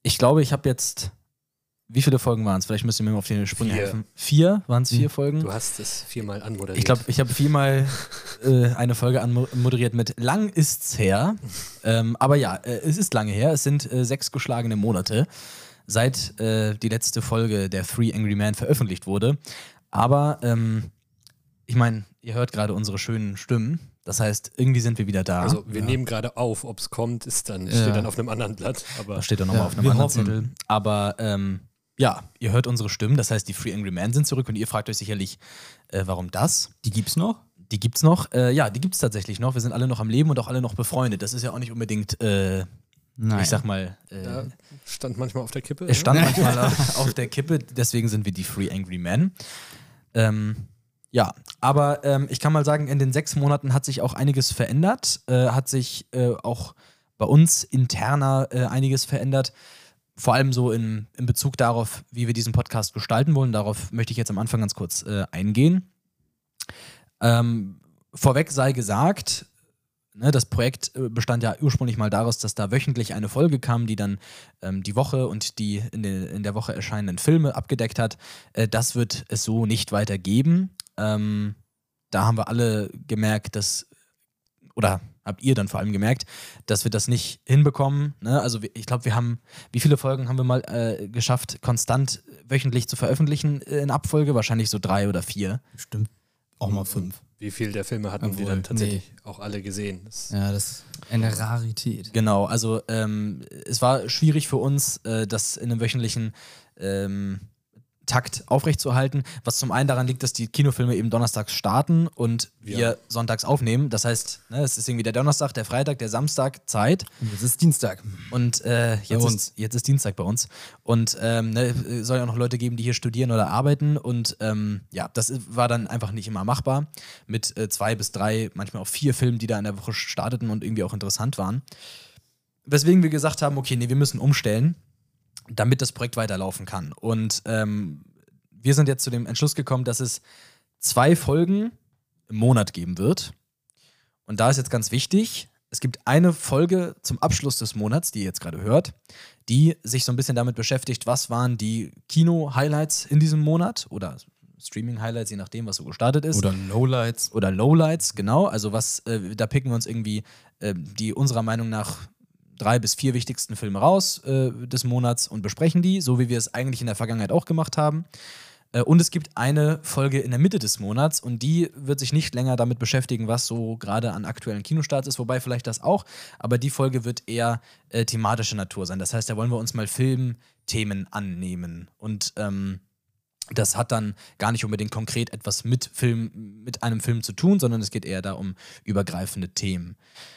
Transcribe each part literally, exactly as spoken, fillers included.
Ich glaube, ich habe jetzt, wie viele Folgen waren es? Vielleicht müsst ihr mir mal auf die Sprünge Vier. helfen. Vier? Waren es vier Folgen? Du hast es viermal anmoderiert. Ich glaube, ich habe viermal äh, eine Folge anmoderiert mit Lang ist's her. ähm, aber ja, äh, es ist lange her. Es sind äh, sechs geschlagene Monate, seit äh, die letzte Folge der Three Angry Men veröffentlicht wurde. Aber ähm, ich meine, ihr hört gerade unsere schönen Stimmen. Das heißt, irgendwie sind wir wieder da. Also wir Ja. nehmen gerade auf, ob es kommt, ist dann, Ja. steht dann auf einem anderen Blatt. Aber Das steht dann nochmal Ja, auf einem wir anderen hoffen. Zettel. Aber ähm, ja, ihr hört unsere Stimmen. Das heißt, die Three Angry Men sind zurück und ihr fragt euch sicherlich, äh, warum das? Die gibt's noch? Die gibt's noch. Äh, ja, die gibt's tatsächlich noch. Wir sind alle noch am Leben und auch alle noch befreundet. Das ist ja auch nicht unbedingt, äh, Nein. ich sag mal, äh, ja, stand manchmal auf der Kippe. es stand manchmal auf der Kippe. Deswegen sind wir die Three Angry Men. Ähm, ja, aber ähm, ich kann mal sagen, in den sechs Monaten hat sich auch einiges verändert. Äh, hat sich äh, auch bei uns interner äh, einiges verändert. Vor allem so in, in Bezug darauf, wie wir diesen Podcast gestalten wollen. Darauf möchte ich jetzt am Anfang ganz kurz äh, eingehen. Ähm, vorweg sei gesagt, ne, das Projekt äh, bestand ja ursprünglich mal daraus, dass da wöchentlich eine Folge kam, die dann ähm, die Woche und die in, de, in der Woche erscheinenden Filme abgedeckt hat. Äh, das wird es so nicht weiter geben. Ähm, da haben wir alle gemerkt, dass, oder habt ihr dann vor allem gemerkt, dass wir das nicht hinbekommen. Ne? Also wir, ich glaube, wir haben, wie viele Folgen haben wir mal äh, geschafft, konstant wöchentlich zu veröffentlichen in Abfolge? Wahrscheinlich so drei oder vier. Bestimmt. Auch mal fünf. Wie viel der Filme hatten wir Obwohl, dann tatsächlich auch alle gesehen? Das Ja, das ist eine Rarität. Genau, also ähm, es war schwierig für uns, äh, das in einem wöchentlichen ähm, Takt aufrechtzuerhalten, was zum einen daran liegt, dass die Kinofilme eben donnerstags starten und wir Ja. sonntags aufnehmen. Das heißt, ne, es ist irgendwie der Donnerstag, der Freitag, der Samstag Zeit Und es ist Dienstag. und äh, jetzt, uns. ist, jetzt ist Dienstag bei uns. Und ähm, ne, es soll ja auch noch Leute geben, die hier studieren oder arbeiten und ähm, ja, das war dann einfach nicht immer machbar mit äh, zwei bis drei, manchmal auch vier Filmen, die da in der Woche starteten und irgendwie auch interessant waren. Weswegen wir gesagt haben, okay, nee, wir müssen umstellen, damit das Projekt weiterlaufen kann. Und ähm, wir sind jetzt zu dem Entschluss gekommen, dass es zwei Folgen im Monat geben wird. Und da ist jetzt ganz wichtig, es gibt eine Folge zum Abschluss des Monats, die ihr jetzt gerade hört, die sich so ein bisschen damit beschäftigt, was waren die Kino-Highlights in diesem Monat oder Streaming-Highlights, je nachdem, was so gestartet ist. Oder Lowlights. Oder Lowlights, genau. Also was, äh, da picken wir uns irgendwie äh, die unserer Meinung nach drei bis vier wichtigsten Filme raus äh, des Monats und besprechen die, so wie wir es eigentlich in der Vergangenheit auch gemacht haben. Äh, und es gibt eine Folge in der Mitte des Monats und die wird sich nicht länger damit beschäftigen, was so gerade an aktuellen Kinostarts ist, wobei vielleicht das auch, aber die Folge wird eher äh, thematischer Natur sein. Das heißt, da wollen wir uns mal Filmthemen annehmen und ähm, das hat dann gar nicht unbedingt konkret etwas mit Film, mit einem Film zu tun, sondern es geht eher da um übergreifende Themen.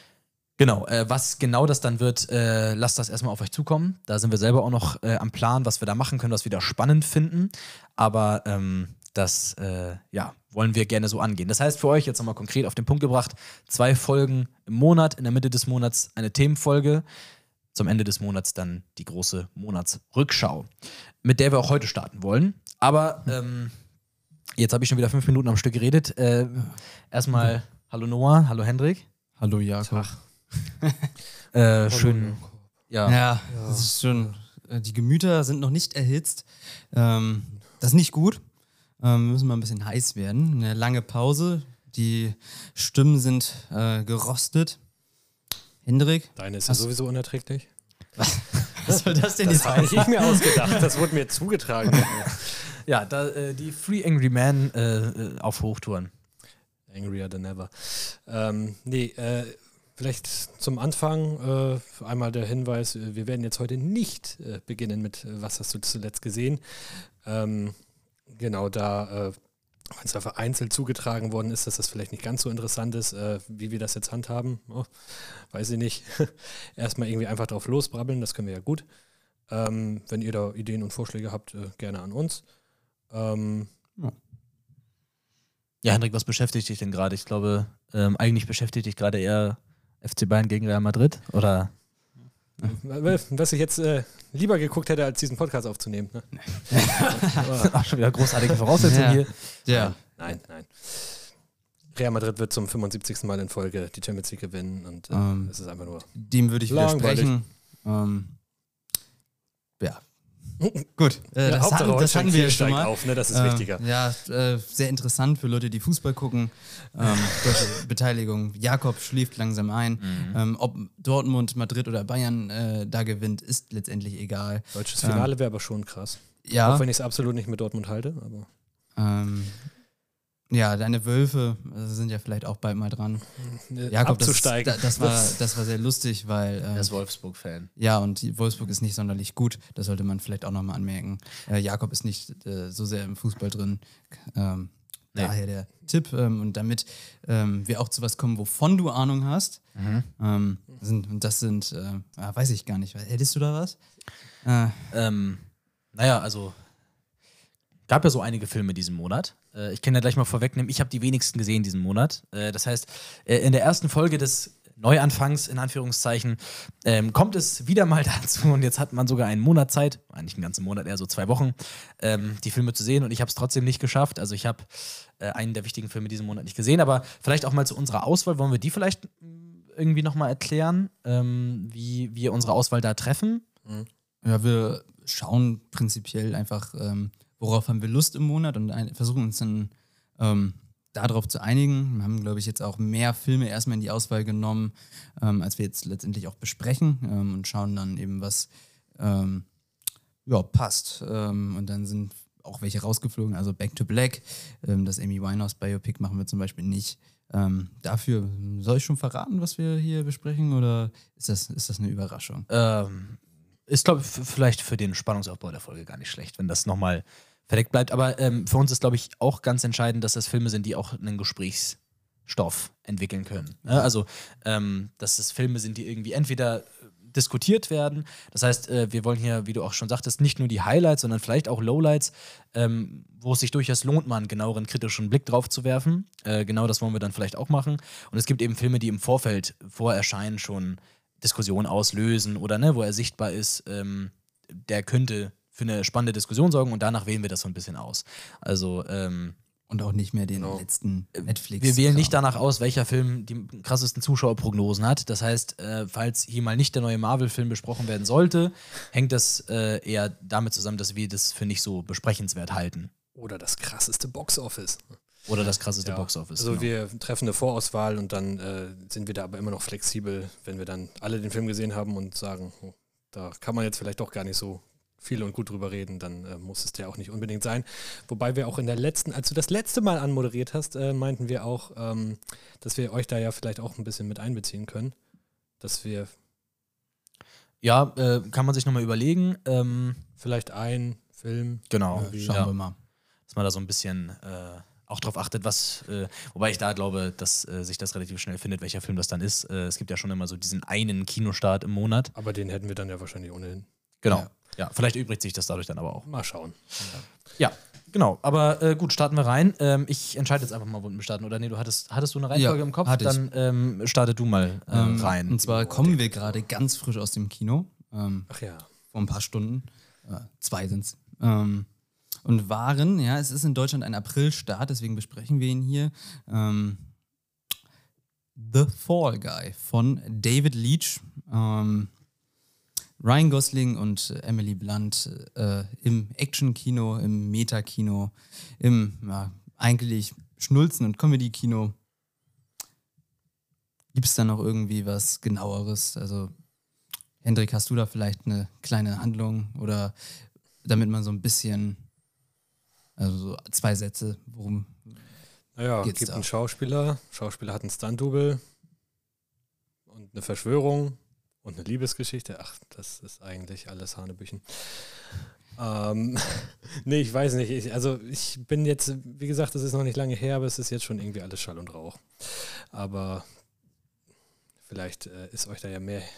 Genau, äh, was genau das dann wird, äh, lasst das erstmal auf euch zukommen. Da sind wir selber auch noch äh, am Plan, was wir da machen können, was wir da spannend finden. Aber ähm, das äh, ja, wollen wir gerne so angehen. Das heißt für euch jetzt nochmal konkret auf den Punkt gebracht, zwei Folgen im Monat, in der Mitte des Monats eine Themenfolge, zum Ende des Monats dann die große Monatsrückschau, mit der wir auch heute starten wollen. Aber ähm, jetzt habe ich schon wieder fünf Minuten am Stück geredet. Äh, erstmal hallo Noah, hallo Hendrik. Hallo Jakob. Äh, schön. Ja. Ja, das ist schon. äh, Die Gemüter sind noch nicht erhitzt. Ähm, das ist nicht gut. Ähm, wir müssen mal ein bisschen heiß werden. Eine lange Pause. Die Stimmen sind äh, gerostet. Hendrik? Deine ist ja sowieso unerträglich. Was soll das denn Das jetzt habe nicht ich mir ausgedacht. Das wurde mir zugetragen. Ja, da, äh, die Three Angry Men äh, äh, auf Hochtouren. Angrier than ever. Ähm, nee, äh, vielleicht zum Anfang äh, einmal der Hinweis, äh, wir werden jetzt heute nicht äh, beginnen mit äh, was hast du zuletzt gesehen. Ähm, genau, da, äh, wenn es da vereinzelt zugetragen worden ist, dass das vielleicht nicht ganz so interessant ist, äh, wie wir das jetzt handhaben. Oh, weiß ich nicht. Erstmal irgendwie einfach drauf losbrabbeln, das können wir ja gut. Ähm, wenn ihr da Ideen und Vorschläge habt, äh, gerne an uns. Ähm, Ja, Hendrik, was beschäftigt dich denn gerade? Ich glaube, ähm, eigentlich beschäftigt dich gerade eher F C Bayern gegen Real Madrid, oder? Was ich jetzt äh, lieber geguckt hätte, als diesen Podcast aufzunehmen. Ne? Ach, schon wieder großartige Voraussetzungen Ja. hier. Ja. Nein, nein. Real Madrid wird zum fünfundsiebzigsten Mal in Folge die Champions League gewinnen und äh, Ähm. es ist einfach nur. Dem würde ich Langweilig. widersprechen. Ähm, Gut, äh, Ja, das, Hauptsache hatten, das Holstein hatten wir Kiel schon steigt mal. auf, ne? Das ist äh, wichtiger. Ja, äh, sehr interessant für Leute, die Fußball gucken. Ähm, deutsche Beteiligung. Jakob schläft langsam ein. Mhm. Ähm, ob Dortmund, Madrid oder Bayern äh, da gewinnt, ist letztendlich egal. Deutsches Finale wäre aber schon krass. Ja, Auch wenn ich es absolut nicht mit Dortmund halte, aber ähm, ja, deine Wölfe äh, sind ja vielleicht auch bald mal dran. äh, Jakob, das, abzusteigen. da- das, war, das war sehr lustig, weil Er äh, ist Wolfsburg-Fan. ja, und die Wolfsburg ist nicht sonderlich gut. Das sollte man vielleicht auch nochmal anmerken. Äh, Jakob ist nicht äh, so sehr im Fußball drin. Ähm, Nee. Daher der Tipp. Ähm, und damit ähm, wir auch zu was kommen, wovon du Ahnung hast. Mhm. Ähm, sind, und das sind, äh, ja, weiß ich gar nicht. Hättest du da was? Äh, Ähm, naja, also gab ja so einige Filme diesen Monat. Äh, ich kann ja gleich mal vorwegnehmen, ich habe die wenigsten gesehen diesen Monat. Äh, das heißt, äh, in der ersten Folge des Neuanfangs, in Anführungszeichen, ähm, kommt es wieder mal dazu und jetzt hat man sogar einen Monat Zeit, eigentlich einen ganzen Monat, eher so zwei Wochen, ähm, die Filme zu sehen und ich habe es trotzdem nicht geschafft. Also ich habe äh, einen der wichtigen Filme diesen Monat nicht gesehen, aber vielleicht auch mal zu unserer Auswahl, wollen wir die vielleicht irgendwie nochmal erklären, ähm, wie wir unsere Auswahl da treffen? ja, wir schauen prinzipiell einfach, ähm, worauf haben wir Lust im Monat und ein, versuchen uns dann ähm, darauf zu einigen. Wir haben, glaube ich, jetzt auch mehr Filme erstmal in die Auswahl genommen, ähm, als wir jetzt letztendlich auch besprechen ähm, und schauen dann eben, was ähm, ja, passt. Ähm, und dann sind auch welche rausgeflogen, also Back to Black, ähm, das Amy Winehouse Biopic machen wir zum Beispiel nicht. Ähm, dafür, soll ich schon verraten, was wir hier besprechen, oder ist das, ist das eine Überraschung? Ähm, ist, glaube ich, f- vielleicht für den Spannungsaufbau der Folge gar nicht schlecht, wenn das nochmal verdeckt bleibt. Aber ähm, für uns ist, glaube ich, auch ganz entscheidend, dass das Filme sind, die auch einen Gesprächsstoff entwickeln können. Ne? Also, ähm, dass es Filme sind, die irgendwie entweder diskutiert werden. Das heißt, äh, wir wollen hier, wie du auch schon sagtest, nicht nur die Highlights, sondern vielleicht auch Lowlights, ähm, wo es sich durchaus lohnt, mal einen genaueren kritischen Blick drauf zu werfen. Äh, genau das wollen wir dann vielleicht auch machen. Und es gibt eben Filme, die im Vorfeld vor Erscheinen schon Diskussionen auslösen oder ne, wo er sichtbar ist, ähm, der könnte für eine spannende Diskussion sorgen und danach wählen wir das so ein bisschen aus. Also ähm, Und auch nicht mehr den Genau. letzten Netflix. wir wählen nicht danach aus, welcher Film die krassesten Zuschauerprognosen hat. Das heißt, äh, falls hier mal nicht der neue Marvel-Film besprochen werden sollte, hängt das äh, eher damit zusammen, dass wir das für nicht so besprechenswert halten. Oder das krasseste Boxoffice. Oder das krasseste Ja, Boxoffice. Also genau. wir treffen eine Vorauswahl und dann äh, sind wir da aber immer noch flexibel, wenn wir dann alle den Film gesehen haben und sagen, oh, da kann man jetzt vielleicht doch gar nicht so viel und gut drüber reden, dann äh, muss es der auch nicht unbedingt sein. Wobei wir auch in der letzten, als du das letzte Mal anmoderiert hast, äh, meinten wir auch, ähm, dass wir euch da ja vielleicht auch ein bisschen mit einbeziehen können. Dass wir Ja, äh, kann man sich nochmal überlegen. Ähm, vielleicht einen Film genau. irgendwie- Schauen ja. wir mal. Dass man da so ein bisschen äh, auch drauf achtet, was, äh, wobei ich da glaube, dass äh, sich das relativ schnell findet, welcher Film das dann ist. Äh, es gibt ja schon immer so diesen einen Kinostart im Monat. aber den hätten wir dann ja wahrscheinlich ohnehin. Genau. Ja. Ja, vielleicht übrigt sich das dadurch dann aber auch. Mal schauen. Ja, genau. Aber äh, gut, starten wir rein. Ähm, ich entscheide jetzt einfach mal, womit wir starten. Oder nee, du hattest, hattest du eine Reihenfolge Ja, im Kopf? hatte ich. Dann ähm, starte du mal äh, Ähm, rein. Und zwar kommen wir gerade ganz frisch aus dem Kino, ähm, Ach ja. vor ein paar Stunden, äh, zwei sind es, ähm, und waren, ja, es ist in Deutschland ein Aprilstart, deswegen besprechen wir ihn hier, ähm, The Fall Guy von David Leitch. Ähm, Ryan Gosling und Emily Blunt äh, im Action-Kino, im Meta-Kino, im ja, eigentlich Schnulzen- und Comedy-Kino. Gibt es da noch irgendwie was Genaueres? Also, Hendrik, hast du da vielleicht eine kleine Handlung oder damit man so ein bisschen, also so zwei Sätze, worum Naja, Geht's gibt da? einen Schauspieler, Schauspieler hat einen Stunt-Double und eine Verschwörung und eine Liebesgeschichte. Ach, das ist eigentlich alles Hanebüchen. Ähm, nee, ich weiß nicht. Ich, also ich bin jetzt, wie gesagt, das ist noch nicht lange her, aber es ist jetzt schon irgendwie alles Schall und Rauch. Aber vielleicht äh, ist euch da ja mehr,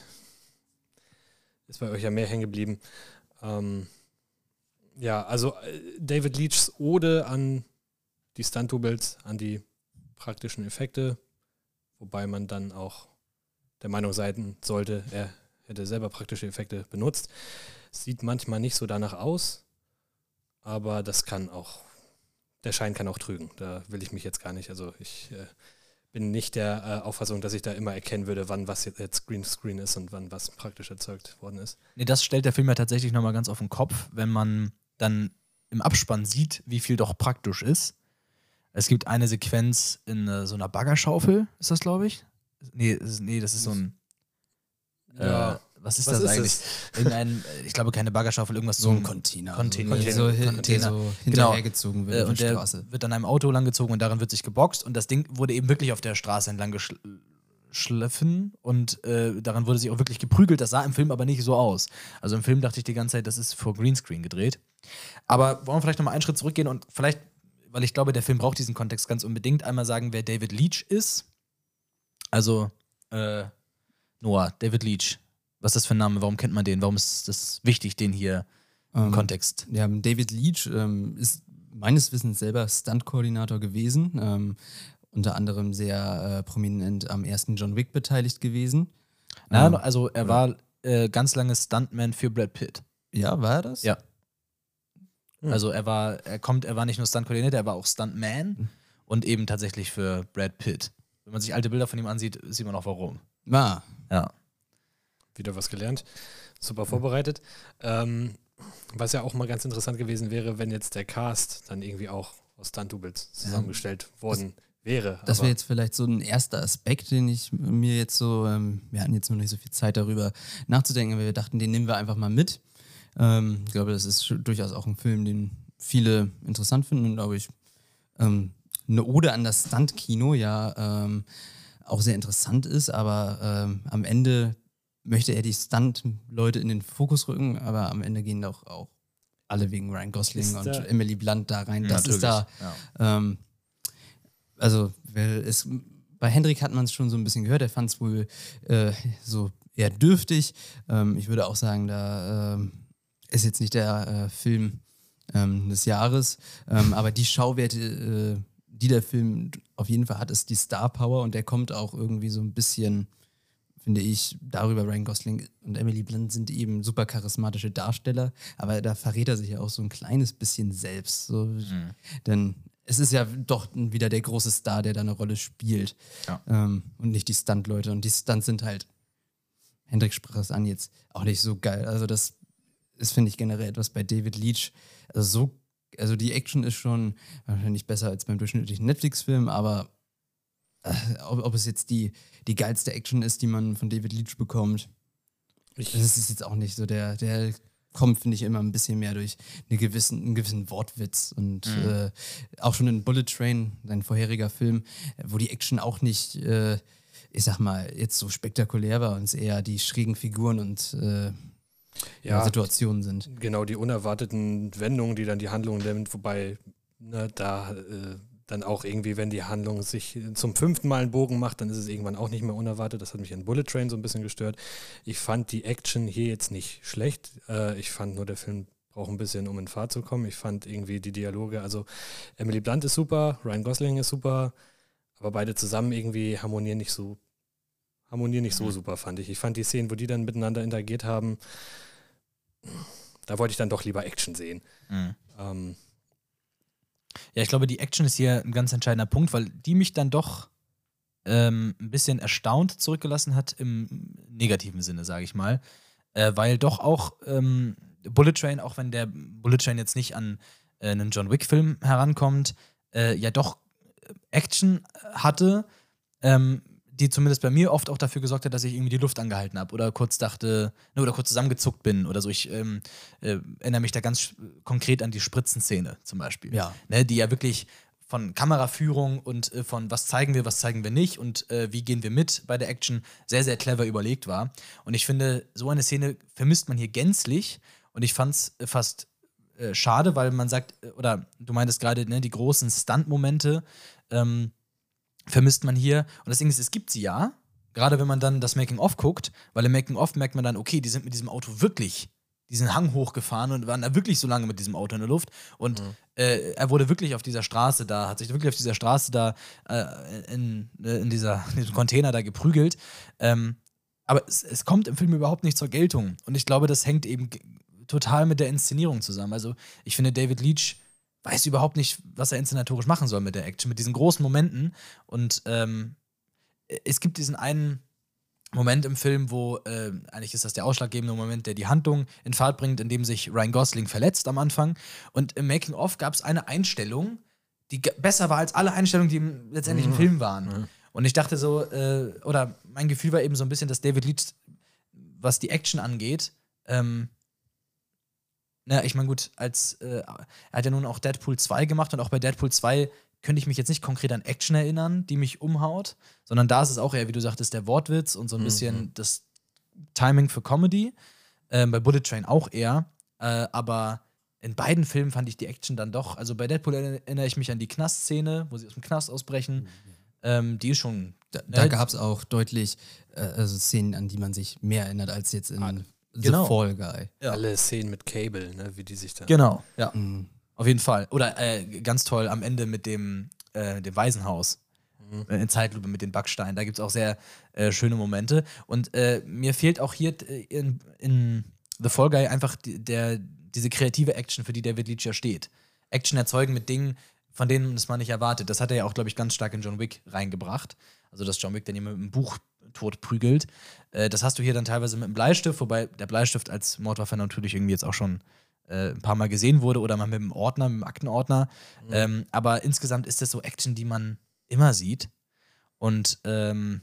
ist bei euch ja mehr hängen geblieben. Ähm, ja, also äh, David Leitchs Ode an die Stunt-Doubles, an die praktischen Effekte, wobei man dann auch der Meinung sein sollte, er hätte selber praktische Effekte benutzt. Sieht manchmal nicht so danach aus, aber das kann auch, der Schein kann auch trügen. Da will ich mich jetzt gar nicht, also ich äh, bin nicht der äh, Auffassung, dass ich da immer erkennen würde, wann was jetzt, jetzt Greenscreen ist und wann was praktisch erzeugt worden ist. Nee, das stellt der Film ja tatsächlich nochmal ganz auf den Kopf, wenn man dann im Abspann sieht, wie viel doch praktisch ist. Es gibt eine Sequenz in äh, so einer Baggerschaufel, ist das, glaube ich? Nee, das ist, nee, das ist so ein. Ja. Äh, was ist Was das ist eigentlich? Irgendein, ich glaube, keine Baggerschaufel, irgendwas So ein Container. Container. Der so, hin, Container. der so Genau. hinterhergezogen wird Äh, auf und der der Straße. wird an einem Auto langgezogen und darin wird sich geboxt und das Ding wurde eben wirklich auf der Straße entlang geschliffen und äh, daran wurde sich auch wirklich geprügelt. Das sah im Film aber nicht so aus. Also im Film dachte ich die ganze Zeit, das ist vor Greenscreen gedreht. Aber wollen wir vielleicht nochmal einen Schritt zurückgehen und vielleicht, weil ich glaube, der Film braucht diesen Kontext ganz unbedingt, einmal sagen, wer David Leitch ist. Also, äh, Noah, David Leitch. Was ist das für ein Name? Warum kennt man den? Warum ist das wichtig, den hier im Ähm, Kontext? Ja, David Leitch ähm, ist meines Wissens selber Stunt-Koordinator gewesen. Ähm, unter anderem sehr äh, prominent am ersten John Wick beteiligt gewesen. Na, Ähm, also er oder- war äh, ganz lange Stuntman für Brad Pitt. Ja, war er das? Ja. Hm. Also er war, er kommt, er war nicht nur Stunt-Koordinator, er war auch Stuntman und eben tatsächlich für Brad Pitt. Wenn man sich alte Bilder von ihm ansieht, sieht man auch warum. War. Ja. Wieder was gelernt. Super vorbereitet. Ähm, was ja auch mal ganz interessant gewesen wäre, wenn jetzt der Cast dann irgendwie auch aus Stunt-Doubles zusammengestellt worden wäre. Das Aber wäre jetzt vielleicht so ein erster Aspekt, den ich mir jetzt so, ähm, wir hatten jetzt noch nicht so viel Zeit darüber nachzudenken, aber wir dachten, den nehmen wir einfach mal mit. Ähm, ich glaube, das ist sch- durchaus auch ein Film, den viele interessant finden und glaube ich, ähm, eine Ode an das Stunt-Kino ja ähm, auch sehr interessant ist, aber ähm, am Ende möchte er die Stunt-Leute in den Fokus rücken, aber am Ende gehen doch auch alle wegen Ryan Gosling Ist und da- Emily Blunt da rein. Das ist da, Ja. ähm, also weil es, bei Hendrik hat man es schon so ein bisschen gehört, er fand es wohl äh, so eher dürftig. Ähm, ich würde auch sagen, da ähm, ist jetzt nicht der äh, Film ähm, des Jahres, ähm, aber die Schauwerte, äh, die der Film auf jeden Fall hat, ist die Star Power und der kommt auch irgendwie so ein bisschen, finde ich, darüber. Ryan Gosling und Emily Blunt sind eben super charismatische Darsteller, aber da verrät er sich ja auch so ein kleines bisschen selbst. So. Mhm. Denn es ist ja doch wieder der große Star, der da eine Rolle spielt. Ja. Ähm, und nicht die Stunt-Leute. Und die Stunts sind halt, Hendrik sprach es an, jetzt auch nicht so geil. Also das ist, finde ich, generell etwas bei David Leitch. Also so, also die Action ist schon wahrscheinlich besser als beim durchschnittlichen Netflix-Film, aber äh, ob, ob es jetzt die, die geilste Action ist, die man von David Leitch bekommt, ich, das ist jetzt auch nicht so. Der, der kommt, finde ich, immer ein bisschen mehr durch eine gewissen, einen gewissen Wortwitz. Und Mhm. äh, auch schon in Bullet Train, sein vorheriger Film, wo die Action auch nicht, äh, ich sag mal, jetzt so spektakulär war und es eher die schrägen Figuren und äh, ja, Situationen sind. genau die unerwarteten Wendungen, die dann die Handlung nimmt, wobei ne, da äh, dann auch irgendwie, wenn die Handlung sich zum fünften Mal einen Bogen macht, dann ist es irgendwann auch nicht mehr unerwartet. Das hat mich in Bullet Train so ein bisschen gestört. Ich fand die Action hier jetzt nicht schlecht. Äh, ich fand nur, der Film braucht ein bisschen, um in Fahrt zu kommen. Ich fand irgendwie die Dialoge, also Emily Blunt ist super, Ryan Gosling ist super, aber beide zusammen irgendwie harmonieren nicht so, harmonieren nicht so Mhm. super, fand ich. Ich fand die Szenen, wo die dann miteinander interagiert haben, da wollte ich dann doch lieber Action sehen. Mhm. Ähm, Ja, ich glaube, die Action ist hier ein ganz entscheidender Punkt, weil die mich dann doch ähm, ein bisschen erstaunt zurückgelassen hat im negativen Sinne, sage ich mal. Äh, weil doch auch ähm, Bullet Train, auch wenn der Bullet Train jetzt nicht an äh, einen John Wick-Film herankommt, äh, ja doch Action hatte, ähm, die zumindest bei mir oft auch dafür gesorgt hat, dass ich irgendwie die Luft angehalten habe oder kurz dachte, ne, oder kurz zusammengezuckt bin oder so. Ich ähm, äh, erinnere mich da ganz sch- konkret an die Spritzenszene zum Beispiel. Ja. Ne, die ja wirklich von Kameraführung und äh, von was zeigen wir, was zeigen wir nicht und äh, wie gehen wir mit bei der Action sehr, sehr clever überlegt war. Und ich finde, so eine Szene vermisst man hier gänzlich und ich fand es fast äh, schade, weil man sagt, äh, oder du meintest gerade, ne, die großen Stunt-Momente ähm, vermisst man hier. Und das Ding ist, es gibt sie ja, gerade wenn man dann das Making-of guckt, weil im Making-of merkt man dann, okay, die sind mit diesem Auto wirklich diesen Hang hochgefahren und waren da wirklich so lange mit diesem Auto in der Luft. Und Mhm. äh, er wurde wirklich auf dieser Straße da, hat sich wirklich auf dieser Straße da äh, in, in, dieser, in diesem Container da geprügelt. Ähm, aber es, es kommt im Film überhaupt nicht zur Geltung. Und ich glaube, das hängt eben g- total mit der Inszenierung zusammen. Also ich finde, David Leitch weiß überhaupt nicht, was er inszenatorisch machen soll mit der Action, mit diesen großen Momenten. Und ähm, es gibt diesen einen Moment im Film, wo, äh, eigentlich ist das der ausschlaggebende Moment, der die Handlung in Fahrt bringt, in dem sich Ryan Gosling verletzt am Anfang. Und im Making-of gab es eine Einstellung, die g- besser war als alle Einstellungen, die im, letztendlich im Film waren. Mhm. Und ich dachte so, äh, oder mein Gefühl war eben so ein bisschen, dass David Leitch, was die Action angeht, ähm, na, ich meine, gut, als äh, er hat ja nun auch Deadpool zwei gemacht und auch bei Deadpool zwei könnte ich mich jetzt nicht konkret an Action erinnern, die mich umhaut, sondern da ist es auch eher, wie du sagtest, der Wortwitz und so ein bisschen Mhm. das Timing für Comedy. Ähm, bei Bullet Train auch eher. Äh, aber in beiden Filmen fand ich die Action dann doch. Also bei Deadpool erinnere ich mich an die Knastszene, wo sie aus dem Knast ausbrechen. Ähm, die ist schon. Da, ne, da gab es auch deutlich äh, also Szenen, an die man sich mehr erinnert als jetzt in Ah, The genau. Fall Guy. Ja. Alle Szenen mit Cable, ne, wie die sich da. Genau, ja. Mhm. Auf jeden Fall. Oder äh, ganz toll am Ende mit dem, äh, dem Waisenhaus. Mhm. Äh, In Zeitlupe mit den Backsteinen. Da gibt es auch sehr äh, schöne Momente. Und äh, mir fehlt auch hier äh, in, in The Fall Guy einfach die, der, diese kreative Action, für die David Leitch ja steht. Action erzeugen mit Dingen, von denen das man nicht erwartet. Das hat er ja auch, glaube ich, ganz stark in John Wick reingebracht. Also, dass John Wick dann jemand mit dem Buch tot prügelt. Äh, das hast du hier dann teilweise mit dem Bleistift, wobei der Bleistift als Mordwaffe natürlich irgendwie jetzt auch schon äh, ein paar Mal gesehen wurde oder mal mit dem Ordner, mit dem Aktenordner. Mhm. Ähm, aber insgesamt ist das so Action, die man immer sieht. Und ähm,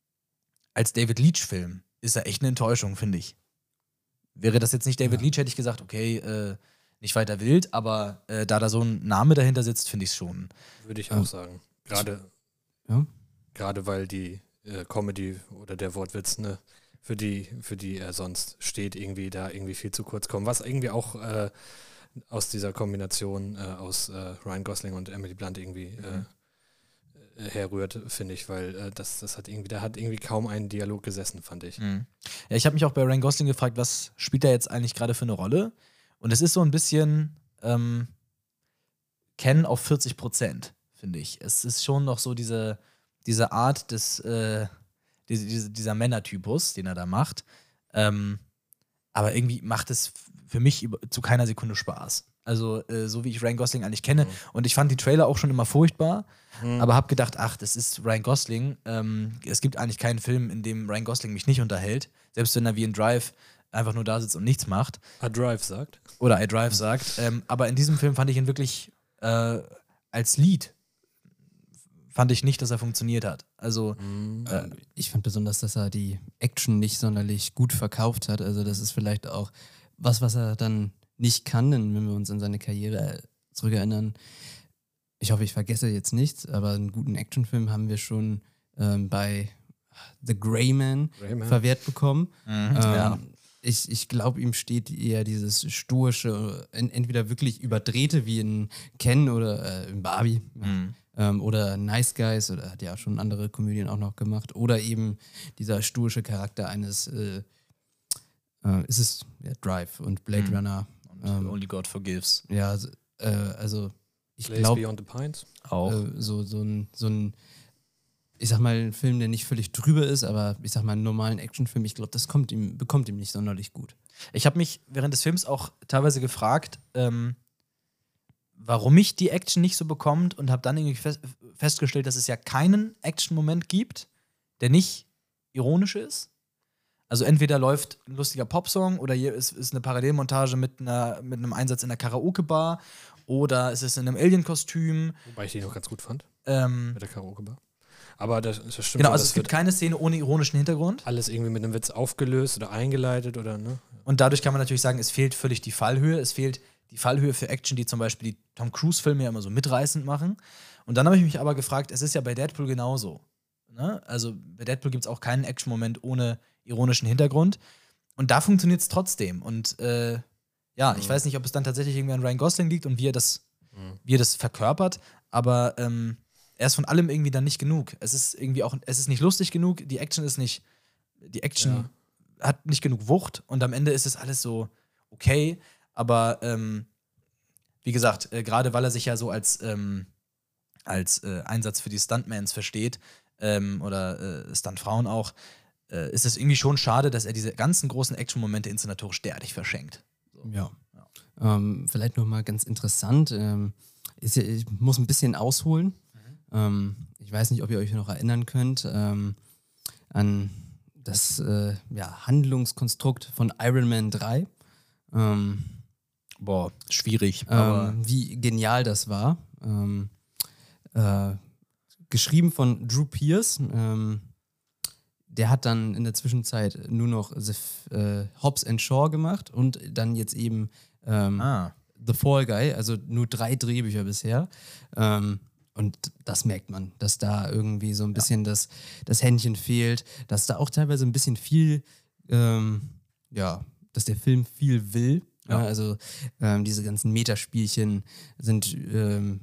als David Leitch-Film ist er echt eine Enttäuschung, finde ich. Wäre das jetzt nicht David Ja. Leitch, hätte ich gesagt, okay, äh, nicht weiter wild, aber äh, da da so ein Name dahinter sitzt, finde ich es schon. Würde ich Ja. auch sagen. Gerade, Ja. gerade weil die äh, Comedy oder der Wortwitz, ne, für die, für die er sonst steht, irgendwie da irgendwie viel zu kurz kommen. Was irgendwie auch äh, aus dieser Kombination äh, aus äh, Ryan Gosling und Emily Blunt irgendwie Mhm. äh, äh, herrührt, finde ich, weil äh, das, das hat irgendwie, da hat irgendwie kaum einen Dialog gesessen, fand ich. Mhm. Ja, ich habe mich auch bei Ryan Gosling gefragt, was spielt er jetzt eigentlich gerade für eine Rolle? Und es ist so ein bisschen ähm, Ken auf vierzig Prozent, finde ich. Es ist schon noch so diese, diese Art des, äh, diese, diese, dieser Männertypus, den er da macht. Ähm, aber irgendwie macht es f- für mich über, zu keiner Sekunde Spaß. Also, äh, so wie ich Ryan Gosling eigentlich kenne. Mhm. Und ich fand die Trailer auch schon immer furchtbar, Mhm. aber habe gedacht, ach, das ist Ryan Gosling. Ähm, es gibt eigentlich keinen Film, in dem Ryan Gosling mich nicht unterhält. Selbst wenn er wie in Drive einfach nur da sitzt und nichts macht. A Drive sagt. Oder I Drive sagt. Ähm, aber in diesem Film fand ich ihn wirklich äh, als Lied fand ich nicht, dass er funktioniert hat. Also, Mhm. äh, Ich fand besonders, dass er die Action nicht sonderlich gut verkauft hat. Also das ist vielleicht auch was, was er dann nicht kann, denn wenn wir uns an seine Karriere zurückerinnern. Ich hoffe, ich vergesse jetzt nichts, aber einen guten Actionfilm haben wir schon ähm, bei The Grey Man Rayman. verwehrt bekommen. mhm, Ähm, ja. Ich, ich glaube, ihm steht eher dieses stoische, en- entweder wirklich überdrehte wie in Ken oder äh, in Barbie Mhm. ähm, oder Nice Guys oder hat ja schon andere Komödien auch noch gemacht oder eben dieser stoische Charakter eines äh, äh, ist es ja, Drive und Blade Mhm. Runner. Und Ähm, Only God Forgives. Ja, so, äh, also ich Place glaube, Beyond the Pines. Auch. äh, so, so ein, so ein, ich sag mal, ein Film, der nicht völlig drüber ist, aber ich sag mal, einen normalen Actionfilm, ich glaube, das kommt ihm, bekommt ihm nicht sonderlich gut. Ich habe mich während des Films auch teilweise gefragt, ähm, warum mich die Action nicht so bekommt und habe dann irgendwie fest, festgestellt, dass es ja keinen Action-Moment gibt, der nicht ironisch ist. Also entweder läuft ein lustiger Popsong oder hier ist, ist eine Parallelmontage mit, einer, mit einem Einsatz in einer Karaoke-Bar oder es ist in einem Alien-Kostüm. Wobei ich die noch ganz gut fand, Ähm, mit der Karaoke-Bar. Aber das, das stimmt genau, schon, also das es gibt wird keine Szene ohne ironischen Hintergrund. alles irgendwie mit einem Witz aufgelöst oder eingeleitet oder, ne? Und dadurch kann man natürlich sagen, es fehlt völlig die Fallhöhe. Es fehlt die Fallhöhe für Action, die zum Beispiel die Tom Cruise-Filme ja immer so mitreißend machen. Und dann habe ich mich aber gefragt, es ist ja bei Deadpool genauso. Ne? Also bei Deadpool gibt es auch keinen Action-Moment ohne ironischen Hintergrund. Und da funktioniert es trotzdem. Und äh, ja, ich Mhm. weiß nicht, ob es dann tatsächlich irgendwie an Ryan Gosling liegt und wie er das, Mhm. wie er das verkörpert, aber ähm, er ist von allem irgendwie dann nicht genug. Es ist irgendwie auch, es ist nicht lustig genug, die Action ist nicht, die Action Ja. hat nicht genug Wucht und am Ende ist es alles so okay, aber ähm, wie gesagt, äh, gerade weil er sich ja so als, ähm, als äh, Einsatz für die Stuntmans versteht ähm, oder äh, Stuntfrauen auch, äh, ist es irgendwie schon schade, dass er diese ganzen großen Action-Momente inszenatorisch derartig verschenkt. So. Ja. Ähm, vielleicht nochmal ganz interessant, ähm, ist ja, ich muss ein bisschen ausholen. Ähm, ich ich weiß nicht, ob ihr euch noch erinnern könnt, ähm, an das äh, ja, Handlungskonstrukt von Iron Man drei. Ähm, Boah, schwierig. Aber ähm, wie genial das war. Ähm, äh, geschrieben von Drew Pearce. Ähm, der hat dann in der Zwischenzeit nur noch The, äh, Hobbs and Shaw gemacht und dann jetzt eben ähm, ah. The Fall Guy, also nur drei Drehbücher bisher. Ähm, und das merkt man, dass da irgendwie so ein bisschen ja. das, das Händchen fehlt, dass da auch teilweise ein bisschen viel, ähm, ja, dass der Film viel will. Ja. Ja, also ähm, diese ganzen Metaspielchen sind ähm,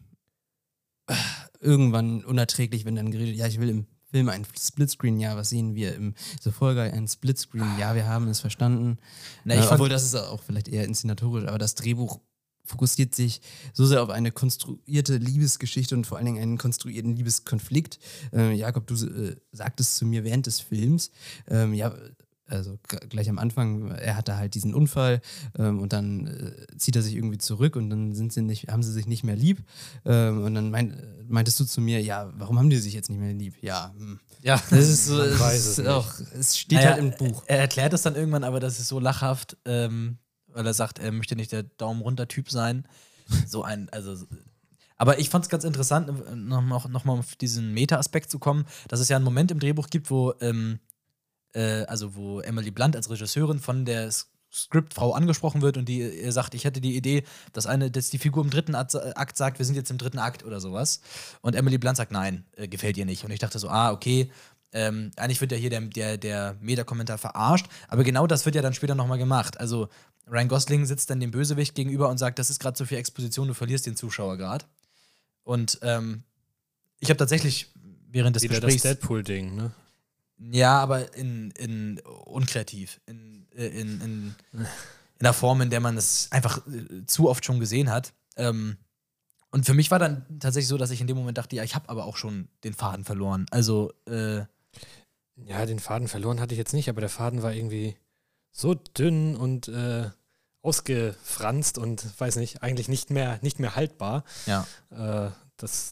irgendwann unerträglich, wenn dann geredet, ja, ich will im Film ein Splitscreen, ja, was sehen wir im The Fall Guy, ein Splitscreen, ja, wir haben es verstanden. Na, ich äh, obwohl das ist auch vielleicht eher inszenatorisch, aber das Drehbuch fokussiert sich so sehr auf eine konstruierte Liebesgeschichte und vor allen Dingen einen konstruierten Liebeskonflikt. Äh, Jakob, du äh, sagtest zu mir während des Films, ähm, ja, also g- gleich am Anfang, er hatte halt diesen Unfall ähm, und dann äh, zieht er sich irgendwie zurück und dann sind sie nicht, haben sie sich nicht mehr lieb. Ähm, und dann mein, meintest du zu mir, ja, warum haben die sich jetzt nicht mehr lieb? Ja, hm. Ja, das ist so, Man es, weiß ist es auch, es steht naja, halt im Buch. Er erklärt es dann irgendwann, aber das ist so lachhaft, ähm, weil er sagt, er möchte nicht der Daumen-runter-Typ sein. So ein, also. Aber ich fand es ganz interessant, nochmal noch mal auf diesen Meta-Aspekt zu kommen, dass es ja einen Moment im Drehbuch gibt, wo ähm, also wo Emily Blunt als Regisseurin von der Skriptfrau angesprochen wird und die ihr sagt, ich hätte die Idee, dass eine, dass die Figur im dritten Akt sagt, wir sind jetzt im dritten Akt oder sowas. Und Emily Blunt sagt, nein, äh, gefällt ihr nicht. Und ich dachte so, ah, okay, ähm, eigentlich wird ja hier der, der, der Meta-Kommentar verarscht, aber genau das wird ja dann später nochmal gemacht. Also Ryan Gosling sitzt dann dem Bösewicht gegenüber und sagt, das ist gerade zu viel Exposition, du verlierst den Zuschauer gerade. Und ähm, ich habe tatsächlich während des Wieder Gesprächs das Deadpool-Ding, ne? Ja, aber in, in unkreativ. In, in, in, in einer Form, in der man es einfach zu oft schon gesehen hat. Ähm, und für mich war dann tatsächlich so, dass ich in dem Moment dachte, ja, ich habe aber auch schon den Faden verloren. Also, äh, ja, den Faden verloren hatte ich jetzt nicht, aber der Faden war irgendwie so dünn und äh, ausgefranst und weiß nicht, eigentlich nicht mehr, nicht mehr haltbar. Ja. Äh, das,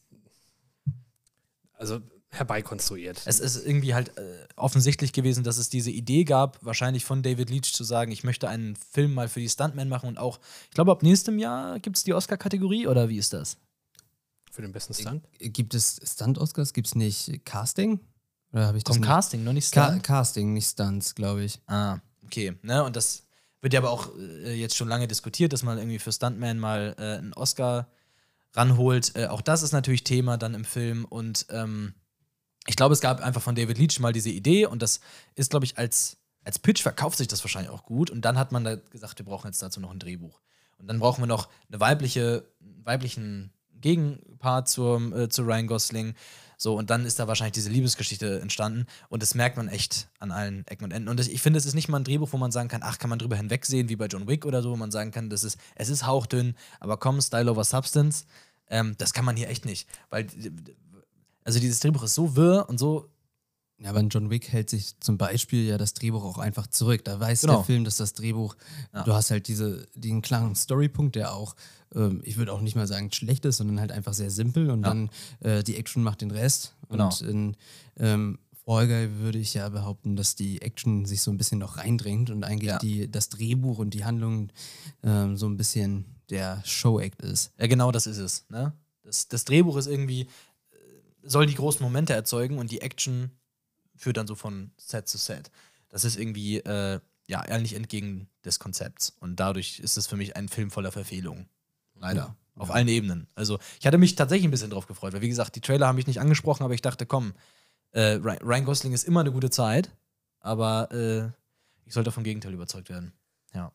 also herbeikonstruiert. Es ist irgendwie halt äh, offensichtlich gewesen, dass es diese Idee gab, wahrscheinlich von David Leitch zu sagen, ich möchte einen Film mal für die Stuntmen machen und auch, ich glaube, ab nächstem Jahr gibt es die Oscar-Kategorie oder wie ist das? Für den besten Stunt? Gibt es Stunt-Oscars? Gibt es nicht Casting? Oder habe ich das Kommt nicht? Casting, noch nicht Ca- Stunt? Casting, nicht Stunts, glaube ich. Ah, okay. Ne? Und das wird ja aber auch äh, jetzt schon lange diskutiert, dass man irgendwie für Stuntman mal äh, einen Oscar ranholt. Äh, auch das ist natürlich Thema dann im Film und ähm, ich glaube, es gab einfach von David Leitch mal diese Idee und das ist, glaube ich, als, als Pitch verkauft sich das wahrscheinlich auch gut. Und dann hat man da gesagt, wir brauchen jetzt dazu noch ein Drehbuch. Und dann brauchen wir noch eine weibliche, einen weiblichen Gegenpart zum, äh, zu Ryan Gosling. So, und dann ist da wahrscheinlich diese Liebesgeschichte entstanden. Und das merkt man echt an allen Ecken und Enden. Und das, ich finde, es ist nicht mal ein Drehbuch, wo man sagen kann, ach, kann man drüber hinwegsehen, wie bei John Wick oder so, wo man sagen kann, das ist, es ist hauchdünn, aber komm, Style over Substance. Ähm, das kann man hier echt nicht. Weil Also dieses Drehbuch ist so wirr und so. Ja, aber in John Wick hält sich zum Beispiel ja das Drehbuch auch einfach zurück. Da weiß Genau. der Film, dass das Drehbuch, Ja. du hast halt diese, den klaren Storypunkt, der auch, ähm, ich würde auch nicht mal sagen schlecht ist, sondern halt einfach sehr simpel und Ja. dann äh, die Action macht den Rest. Genau. Und in ähm, Fall Guy würde ich ja behaupten, dass die Action sich so ein bisschen noch reindrängt und eigentlich Ja. die, das Drehbuch und die Handlung ähm, so ein bisschen der Show-Act ist. Ja, genau das ist es. Ne? Das, das Drehbuch ist irgendwie, äh, soll die großen Momente erzeugen und die Action führt dann so von Set zu Set. Das ist irgendwie, äh, ja, eigentlich entgegen des Konzepts. Und dadurch ist es für mich ein Film voller Verfehlungen. Leider. Ja. Auf Ja. allen Ebenen. Also, ich hatte mich tatsächlich ein bisschen drauf gefreut, weil, wie gesagt, die Trailer haben mich nicht angesprochen, aber ich dachte, komm, äh, Ryan Gosling ist immer eine gute Zeit, aber äh, ich sollte vom Gegenteil überzeugt werden. Ja.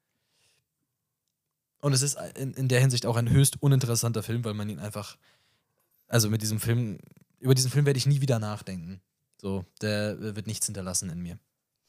Und es ist in, in der Hinsicht auch ein höchst uninteressanter Film, weil man ihn einfach, also mit diesem Film, über diesen Film werde ich nie wieder nachdenken. So, der äh, wird nichts hinterlassen in mir.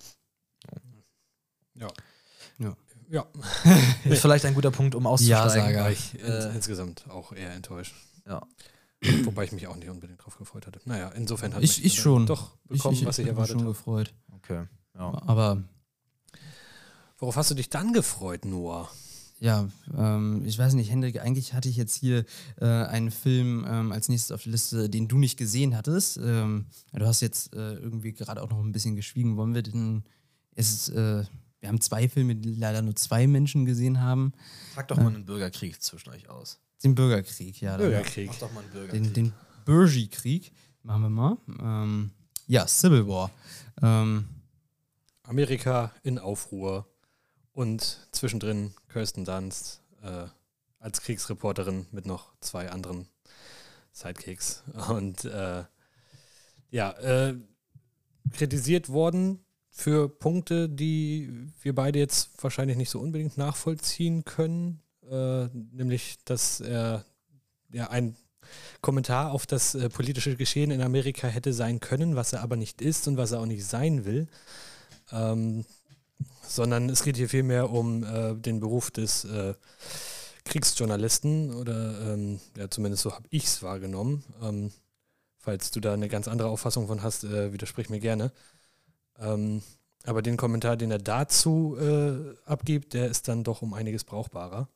Ja. Ja. Ja. Ist vielleicht ein guter Punkt, um auszusteigen. Ja-Sager. War ich in, Äh, insgesamt auch eher enttäuscht. Ja. Wobei ich mich auch nicht unbedingt drauf gefreut hatte. Naja, insofern hat Ich, mich ich schon. doch bekommen, ich, ich, was ich ich hab mich erwartet schon habe. gefreut. Okay. Ja. Aber Worauf hast du dich dann gefreut, Noah? Ja, ähm, ich weiß nicht, Hendrik, eigentlich hatte ich jetzt hier äh, einen Film ähm, als nächstes auf der Liste, den du nicht gesehen hattest. Ähm, du hast jetzt äh, irgendwie gerade auch noch ein bisschen geschwiegen. Wollen wir denn, es ist, äh, wir haben zwei Filme, die leider nur zwei Menschen gesehen haben. Frag doch mal einen Bürgerkrieg zwischen euch aus. Den Bürgerkrieg, ja. Bürgerkrieg. Mach doch mal einen Bürgerkrieg. Den, den Bürgerkrieg machen wir mal. Ähm, ja, Civil War. Ähm, Amerika in Aufruhr und zwischendrin Kirsten Dunst äh, als Kriegsreporterin mit noch zwei anderen Sidekicks. Und äh, ja, äh, kritisiert worden für Punkte, die wir beide jetzt wahrscheinlich nicht so unbedingt nachvollziehen können. Äh, nämlich, dass er ja ein Kommentar auf das äh, politische Geschehen in Amerika hätte sein können, was er aber nicht ist und was er auch nicht sein will. Ähm, sondern es geht hier vielmehr um äh, den Beruf des äh, Kriegsjournalisten oder ähm, ja, zumindest so habe ich es wahrgenommen. Ähm, falls du da eine ganz andere Auffassung von hast, äh, widersprich mir gerne. Ähm, aber den Kommentar, den er dazu äh, abgibt, der ist dann doch um einiges brauchbarer.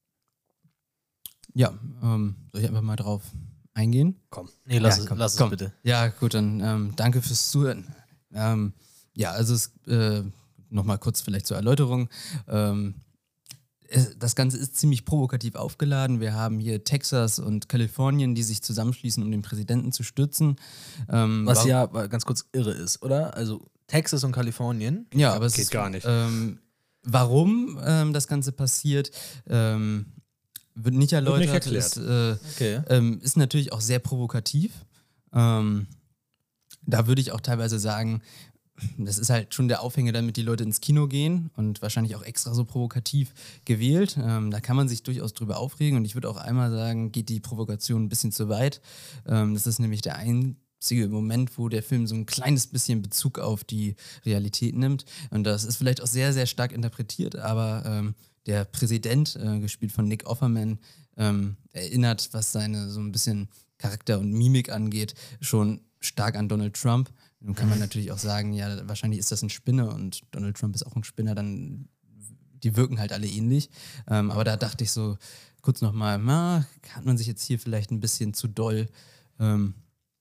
ja, ähm, soll ich einfach mal drauf eingehen? Komm. Nee, lass, Ja, es, komm, lass komm. es bitte. Ja, gut, dann ähm, danke fürs Zuhören. Ähm, ja, also es, äh, nochmal kurz vielleicht zur Erläuterung. Ähm, es, das Ganze ist ziemlich provokativ aufgeladen. Wir haben hier Texas und Kalifornien, die sich zusammenschließen, um den Präsidenten zu stürzen. Ähm, Was warum- ja ganz kurz irre ist, oder? Also Texas und Kalifornien. ja, aber es geht ist, gar nicht. Ähm, warum ähm, das Ganze passiert, ähm, wird nicht erläutert. nicht erklärt. Ist, äh, Okay. ähm, ist natürlich auch sehr provokativ. Ähm, da würde ich auch teilweise sagen, das ist halt schon der Aufhänger, damit die Leute ins Kino gehen und wahrscheinlich auch extra so provokativ gewählt. Ähm, da kann man sich durchaus drüber aufregen und ich würde auch einmal sagen, geht die Provokation ein bisschen zu weit. Ähm, das ist nämlich der einzige Moment, wo der Film so ein kleines bisschen Bezug auf die Realität nimmt und das ist vielleicht auch sehr, sehr stark interpretiert, aber ähm, der Präsident, äh, gespielt von Nick Offerman, ähm, erinnert, was seine so ein bisschen Charakter und Mimik angeht, schon stark an Donald Trump. Nun kann man natürlich auch sagen, ja, wahrscheinlich ist das ein Spinner und Donald Trump ist auch ein Spinner, dann die wirken halt alle ähnlich. Ähm, aber da dachte ich so kurz nochmal, na, hat man sich jetzt hier vielleicht ein bisschen zu doll ähm,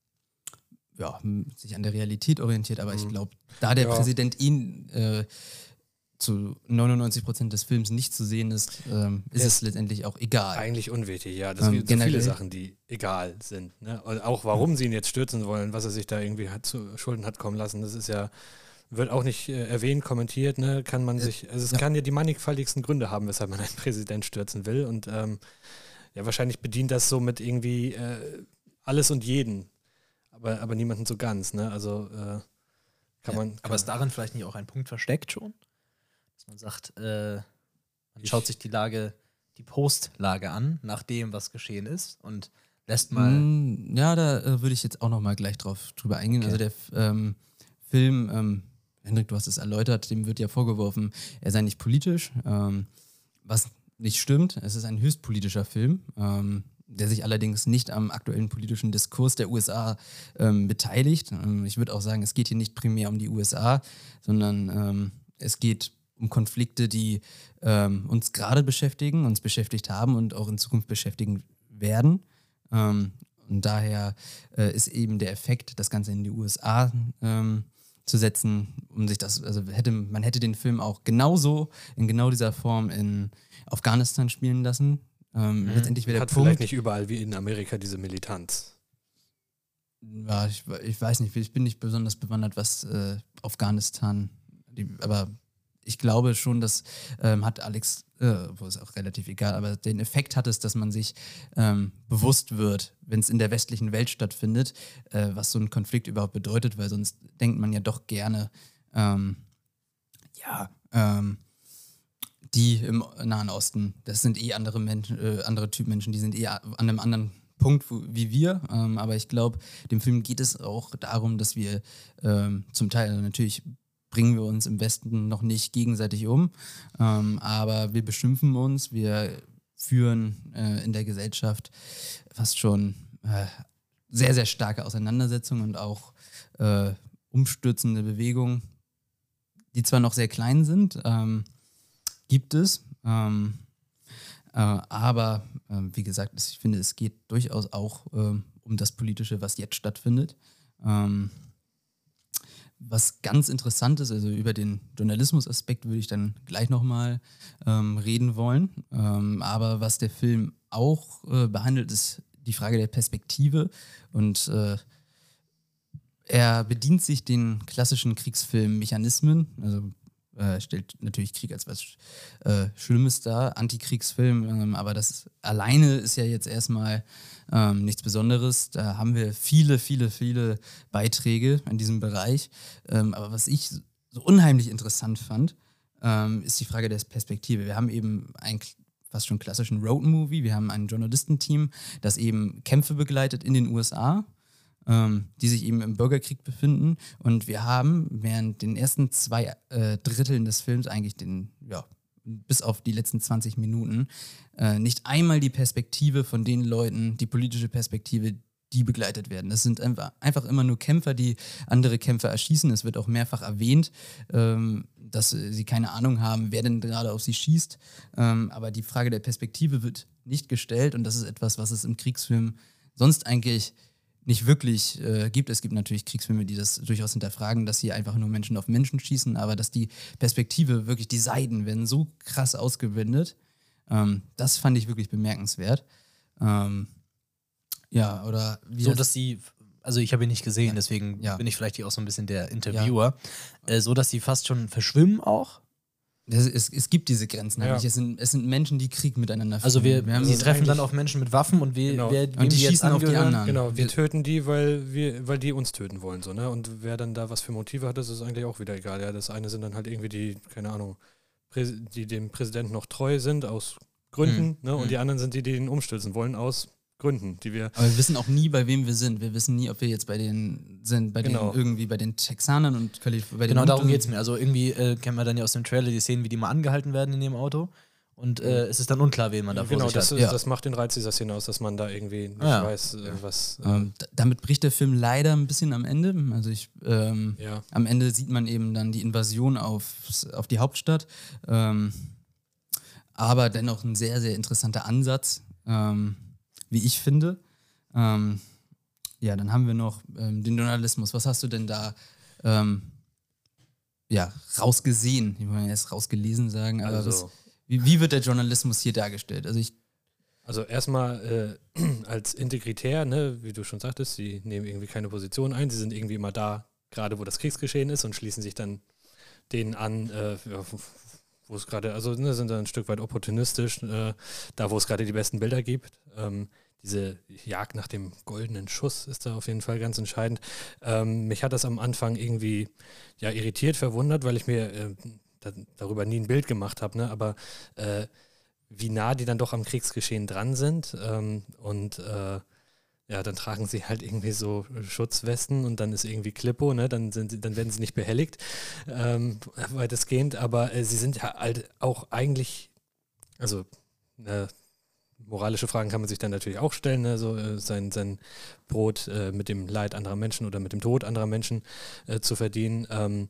ja, m- sich an der Realität orientiert, aber ich glaube, da der Ja. Präsident ihn äh, zu neunundneunzig Prozent des Films nicht zu sehen ist, ähm, ist Der es letztendlich auch egal. Eigentlich unwichtig, ja. Das Ähm, sind so viele generell- Sachen, die egal sind. Ne? Und auch warum sie ihn jetzt stürzen wollen, was er sich da irgendwie hat zu Schulden hat kommen lassen, das ist ja, wird auch nicht äh, erwähnt, kommentiert, ne? Kann man sich, also es ja. kann ja die mannigfaltigsten Gründe haben, weshalb man einen Präsident stürzen will. Und ähm, ja, wahrscheinlich bedient das so mit irgendwie äh, alles und jeden, aber, aber niemanden so ganz, ne? Also äh, kann Ja, man. Kann aber ist darin vielleicht nicht auch ein Punkt versteckt schon? Dass man sagt, äh, man Ich- schaut sich die Lage, die Postlage an, nach dem, was geschehen ist und lässt mal. Mm, Ja, da äh, würde ich jetzt auch noch mal gleich drauf drüber eingehen. Okay. Also der F- ähm, Film, ähm, Hendrik, du hast es erläutert, dem wird ja vorgeworfen, er sei nicht politisch, ähm, was nicht stimmt. Es ist ein höchst politischer Film, ähm, der sich allerdings nicht am aktuellen politischen Diskurs der U S A ähm, beteiligt. Ähm, ich würde auch sagen, es geht hier nicht primär um die U S A, sondern ähm, es geht um Konflikte, die ähm, uns gerade beschäftigen, uns beschäftigt haben und auch in Zukunft beschäftigen werden. Ähm, und daher äh, ist eben der Effekt, das Ganze in die U S A ähm, zu setzen, um sich das, also hätte, man hätte den Film auch genauso, in genau dieser Form in Afghanistan spielen lassen. Ähm, Letztendlich wäre der hat Punkt. vielleicht nicht überall wie in Amerika diese Militanz. Ja, ich, ich weiß nicht, ich bin nicht besonders bewandert, was äh, Afghanistan, die, aber ich glaube schon, dass ähm, hat Alex, äh, wo ist auch relativ egal, aber den Effekt hat es, dass man sich ähm, bewusst wird, wenn es in der westlichen Welt stattfindet, äh, was so ein Konflikt überhaupt bedeutet, weil sonst denkt man ja doch gerne, ähm, ja, ähm, die im Nahen Osten, das sind eh andere Menschen, äh, andere Typ Menschen, die sind eh an einem anderen Punkt wo, wie wir, ähm, aber ich glaube, dem Film geht es auch darum, dass wir ähm, zum Teil, also natürlich bringen wir uns im Westen noch nicht gegenseitig um, ähm, aber wir beschimpfen uns, wir führen äh, in der Gesellschaft fast schon äh, sehr, sehr starke Auseinandersetzungen und auch äh, umstürzende Bewegungen, die zwar noch sehr klein sind, ähm, gibt es, ähm, Äh, aber äh, wie gesagt, ich finde, es geht durchaus auch ähm, um das Politische, was jetzt stattfindet. Ähm, was ganz interessant ist, also über den Journalismusaspekt würde ich dann gleich nochmal ähm, reden wollen. Ähm, aber was der Film auch äh, behandelt, ist die Frage der Perspektive. Und äh, er bedient sich den klassischen Kriegsfilm-Mechanismen, also äh, stellt natürlich Krieg als was äh, Schlimmes dar, Antikriegsfilm, ähm, aber das alleine ist ja jetzt erstmal ähm, nichts Besonderes. Da haben wir viele, viele, viele Beiträge in diesem Bereich. Ähm, aber was ich so unheimlich interessant fand, ähm, ist die Frage der Perspektive. Wir haben eben ein fast schon klassischen Road-Movie, wir haben ein Journalistenteam, das eben Kämpfe begleitet in den U S A, ähm, die sich eben im Bürgerkrieg befinden. Und wir haben während den ersten zwei äh, Dritteln des Films eigentlich den, ja, bis auf die letzten zwanzig Minuten, äh, nicht einmal die Perspektive von den Leuten, die politische Perspektive, die begleitet werden. Das sind einfach, einfach immer nur Kämpfer, die andere Kämpfer erschießen. Es wird auch mehrfach erwähnt, ähm, dass sie keine Ahnung haben, wer denn gerade auf sie schießt. Ähm, aber die Frage der Perspektive wird nicht gestellt und das ist etwas, was es im Kriegsfilm sonst eigentlich nicht wirklich äh, gibt. Es gibt natürlich Kriegsfilme, die das durchaus hinterfragen, dass hier einfach nur Menschen auf Menschen schießen, aber dass die Perspektive, wirklich die Seiten werden so krass ausgeblendet. Ähm, das fand ich wirklich bemerkenswert. Ähm, ja, oder wie So, das- dass sie, also ich habe ihn nicht gesehen, Ja. deswegen Ja. bin ich vielleicht hier auch so ein bisschen der Interviewer, äh, so dass sie fast schon verschwimmen auch. Es, es, es gibt diese Grenzen. Ja. halt nicht. Es, sind, es sind Menschen, die Krieg miteinander führen. Also wir, haben sie so- treffen dann eigentlich- auf Menschen mit Waffen und wir, Genau. wer, Und wem die die jetzt schießen auf die angehören. anderen. Genau, wir Wir- töten die, weil wir, weil die uns töten wollen, so, ne? Und wer dann da was für Motive hat, das ist eigentlich auch wieder egal. Ja, das eine sind dann halt irgendwie die, keine Ahnung, Präs- die dem Präsidenten noch treu sind aus Gründen, Hm. ne? Und Hm. die anderen sind die, die ihn umstürzen wollen aus Gründen, die wir. Aber wir wissen auch nie, bei wem wir sind. Wir wissen nie, ob wir jetzt bei den sind, bei Genau. den irgendwie bei den Texanern und Kalif- bei den Genau, darum Hutu- geht es mir. Also irgendwie äh, kennen wir dann ja aus dem Trailer die Szenen, wie die mal angehalten werden in dem Auto. Und äh, es ist dann unklar, wen man da vor Genau, sich das, hat. ist, Ja. das macht den Reiz dieser Szene aus, dass man da irgendwie nicht Ja. weiß, äh, was. Äh, Ähm, d- damit bricht der Film leider ein bisschen am Ende. Also ich, ähm, ja. am Ende sieht man eben dann die Invasion auf, auf die Hauptstadt. Ähm, aber dennoch ein sehr, sehr interessanter Ansatz, ähm, wie ich finde. Ähm, ja, dann haben wir noch ähm, den Journalismus. Was hast du denn da ähm, ja, rausgesehen? Ich wollte erst rausgelesen sagen, aber Also- was, wie, wie wird der Journalismus hier dargestellt? Also ich Also erstmal äh, als integritär, ne, wie du schon sagtest, sie nehmen irgendwie keine Position ein, sie sind irgendwie immer da, gerade wo das Kriegsgeschehen ist und schließen sich dann denen an, äh, ja, wo es gerade, also ne, sind dann ein Stück weit opportunistisch, äh, da wo es gerade die besten Bilder gibt. Ähm, diese Jagd nach dem goldenen Schuss ist da auf jeden Fall ganz entscheidend. Ähm, mich hat das am Anfang irgendwie ja, irritiert, verwundert, weil ich mir äh, da, darüber nie ein Bild gemacht habe, ne, aber äh, wie nah die dann doch am Kriegsgeschehen dran sind. Ähm, und äh, ja, dann tragen sie halt irgendwie so Schutzwesten und dann ist irgendwie Klippo, ne? Dann sind sie, dann werden sie nicht behelligt, ähm, weitestgehend, aber äh, sie sind ja halt auch eigentlich, also äh, moralische Fragen kann man sich dann natürlich auch stellen, ne? So äh, sein, sein Brot äh, mit dem Leid anderer Menschen oder mit dem Tod anderer Menschen äh, zu verdienen. Ähm,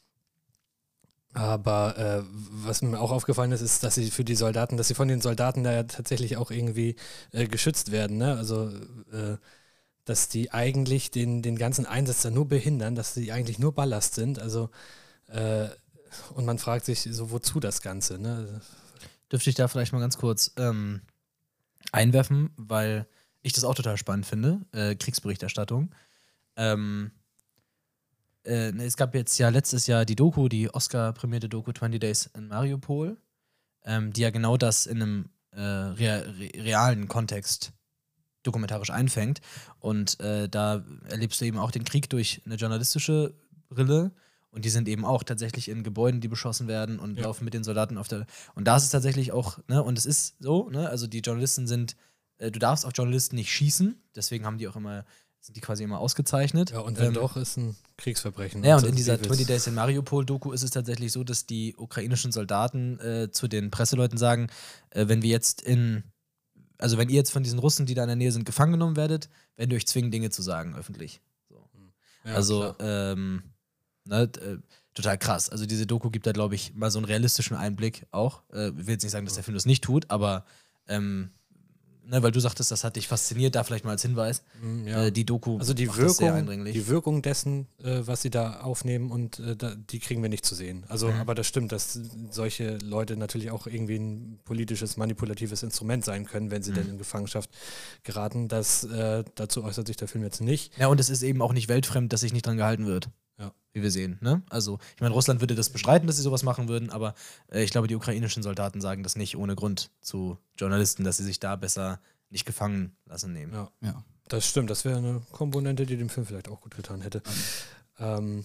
Aber äh, was mir auch aufgefallen ist, ist, dass sie für die Soldaten, dass sie von den Soldaten da ja tatsächlich auch irgendwie äh, geschützt werden. Ne? Also, äh, dass die eigentlich den, den ganzen Einsatz da nur behindern, dass sie eigentlich nur Ballast sind. Also, äh, und man fragt sich so, wozu das Ganze? Ne? Dürfte ich da vielleicht mal ganz kurz ähm, einwerfen, weil ich das auch total spannend finde, äh, Kriegsberichterstattung. Ähm, äh, ne, es gab jetzt ja letztes Jahr die Doku, die Oscar-prämierte Doku zwanzig Days in Mariupol, ähm, die ja genau das in einem äh, rea re realen Kontext dokumentarisch einfängt. Und äh, da erlebst du eben auch den Krieg durch eine journalistische Brille. Und die sind eben auch tatsächlich in Gebäuden, die beschossen werden und Ja. laufen mit den Soldaten auf der. Und da ist es tatsächlich auch, ne, und es ist so, ne, also die Journalisten sind, äh, du darfst auf Journalisten nicht schießen, deswegen haben die auch immer, sind die quasi immer ausgezeichnet. Ja, und wenn Ähm, doch, ist ein Kriegsverbrechen. Ja, und Also, in dieser wie willst- zwanzig Days in Mariupol-Doku ist es tatsächlich so, dass die ukrainischen Soldaten äh, zu den Presseleuten sagen, äh, wenn wir jetzt in, also wenn ihr jetzt von diesen Russen, die da in der Nähe sind, gefangen genommen werdet, werden wir euch zwingen, Dinge zu sagen, öffentlich. So. Ja, also, klar. ähm, ne, d- äh, total krass. Also diese Doku gibt da, glaube ich, mal so einen realistischen Einblick auch. Äh, ich will jetzt nicht sagen, dass der Film das nicht tut, aber Ähm, ne, weil du sagtest, das hat dich fasziniert, da vielleicht mal als Hinweis. Mm, ja. Äh, die Doku Also die macht das sehr Wirkung, eindringlich. die Wirkung dessen, äh, was sie da aufnehmen und äh, da, die kriegen wir nicht zu sehen. Also, Mhm. aber das stimmt, dass solche Leute natürlich auch irgendwie ein politisches, manipulatives Instrument sein können, wenn sie Mhm. denn in Gefangenschaft geraten. Das, äh, dazu äußert sich der Film jetzt nicht. Ja, und es ist eben auch nicht weltfremd, dass sich nicht dran gehalten wird. Ja. Wie wir sehen. Ne? Also, ich meine, Russland würde das bestreiten, dass sie sowas machen würden, aber äh, ich glaube, die ukrainischen Soldaten sagen das nicht ohne Grund zu Journalisten, dass sie sich da besser nicht gefangen lassen nehmen. Ja, Ja. das stimmt. Das wäre eine Komponente, die dem Film vielleicht auch gut getan hätte. Ähm,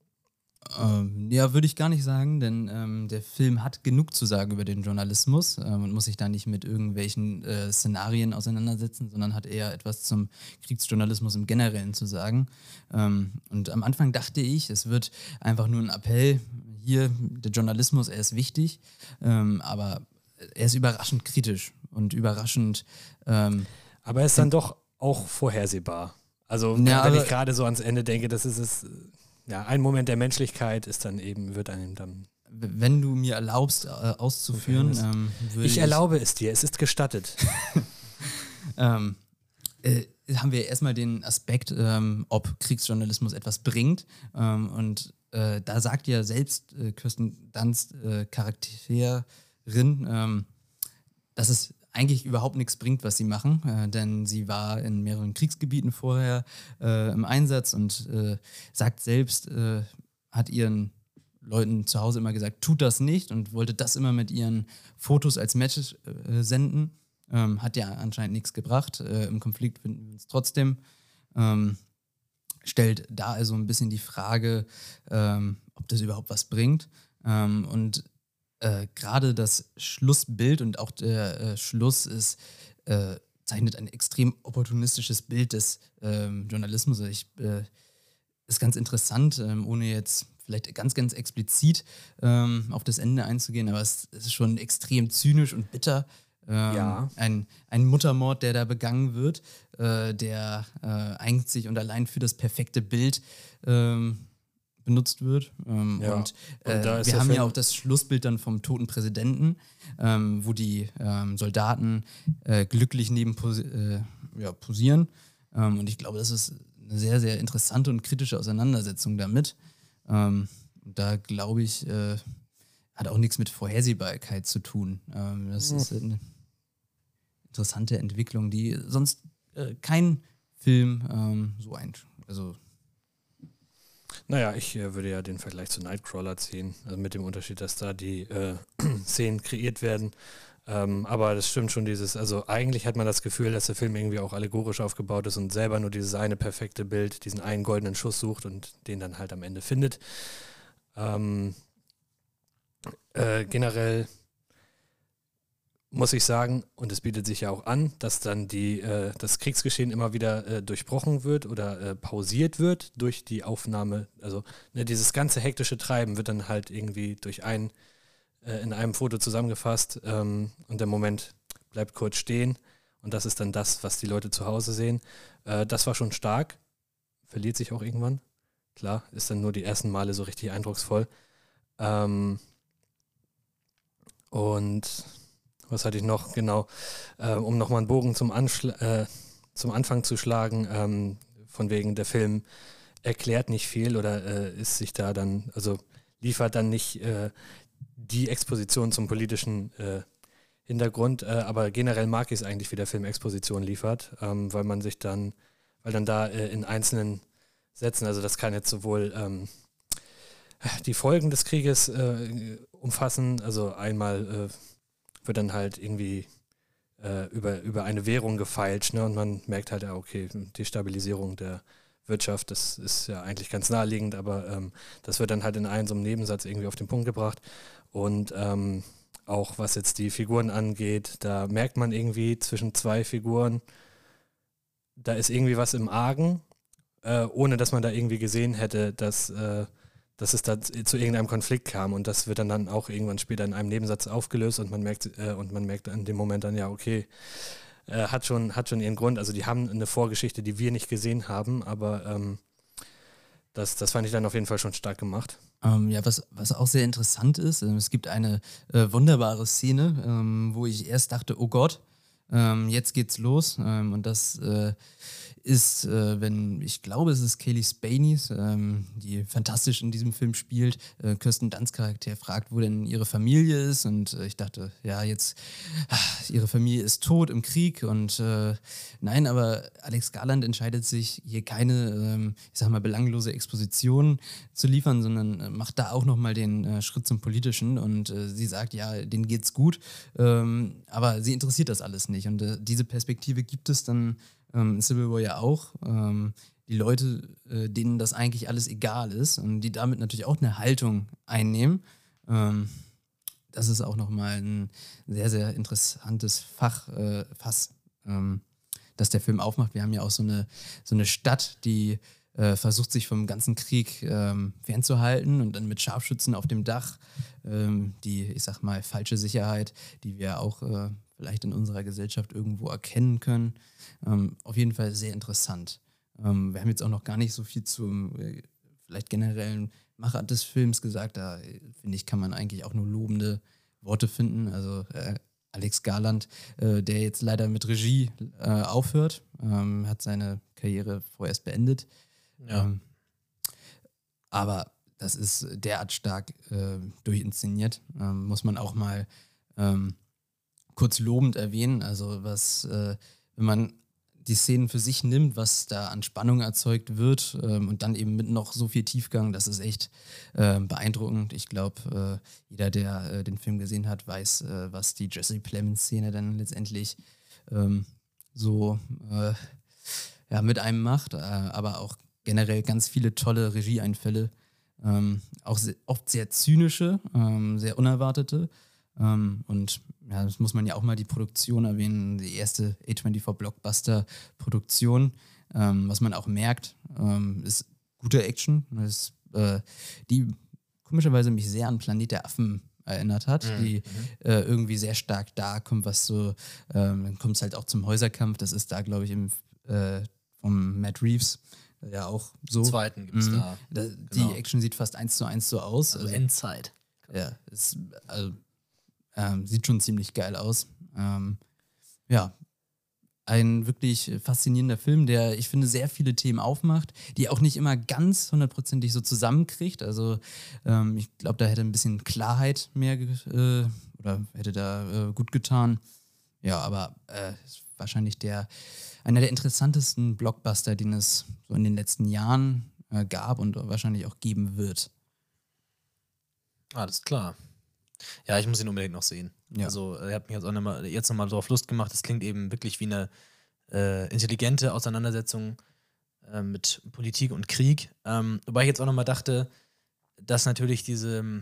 Ähm, ja, würde ich gar nicht sagen, denn ähm, der Film hat genug zu sagen über den Journalismus ähm, und muss sich da nicht mit irgendwelchen äh, Szenarien auseinandersetzen, sondern hat eher etwas zum Kriegsjournalismus im Generellen zu sagen. Ähm, und am Anfang dachte ich, es wird einfach nur ein Appell, hier, der Journalismus, er ist wichtig, ähm, aber er ist überraschend kritisch und überraschend ähm, aber er ist dann doch auch vorhersehbar. Also, Ja, wenn aber- ich gerade so ans Ende denke, das ist es. Ja, ein Moment der Menschlichkeit ist dann eben, wird einem dann. wenn du mir erlaubst, äh, auszuführen, Okay, das- ähm, würde Ich erlaube es dir, es ist gestattet. ähm, äh, haben wir erstmal den Aspekt, ähm, ob Kriegsjournalismus etwas bringt. Ähm, und äh, da sagt ja selbst äh, Kirsten Dunst, äh, Charakterin, ähm, dass es eigentlich überhaupt nichts bringt, was sie machen, äh, denn sie war in mehreren Kriegsgebieten vorher äh, im Einsatz und äh, sagt selbst, äh, hat ihren Leuten zu Hause immer gesagt, tut das nicht und wollte das immer mit ihren Fotos als Matches äh, senden. Ähm, hat ja anscheinend nichts gebracht. Äh, Im Konflikt finden wir es trotzdem. Ähm, stellt da also ein bisschen die Frage, ähm, ob das überhaupt was bringt. Ähm, und äh, gerade das Schlussbild und auch der äh, Schluss ist, äh, zeichnet ein extrem opportunistisches Bild des ähm, Journalismus. Also ich, äh, ist ganz interessant, ähm, ohne jetzt vielleicht ganz, ganz explizit ähm, auf das Ende einzugehen, aber es, es ist schon extrem zynisch und bitter. Ähm, Ja. ein, ein Muttermord, der da begangen wird, äh, der äh, einzig und allein für das perfekte Bild ähm, benutzt wird. Ähm, Ja. Und, Und äh, da ist wir der haben Film- ja auch das Schlussbild dann vom toten Präsidenten, ähm, wo die ähm, Soldaten äh, glücklich neben posi äh, ja, posieren. Ähm, und ich glaube, das ist eine sehr, sehr interessante und kritische Auseinandersetzung damit. Ähm, da glaube ich, äh, hat auch nichts mit Vorhersehbarkeit zu tun. Ähm, das Mhm. ist eine interessante Entwicklung, die sonst äh, kein Film ähm, so ein, also Naja, ich äh, würde ja den Vergleich zu Nightcrawler ziehen, also mit dem Unterschied, dass da die äh, Szenen kreiert werden. Ähm, aber das stimmt schon, dieses, also eigentlich hat man das Gefühl, dass der Film irgendwie auch allegorisch aufgebaut ist und selber nur dieses eine perfekte Bild, diesen einen goldenen Schuss sucht und den dann halt am Ende findet. Ähm, äh, generell muss ich sagen, und es bietet sich ja auch an, dass dann die, äh, das Kriegsgeschehen immer wieder äh, durchbrochen wird oder äh, pausiert wird durch die Aufnahme. Also ne, dieses ganze hektische Treiben wird dann halt irgendwie durch ein, äh, in einem Foto zusammengefasst ähm, und der Moment bleibt kurz stehen und das ist dann das, was die Leute zu Hause sehen. Äh, das war schon stark, verliert sich auch irgendwann. Klar, ist dann nur die ersten Male so richtig eindrucksvoll. Ähm, und was hatte ich noch? Genau, äh, um nochmal einen Bogen zum, Anschl- äh, zum Anfang zu schlagen, ähm, von wegen der Film erklärt nicht viel oder äh, ist sich da dann, also liefert dann nicht äh, die Exposition zum politischen äh, Hintergrund, äh, aber generell mag ich es eigentlich, wie der Film Exposition liefert, ähm, weil man sich dann, weil dann da äh, in einzelnen Sätzen, also das kann jetzt sowohl ähm, die Folgen des Krieges äh, umfassen, also einmal äh, wird dann halt irgendwie äh, über, über eine Währung gefeilscht, ne? Und man merkt halt, ja, okay, die Stabilisierung der Wirtschaft, das ist ja eigentlich ganz naheliegend, aber ähm, das wird dann halt in einem so einem Nebensatz irgendwie auf den Punkt gebracht. Und ähm, auch was jetzt die Figuren angeht, da merkt man irgendwie zwischen zwei Figuren, da ist irgendwie was im Argen, äh, ohne dass man da irgendwie gesehen hätte, dass äh, dass es da zu irgendeinem Konflikt kam und das wird dann, dann auch irgendwann später in einem Nebensatz aufgelöst und man merkt äh, und man merkt in dem Moment dann, ja, okay, äh, hat schon, hat schon ihren Grund. Also die haben eine Vorgeschichte, die wir nicht gesehen haben, aber ähm, das, das fand ich dann auf jeden Fall schon stark gemacht. Ähm, ja, was, was auch sehr interessant ist, ähm, es gibt eine äh, wunderbare Szene, ähm, wo ich erst dachte, oh Gott, Ähm, jetzt geht's los ähm, und das äh, ist, äh, wenn, ich glaube, es ist Cailee Spaeny, ähm, die fantastisch in diesem Film spielt. Äh, Kirsten Dunsts Charakter fragt, wo denn ihre Familie ist und äh, ich dachte, ja, jetzt, ach, ihre Familie ist tot im Krieg und äh, nein, aber Alex Garland entscheidet sich, hier keine, ähm, ich sag mal, belanglose Exposition zu liefern, sondern äh, macht da auch nochmal den äh, Schritt zum Politischen und äh, sie sagt, ja, denen geht's gut, ähm, aber sie interessiert das alles nicht und äh, diese Perspektive gibt es dann ähm, in Civil War ja auch. Ähm, die Leute, äh, denen das eigentlich alles egal ist und die damit natürlich auch eine Haltung einnehmen. Ähm, das ist auch nochmal ein sehr, sehr interessantes Fach, äh, Fass, ähm, das der Film aufmacht. Wir haben ja auch so eine, so eine Stadt, die äh, versucht, sich vom ganzen Krieg ähm, fernzuhalten und dann mit Scharfschützen auf dem Dach ähm, die, ich sag mal, falsche Sicherheit, die wir auch äh, vielleicht in unserer Gesellschaft irgendwo erkennen können. Ähm, auf jeden Fall sehr interessant. Ähm, wir haben jetzt auch noch gar nicht so viel zum äh, vielleicht generellen Macher des Films gesagt. Da, äh, finde ich, kann man eigentlich auch nur lobende Worte finden. Also äh, Alex Garland, äh, der jetzt leider mit Regie äh, aufhört, ähm, hat seine Karriere vorerst beendet. Ja. Ähm, aber das ist derart stark äh, durchinszeniert. Ähm, muss man auch mal ähm, kurz lobend erwähnen. Also was, äh, wenn man die Szenen für sich nimmt, was da an Spannung erzeugt wird ähm, und dann eben mit noch so viel Tiefgang, das ist echt äh, beeindruckend. Ich glaube, äh, jeder, der äh, den Film gesehen hat, weiß, äh, was die Jesse Plemons-Szene dann letztendlich ähm, so äh, ja, mit einem macht, äh, aber auch generell ganz viele tolle Regieeinfälle, ähm, auch se- oft sehr zynische, ähm, sehr unerwartete. Ähm, und ja, das muss man ja auch mal die Produktion erwähnen, die erste A vierundzwanzig Blockbuster-Produktion. Ähm, was man auch merkt, ähm, ist gute Action, ist, äh, die komischerweise mich sehr an Planet der Affen erinnert hat, Mhm. die äh, irgendwie sehr stark da kommt, was so, ähm, dann kommt es halt auch zum Häuserkampf, das ist da, glaube ich, im, äh, vom Matt Reeves ja auch so. Im zweiten gibt es Mhm. da. Da, Genau. Die Action sieht fast eins zu eins so aus. Also, Also, Endzeit. ja, ist, also, ähm, sieht schon ziemlich geil aus. Ähm, ja, ein wirklich faszinierender Film, der, ich finde, sehr viele Themen aufmacht, die auch nicht immer ganz hundertprozentig so zusammenkriegt. Also ähm, ich glaube, da hätte ein bisschen Klarheit mehr ge- äh, oder hätte da äh, gut getan. Ja, aber äh, ist wahrscheinlich der einer der interessantesten Blockbuster, den es so in den letzten Jahren äh, gab und wahrscheinlich auch geben wird. Alles klar. Ja, ich muss ihn unbedingt noch sehen. Ja. Also, ihr habt mich jetzt auch noch mal, jetzt nochmal drauf Lust gemacht. Das klingt eben wirklich wie eine äh, intelligente Auseinandersetzung äh, mit Politik und Krieg. Ähm, wobei ich jetzt auch nochmal dachte, dass natürlich diese, ähm,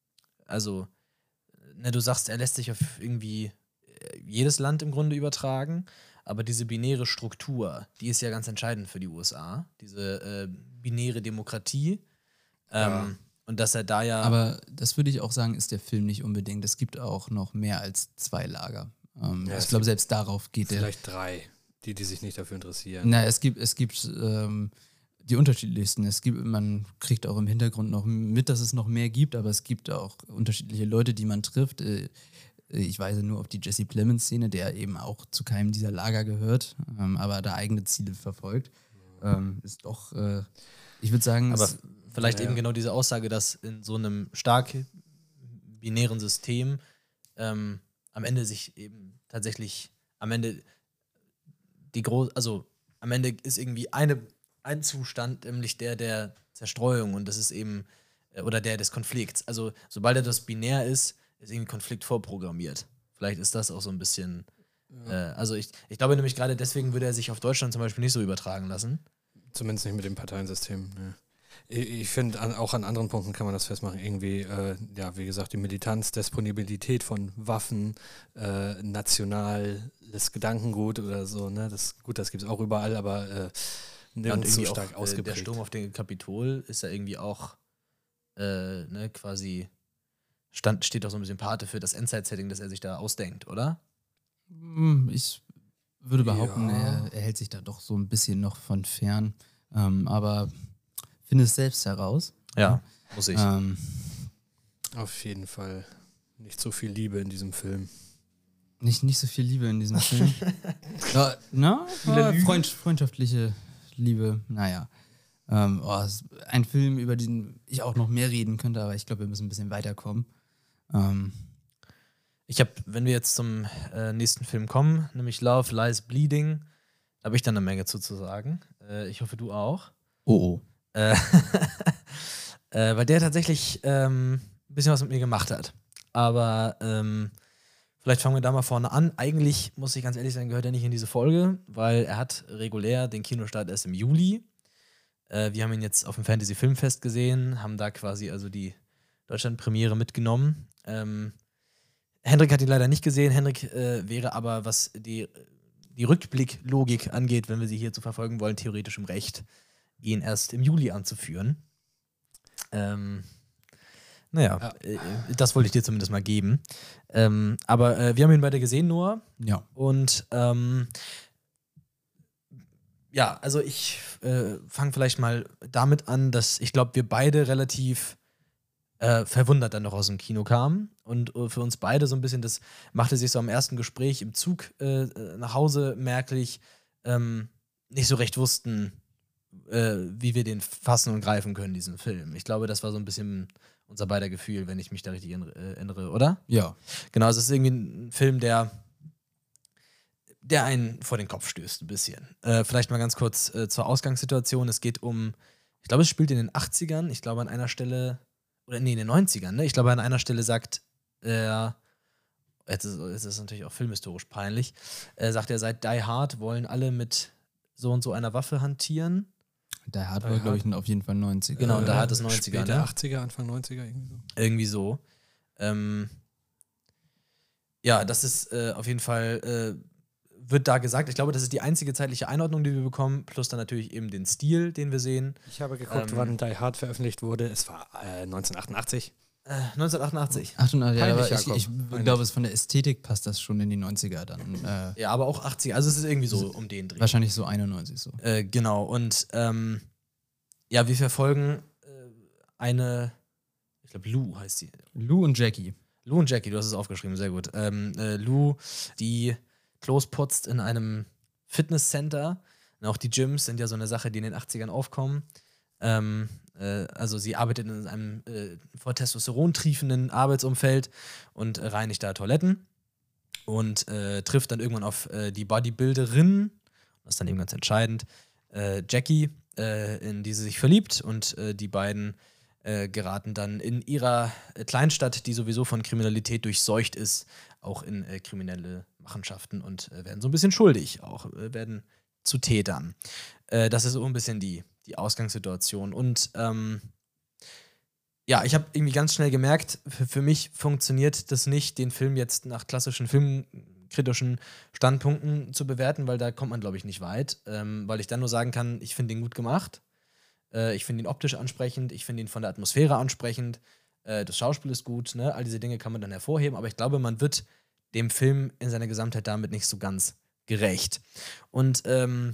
also, ne, du sagst, er lässt sich auf irgendwie äh, jedes Land im Grunde übertragen, aber diese binäre Struktur, die ist ja ganz entscheidend für die U S A. Diese äh, binäre Demokratie. Ähm, Ja. Und dass er da ja. Aber das würde ich auch sagen, ist der Film nicht unbedingt. Es gibt auch noch mehr als zwei Lager. Ähm, Ja, ich es glaube, gibt selbst darauf geht der. Vielleicht drei, die, die sich nicht dafür interessieren. Na, es gibt, es gibt ähm, die unterschiedlichsten. Es gibt, man kriegt auch im Hintergrund noch mit, dass es noch mehr gibt, aber es gibt auch unterschiedliche Leute, die man trifft. Äh, ich weise nur auf die Jesse Plemons-Szene, der eben auch zu keinem dieser Lager gehört, ähm, aber da eigene Ziele verfolgt. Ähm, ist doch, äh, ich würde sagen, Aber es, vielleicht ja, eben ja. genau diese Aussage, dass in so einem stark binären System ähm, am Ende sich eben tatsächlich, am Ende die groß, also am Ende ist irgendwie eine, ein Zustand, nämlich der der Zerstreuung und das ist eben, äh, oder der des Konflikts. Also sobald etwas binär ist, ist irgendwie Konflikt vorprogrammiert. Vielleicht ist das auch so ein bisschen, äh, also ich, ich glaube nämlich gerade deswegen würde er sich auf Deutschland zum Beispiel nicht so übertragen lassen. Zumindest nicht mit dem Parteiensystem. Ne. Ich, ich finde, an, auch an anderen Punkten kann man das festmachen. Irgendwie, äh, ja, wie gesagt, die Militanz, Disponibilität von Waffen, äh, nationales Gedankengut oder so. Ne? Das, gut, das gibt es auch überall, aber äh, Ja, und nirgends so irgendwie stark auch äh, der ausgeprägt. Sturm auf den Kapitol ist ja irgendwie auch äh, ne, quasi stand, steht auch so ein bisschen Pate für das Endzeit-Setting, das er sich da ausdenkt, oder? Hm, ich würde behaupten, Ja. er, er hält sich da doch so ein bisschen noch von fern. Ähm, aber finde es selbst heraus. Ja, muss ich. Ähm, Auf jeden Fall nicht so viel Liebe in diesem Film. Nicht, nicht so viel Liebe in diesem Film. ja, na, ja, Freund, freundschaftliche Liebe, naja. Ähm, oh, es ist ein Film, über den ich auch noch mehr reden könnte, aber ich glaube, wir müssen ein bisschen weiterkommen. Ähm, Ich habe, wenn wir jetzt zum äh, nächsten Film kommen, nämlich Love Lies Bleeding, da habe ich dann eine Menge zu, zu sagen. Äh, ich hoffe, du auch. oh, oh. Äh, äh, weil der tatsächlich ähm, ein bisschen was mit mir gemacht hat. Aber ähm, vielleicht fangen wir da mal vorne an. Eigentlich, muss ich ganz ehrlich sagen, gehört er nicht in diese Folge, weil er hat regulär den Kinostart erst im Juli. Äh, wir haben ihn jetzt auf dem Fantasy Filmfest gesehen, haben da quasi also die Deutschland-Premiere mitgenommen. Ähm, Hendrik hat ihn leider nicht gesehen. Hendrik äh, wäre aber, was die, die Rückblicklogik angeht, wenn wir sie hier zu verfolgen wollen, theoretisch im Recht, ihn erst im Juli anzuführen. Ähm, naja, Ja. äh, das wollte ich dir zumindest mal geben. Ähm, aber äh, wir haben ihn beide gesehen, Noah. Ja. Und ähm, ja, also ich äh, fange vielleicht mal damit an, dass ich glaube, wir beide relativ äh, verwundert dann noch aus dem Kino kamen. Und äh, für uns beide so ein bisschen, das machte sich so am ersten Gespräch im Zug äh, nach Hause merklich, ähm, nicht so recht wussten, äh, wie wir den fassen und greifen können, diesen Film. Ich glaube, das war so ein bisschen unser beider Gefühl, wenn ich mich da richtig erinnere, oder? Ja. Genau, es ist irgendwie ein Film, der der einen vor den Kopf stößt, ein bisschen. Äh, vielleicht mal ganz kurz äh, zur Ausgangssituation. Es geht um, ich glaube, es spielt in den achtzigern. Ich glaube, an einer Stelle, oder nee, in den neunzigern, ne? Ich glaube, an einer Stelle sagt er, äh, jetzt, ist, jetzt ist es natürlich auch filmhistorisch peinlich, äh, sagt er, seit Die Hard wollen alle mit so und so einer Waffe hantieren. Die Hard Die war, glaube Hard. ich, auf jeden Fall neunzig. Genau, und Äh, Die Hard ist neunziger, Später ne? achtziger, Anfang neunziger, irgendwie so. Irgendwie so. Ähm, ja, das ist äh, auf jeden Fall, äh, wird da gesagt. Ich glaube, das ist die einzige zeitliche Einordnung, die wir bekommen, plus dann natürlich eben den Stil, den wir sehen. Ich habe geguckt, Ähm, wann Die Hard veröffentlicht wurde. Es war äh, neunzehnhundertachtundachtzig. Äh, neunzehnhundertachtundachtzig. achtundachtzig, ja, aber Peinlich, ich, Jakob. ich Peinlich. glaube, es von der Ästhetik passt das schon in die neunziger dann. Äh, Ja, aber auch achtziger. Also es ist irgendwie so um den Dreh. wahrscheinlich so einundneunzig so. Äh, genau. Und ähm, ja, wir verfolgen äh, eine, ich glaube, Lou heißt sie. Lou und Jackie. Lou und Jackie, du hast es aufgeschrieben, sehr gut. Ähm, äh, Lou, die Klos putzt in einem Fitnesscenter. Und auch die Gyms sind ja so eine Sache, die in den achtzigern aufkommen. Ähm, äh, also sie arbeitet in einem äh, vor Testosteron triefenden Arbeitsumfeld und äh, reinigt da Toiletten und äh, trifft dann irgendwann auf äh, die Bodybuilderin, das ist dann eben ganz entscheidend, äh, Jackie, äh, in die sie sich verliebt, und äh, die beiden äh, geraten dann in ihrer äh, Kleinstadt, die sowieso von Kriminalität durchseucht ist, auch in äh, kriminelle Machenschaften und äh, werden so ein bisschen schuldig, auch äh, werden zu Tätern. Äh, das ist so ein bisschen die, die Ausgangssituation. Und ähm, ja, ich habe irgendwie ganz schnell gemerkt, für, für mich funktioniert das nicht, den Film jetzt nach klassischen filmkritischen Standpunkten zu bewerten, weil da kommt man, glaube ich, nicht weit. Ähm, weil ich dann nur sagen kann, ich finde ihn gut gemacht. Äh, ich finde ihn optisch ansprechend, ich finde ihn von der Atmosphäre ansprechend. Äh, das Schauspiel ist gut, ne? All diese Dinge kann man dann hervorheben, aber ich glaube, man wird dem Film in seiner Gesamtheit damit nicht so ganz gerecht. Und ähm,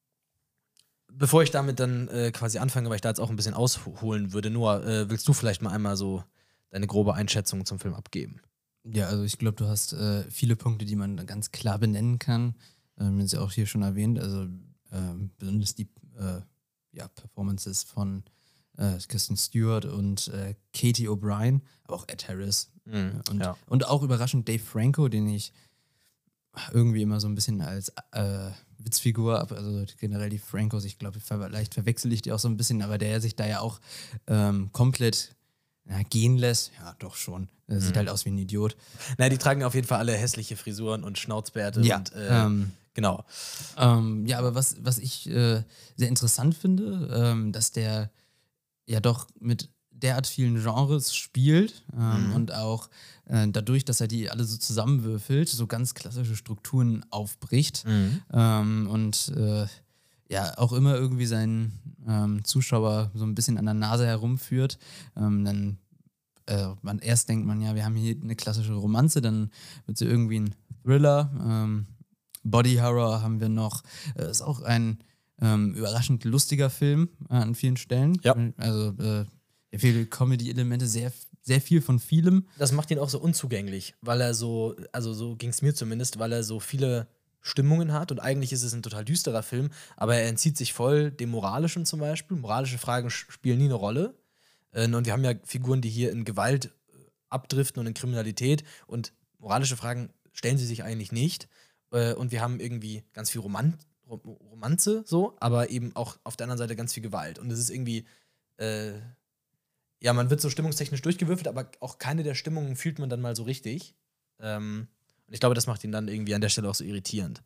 bevor ich damit dann äh, quasi anfange, weil ich da jetzt auch ein bisschen ausholen würde, Noah, äh, willst du vielleicht mal einmal so deine grobe Einschätzung zum Film abgeben? Ja, also ich glaube, du hast äh, viele Punkte, die man ganz klar benennen kann. Ähm, ist ja auch hier schon erwähnt. Also ähm, besonders die äh, ja, Performances von äh, Kristen Stewart und äh, Katie O'Brien, aber auch Ed Harris. Mhm, und, ja. und auch überraschend Dave Franco, den ich irgendwie immer so ein bisschen als äh, Witzfigur ab, also generell die Francos, ich glaube, vielleicht verwechsel ich die auch so ein bisschen, aber der sich da ja auch ähm, komplett ja, gehen lässt, ja doch schon. Er sieht Mhm. halt aus wie ein Idiot. Na, die tragen auf jeden Fall alle hässliche Frisuren und Schnauzbärte Ja, und äh, ähm, genau. Ähm, ja, aber was, was ich äh, sehr interessant finde, ähm, dass der ja doch mit derart vielen Genres spielt ähm, Mhm. und auch äh, dadurch, dass er die alle so zusammenwürfelt, so ganz klassische Strukturen aufbricht Mhm. ähm, und äh, ja auch immer irgendwie seinen ähm, Zuschauer so ein bisschen an der Nase herumführt. Ähm, dann äh, man, erst denkt man, ja, wir haben hier eine klassische Romanze, dann wird sie irgendwie ein Thriller. Ähm, Body Horror haben wir noch. Äh, ist auch ein ähm, überraschend lustiger Film äh, an vielen Stellen. Ja. Also äh, ja, viele Comedy-Elemente, sehr sehr viel von vielem. Das macht ihn auch so unzugänglich, weil er so, also so ging es mir zumindest, weil er so viele Stimmungen hat und eigentlich ist es ein total düsterer Film, aber er entzieht sich voll dem Moralischen zum Beispiel. Moralische Fragen sch- spielen nie eine Rolle. Äh, und wir haben ja Figuren, die hier in Gewalt äh, abdriften und in Kriminalität und moralische Fragen stellen sie sich eigentlich nicht. Äh, und wir haben irgendwie ganz viel Roman Rom Romanze, so, aber eben auch auf der anderen Seite ganz viel Gewalt. Und es ist irgendwie, äh, ja, man wird so stimmungstechnisch durchgewürfelt, aber auch keine der Stimmungen fühlt man dann mal so richtig. Ähm, und ich glaube, das macht ihn dann irgendwie an der Stelle auch so irritierend.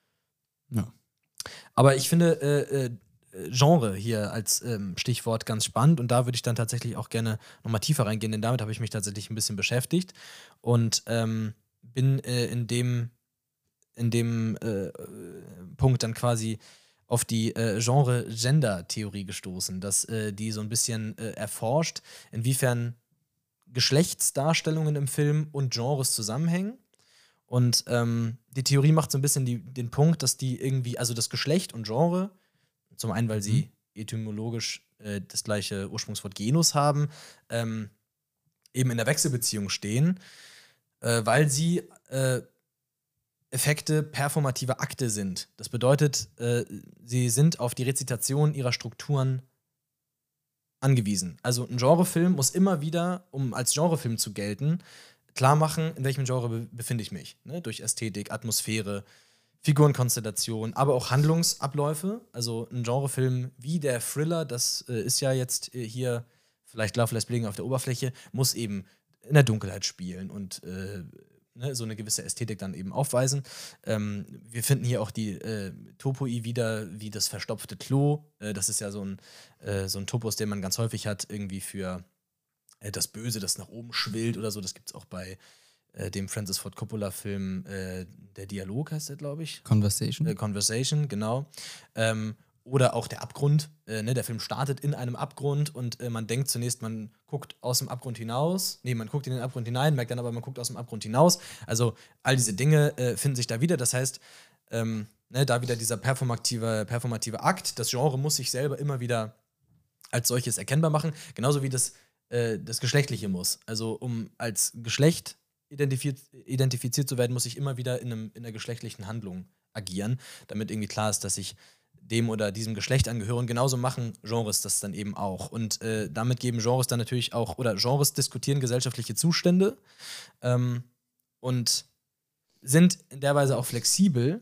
Ja. Aber ich finde äh, äh, Genre hier als ähm, Stichwort ganz spannend und da würde ich dann tatsächlich auch gerne nochmal tiefer reingehen, denn damit habe ich mich tatsächlich ein bisschen beschäftigt und ähm, bin äh, in dem, in dem äh, Punkt dann quasi auf die äh, Genre-Gender-Theorie gestoßen, dass äh, die so ein bisschen äh, erforscht, inwiefern Geschlechtsdarstellungen im Film und Genres zusammenhängen. Und ähm, die Theorie macht so ein bisschen die, den Punkt, dass die irgendwie, also das Geschlecht und Genre, zum einen, weil sie etymologisch äh, das gleiche Ursprungswort Genus haben, ähm, eben in der Wechselbeziehung stehen, äh, weil sie äh, Effekte performativer Akte sind. Das bedeutet, äh, sie sind auf die Rezitation ihrer Strukturen angewiesen. Also ein Genrefilm muss immer wieder, um als Genrefilm zu gelten, klar machen, in welchem Genre be befinde ich mich. Ne? Durch Ästhetik, Atmosphäre, Figurenkonstellation, aber auch Handlungsabläufe. Also ein Genrefilm wie der Thriller, das äh, ist ja jetzt äh, hier vielleicht Love Less Bleeding auf der Oberfläche, muss eben in der Dunkelheit spielen und äh, ne, so eine gewisse Ästhetik dann eben aufweisen. Ähm, wir finden hier auch die äh, Topoi wieder, wie das verstopfte Klo. Äh, das ist ja so ein, äh, so ein Topos, den man ganz häufig hat, irgendwie für äh, das Böse, das nach oben schwillt oder so. Das gibt es auch bei äh, dem Francis Ford Coppola-Film, äh, der Dialog heißt der, glaube ich. Conversation. Äh, Conversation, genau. Ähm, oder auch der Abgrund. Äh, ne? Der Film startet in einem Abgrund und äh, man denkt zunächst, man guckt aus dem Abgrund hinaus. Nee, man guckt in den Abgrund hinein, merkt dann aber, man guckt aus dem Abgrund hinaus. Also all diese Dinge äh, finden sich da wieder. Das heißt, ähm, ne, da wieder dieser performative, performative Akt. Das Genre muss sich selber immer wieder als solches erkennbar machen. Genauso wie das, äh, das Geschlechtliche muss. Also um als Geschlecht identifiziert, identifiziert zu werden, muss ich immer wieder in, einem, in einer geschlechtlichen Handlung agieren, damit irgendwie klar ist, dass ich dem oder diesem Geschlecht angehöre. Und genauso machen Genres das dann eben auch. Und äh, damit geben Genres dann natürlich auch, oder Genres diskutieren gesellschaftliche Zustände ähm, und sind in der Weise auch flexibel.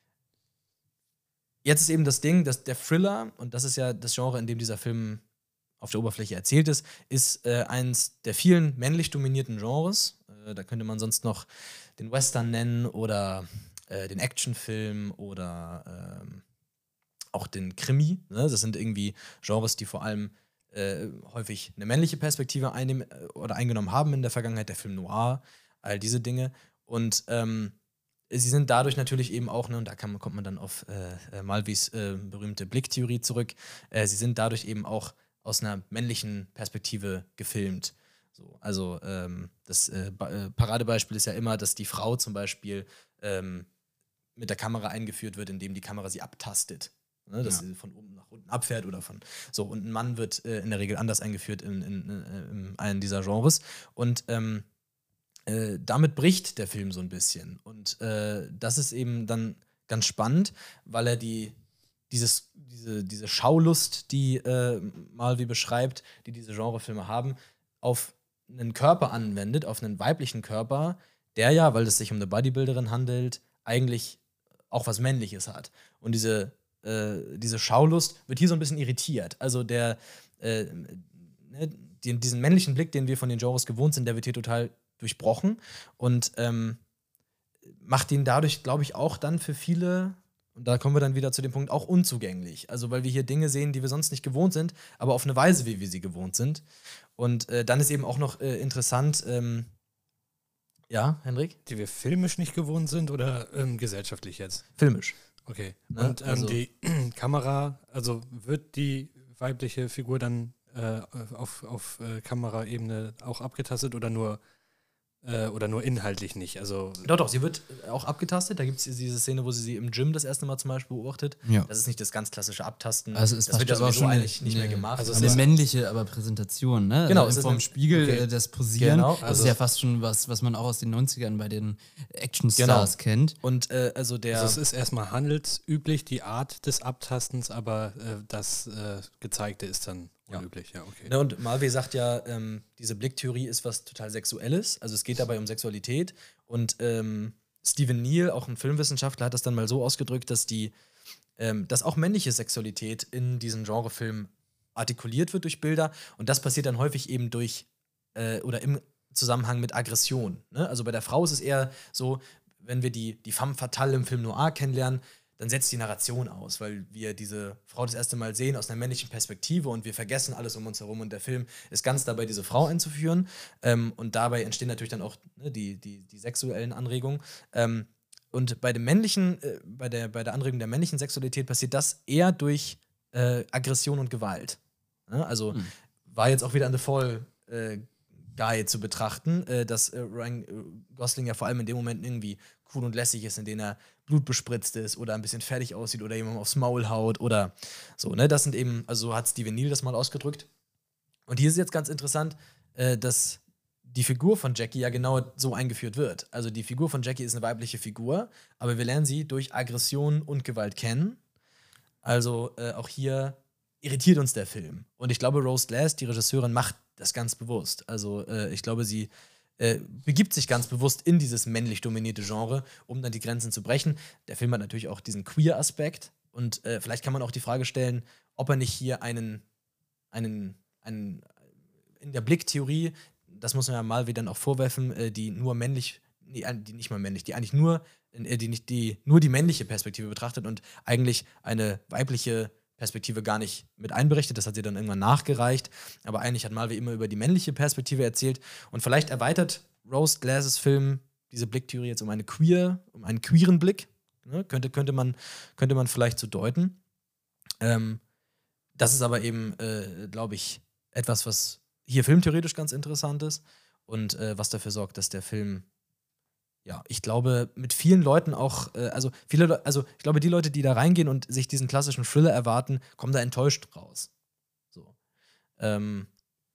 Jetzt ist eben das Ding, dass der Thriller, und das ist ja das Genre, in dem dieser Film auf der Oberfläche erzählt ist, ist äh, eins der vielen männlich dominierten Genres. Äh, da könnte man sonst noch den Western nennen oder äh, den Actionfilm oder ähm, auch den Krimi. Ne? Das sind irgendwie Genres, die vor allem äh, häufig eine männliche Perspektive einnehmen äh, oder eingenommen haben in der Vergangenheit, der Film Noir, all diese Dinge. Und ähm, sie sind dadurch natürlich eben auch, ne, und da kann, kommt man dann auf äh, Malvis äh, berühmte Blicktheorie zurück, äh, sie sind dadurch eben auch aus einer männlichen Perspektive gefilmt. So, also ähm, das äh, äh, Paradebeispiel ist ja immer, dass die Frau zum Beispiel ähm, mit der Kamera eingeführt wird, indem die Kamera sie abtastet. Ne, dass ja. sie von oben nach unten abfährt oder von so. Und ein Mann wird äh, in der Regel anders eingeführt in, in, in, in einem dieser Genres. Und ähm, äh, damit bricht der Film so ein bisschen. Und äh, das ist eben dann ganz spannend, weil er die dieses, diese, diese Schaulust, die äh, Malvi beschreibt, die diese Genrefilme haben, auf einen Körper anwendet, auf einen weiblichen Körper, der ja, weil es sich um eine Bodybuilderin handelt, eigentlich auch was Männliches hat. Und diese Äh, diese Schaulust wird hier so ein bisschen irritiert. Also der, äh, ne, den, diesen männlichen Blick, den wir von den Genres gewohnt sind, der wird hier total durchbrochen und ähm, macht ihn dadurch, glaube ich, auch dann für viele, und da kommen wir dann wieder zu dem Punkt, auch unzugänglich. Also weil wir hier Dinge sehen, die wir sonst nicht gewohnt sind, aber auf eine Weise, wie wir sie gewohnt sind. Und äh, dann ist eben auch noch äh, interessant, ähm, ja, Henrik? Die wir filmisch nicht gewohnt sind oder ähm, gesellschaftlich jetzt? Filmisch. Okay. Ne? Und ähm, Also, die Kamera, also wird die weibliche Figur dann äh, auf, auf äh, Kameraebene auch abgetastet oder nur Äh, oder nur inhaltlich nicht? Also Doch, doch, sie wird auch abgetastet. Da gibt es diese Szene, wo sie sie im Gym das erste Mal zum Beispiel beobachtet. Ja. Das ist nicht das ganz klassische Abtasten. Also es das wird ja aber sowieso schon eigentlich nicht mehr eine- gemacht. also es eine ist- männliche aber Präsentation, ne? Genau, Also es ist vorm eine- Spiegel okay. äh, das Posieren. Genau, das also- ist ja fast schon was, was man auch aus den neunzigern bei den Actionstars kennt. Und äh, also der. Also es ist erstmal handelsüblich, die Art des Abtastens, aber äh, das äh, Gezeigte ist dann Ja. unüblich. Ja, okay. Ne, und Malve sagt ja, ähm, diese Blicktheorie ist was total Sexuelles. Also es geht dabei um Sexualität. Und ähm, Stephen Neill, auch ein Filmwissenschaftler, hat das dann mal so ausgedrückt, dass die, ähm, dass auch männliche Sexualität in diesen Genrefilmen artikuliert wird durch Bilder. Und das passiert dann häufig eben durch äh, oder im Zusammenhang mit Aggression. Ne? Also bei der Frau ist es eher so, wenn wir die, die femme fatale im Film Noir kennenlernen, dann setzt die Narration aus, weil wir diese Frau das erste Mal sehen aus einer männlichen Perspektive und wir vergessen alles um uns herum und der Film ist ganz dabei, diese Frau einzuführen ähm, und dabei entstehen natürlich dann auch ne, die, die, die sexuellen Anregungen. Ähm, und bei dem männlichen, äh, bei, der, bei der Anregung der männlichen Sexualität passiert das eher durch äh, Aggression und Gewalt. Ja, also Hm. war jetzt auch wieder an The Fall äh, Guy zu betrachten, äh, dass äh, Ryan äh, Gosling ja vor allem in dem Moment irgendwie cool und lässig ist, in denen er blutbespritzt ist oder ein bisschen fertig aussieht oder jemandem aufs Maul haut oder so, ne? Das sind eben, also so hat Stephen Neill das mal ausgedrückt. Und hier ist jetzt ganz interessant, äh, dass die Figur von Jackie ja genau so eingeführt wird. Also die Figur von Jackie ist eine weibliche Figur, aber wir lernen sie durch Aggression und Gewalt kennen. Also äh, auch hier irritiert uns der Film. Und ich glaube, Rose Glass, die Regisseurin, macht das ganz bewusst. Also äh, ich glaube, sie äh, begibt sich ganz bewusst in dieses männlich dominierte Genre, um dann die Grenzen zu brechen. Der Film hat natürlich auch diesen Queer-Aspekt. Und äh, vielleicht kann man auch die Frage stellen, ob er nicht hier einen, einen, einen in der Blicktheorie, das muss man ja mal wieder auch vorwerfen, äh, die nur männlich, nee, die nicht mal männlich, die eigentlich nur, äh, die nicht die, nur die männliche Perspektive betrachtet und eigentlich eine weibliche Perspektive gar nicht mit einberechnet. Das hat sie dann irgendwann nachgereicht. Aber eigentlich hat Malve immer über die männliche Perspektive erzählt. Und vielleicht erweitert Rose Glasses Film diese Blicktheorie jetzt um eine queer, um einen queeren Blick. Ne? Könnte, könnte, man, könnte man vielleicht so deuten. Ähm, das ist aber eben, äh, glaube ich, etwas, was hier filmtheoretisch ganz interessant ist und äh, was dafür sorgt, dass der Film, ja, ich glaube, mit vielen Leuten auch, äh, also viele Le also ich glaube, die Leute, die da reingehen und sich diesen klassischen Thriller erwarten, kommen da enttäuscht raus. So. Ähm,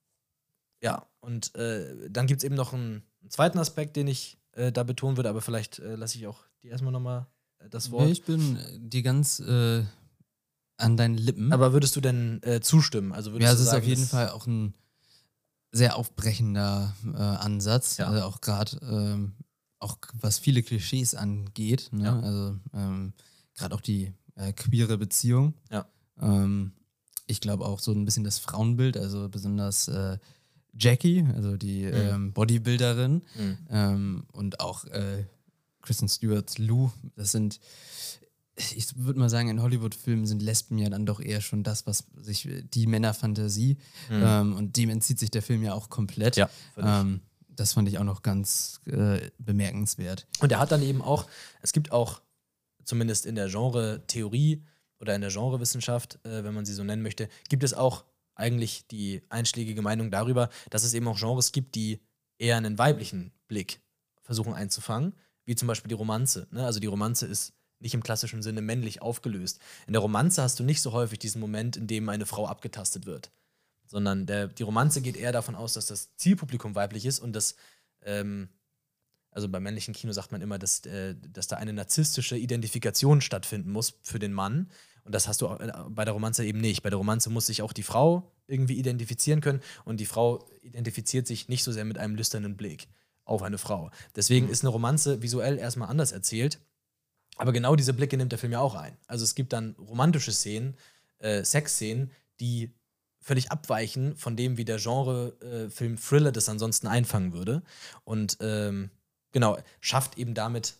ja, und äh, dann gibt es eben noch einen, einen zweiten Aspekt, den ich äh, da betonen würde, aber vielleicht äh, lasse ich auch dir erstmal nochmal äh, das Wort. Ich bin äh, dir ganz äh, an deinen Lippen. Aber würdest du denn äh, zustimmen? Also würdest ja, du es ist sagen, auf jeden dass- Fall auch ein sehr aufbrechender äh, Ansatz. Ja. Also auch gerade, ähm, auch was viele Klischees angeht. Ne? Ja. Also ähm, gerade auch die äh, queere Beziehung. Ja. Ähm, ich glaube auch so ein bisschen das Frauenbild, also besonders äh, Jackie, also die Mhm. ähm, Bodybuilderin Mhm. ähm, und auch äh, Kristen Stewart's Lou. Das sind, ich würde mal sagen, in Hollywood-Filmen sind Lesben ja dann doch eher schon das, was sich die Männerfantasie Mhm. ähm, und dem entzieht sich der Film ja auch komplett. Ja, völlig. ähm, das fand ich auch noch ganz äh, bemerkenswert. Und er hat dann eben auch, es gibt auch, zumindest in der Genre-Theorie oder in der Genrewissenschaft, äh, wenn man sie so nennen möchte, gibt es auch eigentlich die einschlägige Meinung darüber, dass es eben auch Genres gibt, die eher einen weiblichen Blick versuchen einzufangen, wie zum Beispiel die Romanze. Ne? Also die Romanze ist nicht im klassischen Sinne männlich aufgelöst. In der Romanze hast du nicht so häufig diesen Moment, in dem eine Frau abgetastet wird, sondern der, die Romanze geht eher davon aus, dass das Zielpublikum weiblich ist und das, ähm, also beim männlichen Kino sagt man immer, dass, äh, dass da eine narzisstische Identifikation stattfinden muss für den Mann. Und das hast du auch, äh, bei der Romanze eben nicht. Bei der Romanze muss sich auch die Frau irgendwie identifizieren können und die Frau identifiziert sich nicht so sehr mit einem lüsternen Blick auf eine Frau. Deswegen ist eine Romanze visuell erstmal anders erzählt. Aber genau diese Blicke nimmt der Film ja auch ein. Also es gibt dann romantische Szenen, äh, Sexszenen, die völlig abweichen von dem, wie der Genre-Film Thriller das ansonsten einfangen würde. Und ähm, genau, schafft eben damit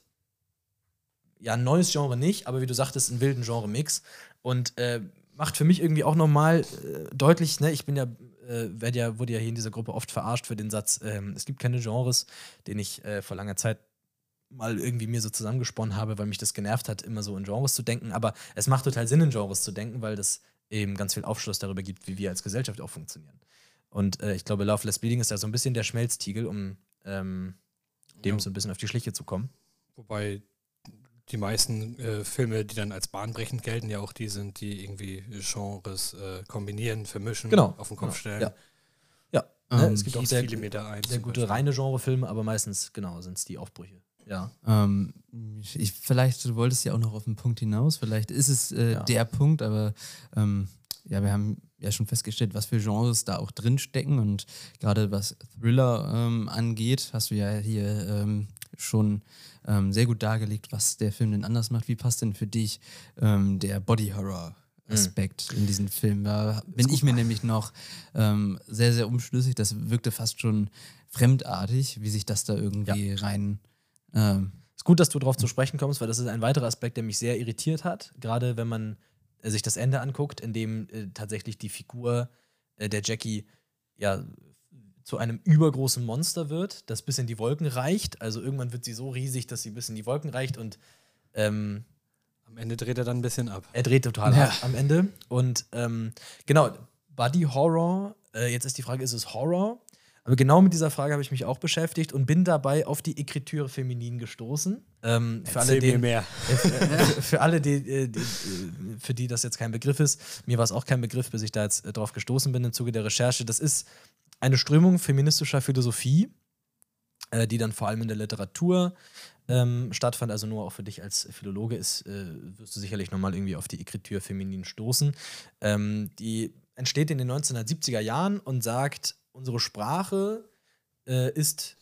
ja ein neues Genre nicht, aber wie du sagtest, einen wilden Genre-Mix. Und äh, macht für mich irgendwie auch nochmal äh, deutlich, ne, ich bin ja, äh, werd ja, wurde ja hier in dieser Gruppe oft verarscht für den Satz, ähm, es gibt keine Genres, den ich äh, vor langer Zeit mal irgendwie mir so zusammengesponnen habe, weil mich das genervt hat, immer so in Genres zu denken. Aber es macht total Sinn, in Genres zu denken, weil das eben ganz viel Aufschluss darüber gibt, wie wir als Gesellschaft auch funktionieren. Und äh, ich glaube, Love Less Bleeding ist ja so ein bisschen der Schmelztiegel, um, ähm, dem Ja. so ein bisschen auf die Schliche zu kommen. Wobei die meisten äh, Filme, die dann als bahnbrechend gelten, ja auch die sind, die irgendwie Genres äh, kombinieren, vermischen, Genau. auf den Kopf Genau. stellen. Ja. Ja, ne, Ähm, es gibt auch Kies, sehr, Millimeter eins sehr zum gute Beispiel. reine Genrefilme, aber meistens, genau, sind es die Aufbrüche. Ja. Ähm, ich, vielleicht du wolltest ja auch noch auf den Punkt hinaus, vielleicht ist es äh, Ja. der Punkt, aber ähm, ja, wir haben ja schon festgestellt, was für Genres da auch drin stecken und gerade was Thriller ähm, angeht, hast du ja hier ähm, schon ähm, sehr gut dargelegt, was der Film denn anders macht. Wie passt denn für dich ähm, der Body-Horror-Aspekt in diesen Film? Da bin ich mir nämlich noch ähm, sehr, sehr umschlüssig. Das wirkte fast schon fremdartig, wie sich das da irgendwie rein... Ähm, Ist gut, dass du darauf zu sprechen kommst, weil das ist ein weiterer Aspekt, der mich sehr irritiert hat. Gerade wenn man äh, sich das Ende anguckt, in dem äh, tatsächlich die Figur äh, der Jackie ja zu einem übergroßen Monster wird, das bis in die Wolken reicht. Also irgendwann wird sie so riesig, dass sie bis in die Wolken reicht und ähm, Am Ende dreht er dann ein bisschen ab. er dreht total Ja. ab am Ende. Und ähm, genau, Body Horror, äh, jetzt ist die Frage, ist es Horror? Aber genau mit dieser Frage habe ich mich auch beschäftigt und bin dabei auf die Ekriture feminin gestoßen. Ähm, für, alle, Erzähl mir denen, mehr. äh, für, für alle, die, äh, die, äh, für die das jetzt kein Begriff ist, mir war es auch kein Begriff, bis ich da jetzt äh, drauf gestoßen bin im Zuge der Recherche. Das ist eine Strömung feministischer Philosophie, äh, die dann vor allem in der Literatur ähm, stattfand. Also nur auch für dich als Philologe ist, äh, wirst du sicherlich nochmal irgendwie auf die Ekriture feminin stoßen. Ähm, die entsteht in den neunzehnhundertsiebziger Jahren und sagt, unsere Sprache äh, ist,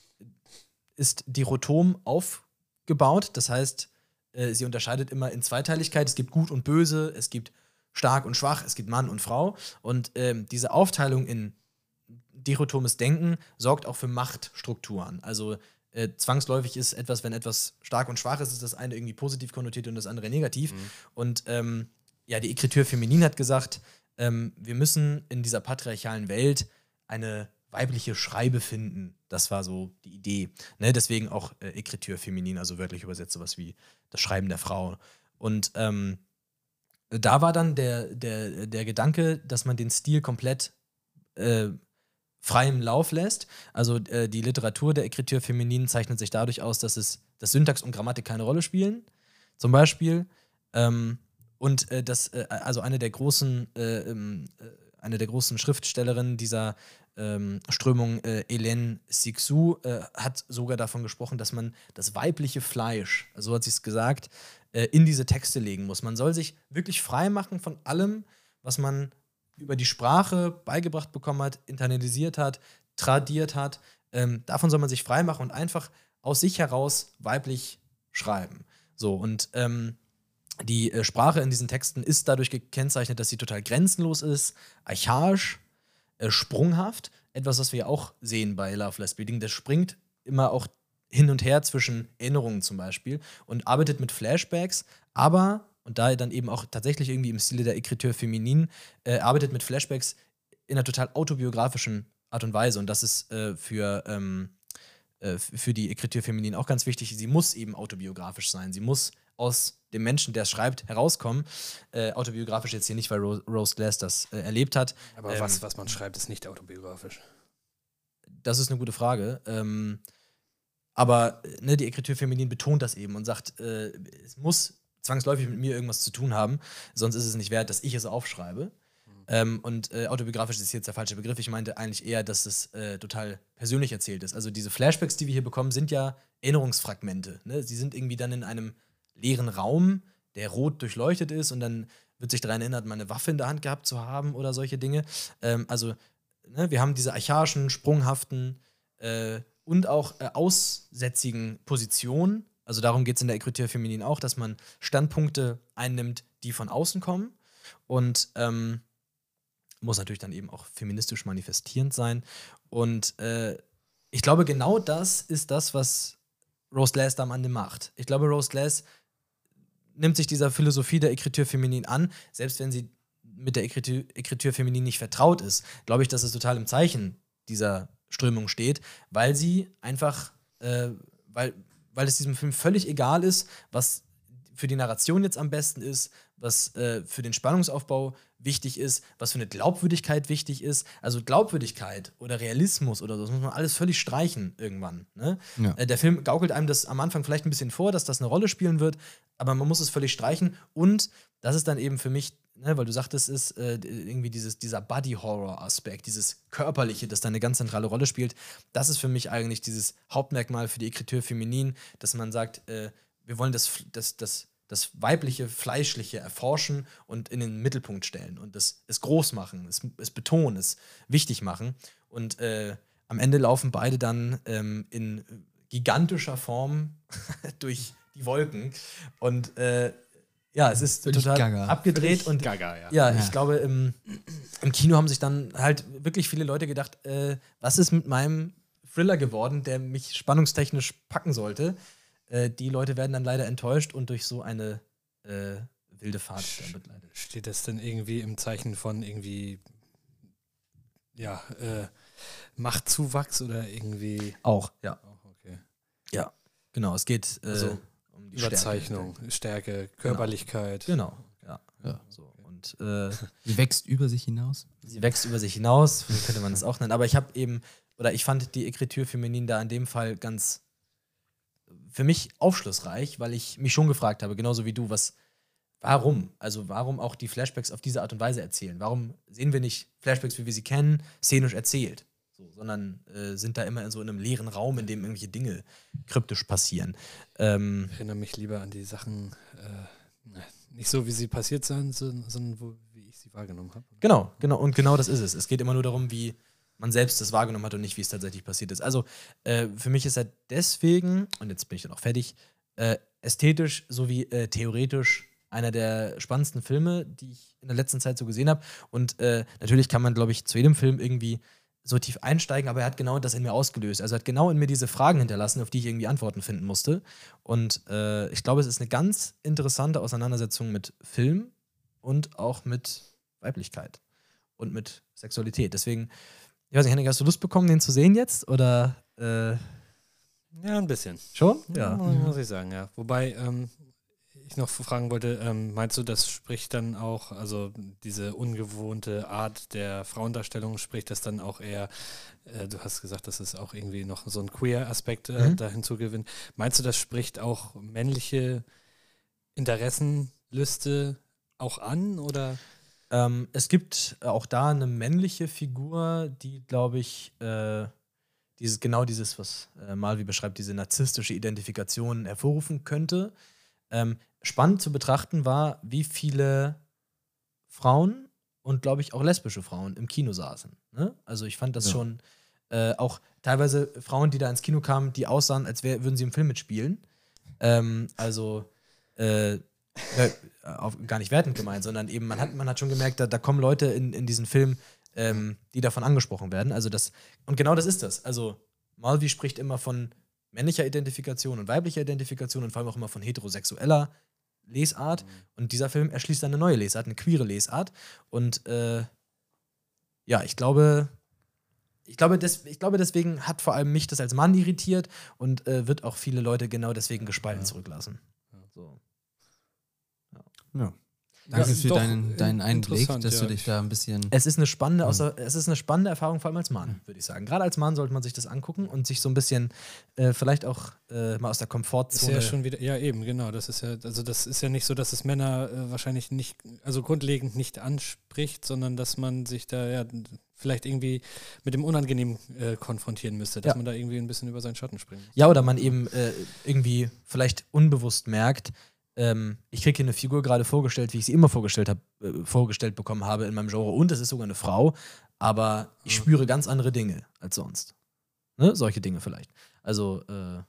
ist dichotom aufgebaut. Das heißt, äh, sie unterscheidet immer in Zweiteiligkeit. Es gibt Gut und Böse, es gibt stark und schwach, es gibt Mann und Frau. Und ähm, diese Aufteilung in dichotomes Denken sorgt auch für Machtstrukturen. Also äh, zwangsläufig ist etwas, wenn etwas stark und schwach ist, ist das eine irgendwie positiv konnotiert und das andere negativ. Mhm. Und ähm, ja, die Ekriture feminin hat gesagt, ähm, wir müssen in dieser patriarchalen Welt eine weibliche Schreibe finden. Das war so die Idee. Ne? Deswegen auch äh, Ekriture feminin, also wörtlich übersetzt sowas wie das Schreiben der Frau. Und ähm, da war dann der, der, der Gedanke, dass man den Stil komplett äh, freiem Lauf lässt. Also äh, die Literatur der Ekriture feminin zeichnet sich dadurch aus, dass es dass Syntax und Grammatik keine Rolle spielen. Zum Beispiel. Ähm, und äh, das, äh, also eine der großen, äh, äh, eine der großen Schriftstellerinnen dieser ähm, Strömung, äh, Hélène Cixous, äh, hat sogar davon gesprochen, dass man das weibliche Fleisch, so hat sie es gesagt, äh, in diese Texte legen muss. Man soll sich wirklich frei machen von allem, was man über die Sprache beigebracht bekommen hat, internalisiert hat, tradiert hat. Ähm, davon soll man sich frei machen und einfach aus sich heraus weiblich schreiben. So, und ähm, die äh, Sprache in diesen Texten ist dadurch gekennzeichnet, dass sie total grenzenlos ist, archaisch, äh, sprunghaft. Etwas, was wir ja auch sehen bei Love Less Bleeding. Das springt immer auch hin und her zwischen Erinnerungen zum Beispiel und arbeitet mit Flashbacks, aber und da dann eben auch tatsächlich irgendwie im Stile der Ekriture feminin, äh, arbeitet mit Flashbacks in einer total autobiografischen Art und Weise. Und das ist äh, für, ähm, äh, für die Ekriture feminin auch ganz wichtig. Sie muss eben autobiografisch sein. Sie muss aus dem Menschen, der es schreibt, herauskommen. Äh, autobiografisch jetzt hier nicht, weil Ro- Rose Glass das äh, erlebt hat. Aber Ähm, was, was man schreibt, ist nicht autobiografisch. Das ist eine gute Frage. Ähm, aber ne, die Ekriture feminin betont das eben und sagt, äh, es muss zwangsläufig mit mir irgendwas zu tun haben, sonst ist es nicht wert, dass ich es aufschreibe. Mhm. Ähm, und äh, autobiografisch ist jetzt der falsche Begriff. Ich meinte eigentlich eher, dass es äh, total persönlich erzählt ist. Also diese Flashbacks, die wir hier bekommen, sind ja Erinnerungsfragmente. Ne? Sie sind irgendwie dann in einem leeren Raum, der rot durchleuchtet ist und dann wird sich daran erinnert, mal eine Waffe in der Hand gehabt zu haben oder solche Dinge. Ähm, also ne, wir haben diese archaischen, sprunghaften äh, und auch äh, aussätzigen Positionen. Also darum geht es in der Ekriture feminin auch, dass man Standpunkte einnimmt, die von außen kommen und ähm, muss natürlich dann eben auch feministisch manifestierend sein. Und äh, ich glaube, genau das ist das, was Rose Glass da am Ende macht. Ich glaube, Rose Glass nimmt sich dieser Philosophie der Ekriture feminin an, selbst wenn sie mit der Ekriture, Ekriture feminin nicht vertraut ist, glaube ich, dass es total im Zeichen dieser Strömung steht, weil sie einfach, äh, weil weil es diesem Film völlig egal ist, was für die Narration jetzt am besten ist, was äh, für den Spannungsaufbau wichtig ist, was für eine Glaubwürdigkeit wichtig ist. Also Glaubwürdigkeit oder Realismus oder so, das muss man alles völlig streichen irgendwann. Ne? Ja. Äh, der Film gaukelt einem das am Anfang vielleicht ein bisschen vor, dass das eine Rolle spielen wird, aber man muss es völlig streichen. Und das ist dann eben für mich, ne, weil du sagtest, es ist äh, irgendwie dieses, dieser Body-Horror-Aspekt, dieses Körperliche, das da eine ganz zentrale Rolle spielt. Das ist für mich eigentlich dieses Hauptmerkmal für die Écriture Féminine, dass man sagt, äh, wir wollen das, das, das das weibliche, fleischliche erforschen und in den Mittelpunkt stellen und das es groß machen, es, es betonen, es wichtig machen. Und äh, am Ende laufen beide dann ähm, in gigantischer Form durch die Wolken. Und äh, ja, es ist Völlig total gaga. abgedreht. Völlig Und gaga, ja. ja, Ja. ich glaube, im, im Kino haben sich dann halt wirklich viele Leute gedacht, äh, was ist mit meinem Thriller geworden, der mich spannungstechnisch packen sollte. Äh, die Leute werden dann leider enttäuscht und durch so eine äh, wilde Fahrt dann begleitet. Steht das denn irgendwie im Zeichen von irgendwie, ja, äh, Machtzuwachs oder irgendwie? Auch, ja. Oh, okay. Ja, genau. Es geht äh, Also um die Überzeichnung, Stärke. Stärke, Körperlichkeit. Genau, ja. Ja. So. Und äh, Sie wächst über sich hinaus. sie wächst über sich hinaus, so könnte man es auch nennen. Aber ich habe eben, oder ich fand die Écriture Féminine da in dem Fall ganz für mich aufschlussreich, weil ich mich schon gefragt habe, genauso wie du, was, warum? Also warum auch die Flashbacks auf diese Art und Weise erzählen? Warum sehen wir nicht Flashbacks, wie wir sie kennen, szenisch erzählt? So, sondern äh, sind da immer in so einem leeren Raum, in dem irgendwelche Dinge kryptisch passieren. Ähm, Ich erinnere mich lieber an die Sachen, äh, ne, nicht so, wie sie passiert sind, so- sondern wo, wie ich sie wahrgenommen habe. Genau, genau, und genau das ist es. Es geht immer nur darum, wie man selbst das wahrgenommen hat und nicht, wie es tatsächlich passiert ist. Also äh, für mich ist er deswegen, und jetzt bin ich dann auch fertig, äh, ästhetisch sowie äh, theoretisch einer der spannendsten Filme, die ich in der letzten Zeit so gesehen habe. Und äh, natürlich kann man, glaube ich, zu jedem Film irgendwie so tief einsteigen, aber er hat genau das in mir ausgelöst. Also er hat genau in mir diese Fragen hinterlassen, auf die ich irgendwie Antworten finden musste. Und äh, ich glaube, es ist eine ganz interessante Auseinandersetzung mit Film und auch mit Weiblichkeit und mit Sexualität. Deswegen, ich weiß nicht, Henning, hast du Lust bekommen, den zu sehen jetzt? Oder äh, Ja, ein bisschen. schon? Ja, muss ich sagen, ja. Wobei ähm, ich noch fragen wollte, ähm, meinst du, das spricht dann auch, also diese ungewohnte Art der Frauendarstellung, spricht das dann auch eher, äh, du hast gesagt, dass es auch irgendwie noch so einen Queer-Aspekt äh, Mhm. da hinzugewinnt. Meinst du, das spricht auch männliche Interessenlüste auch an, oder? Ähm, es gibt auch da eine männliche Figur, die, glaube ich, äh, dieses, genau dieses, was äh, Malvi beschreibt, diese narzisstische Identifikation hervorrufen könnte. Ähm, spannend zu betrachten war, wie viele Frauen und, glaube ich, auch lesbische Frauen im Kino saßen. Ne? Also ich fand das Ja. schon äh, auch teilweise Frauen, die da ins Kino kamen, die aussahen, als wär, würden sie im Film mitspielen. Ähm, also äh, äh, auf, gar nicht wertend gemeint, sondern eben, man hat, man hat schon gemerkt, da, da kommen Leute in, in diesen Film, ähm, die davon angesprochen werden. Also das, und genau das ist das. Also Malvi spricht immer von männlicher Identifikation und weiblicher Identifikation und vor allem auch immer von heterosexueller Lesart. Und dieser Film erschließt eine neue Lesart, eine queere Lesart. Und äh, ja, ich glaube, ich glaube, des, ich glaube, deswegen hat vor allem mich das als Mann irritiert und äh, wird auch viele Leute genau deswegen gespalten Ja. zurücklassen. So. Ja. Danke Ja, für doch, deinen, deinen in- Einblick, interessant, dass ja. du dich da ein bisschen. Es ist eine spannende, Mhm. außer, es ist eine spannende Erfahrung, vor allem als Mann, würde ich sagen. Gerade als Mann sollte man sich das angucken und sich so ein bisschen äh, vielleicht auch äh, mal aus der Ist Komfortzone. ja schon wieder, ja eben, genau. Das ist ja, also das ist ja nicht so, dass es Männer äh, wahrscheinlich nicht, also grundlegend nicht anspricht, sondern dass man sich da ja vielleicht irgendwie mit dem Unangenehmen äh, konfrontieren müsste, dass Ja. man da irgendwie ein bisschen über seinen Schatten springt. Ja, oder man eben äh, irgendwie vielleicht unbewusst merkt, ähm, ich kriege hier eine Figur gerade vorgestellt, wie ich sie immer vorgestellt, hab, äh, vorgestellt bekommen habe in meinem Genre. Und es ist sogar eine Frau, aber ich Mhm. spüre ganz andere Dinge als sonst. Ne? Solche Dinge vielleicht. Also, äh,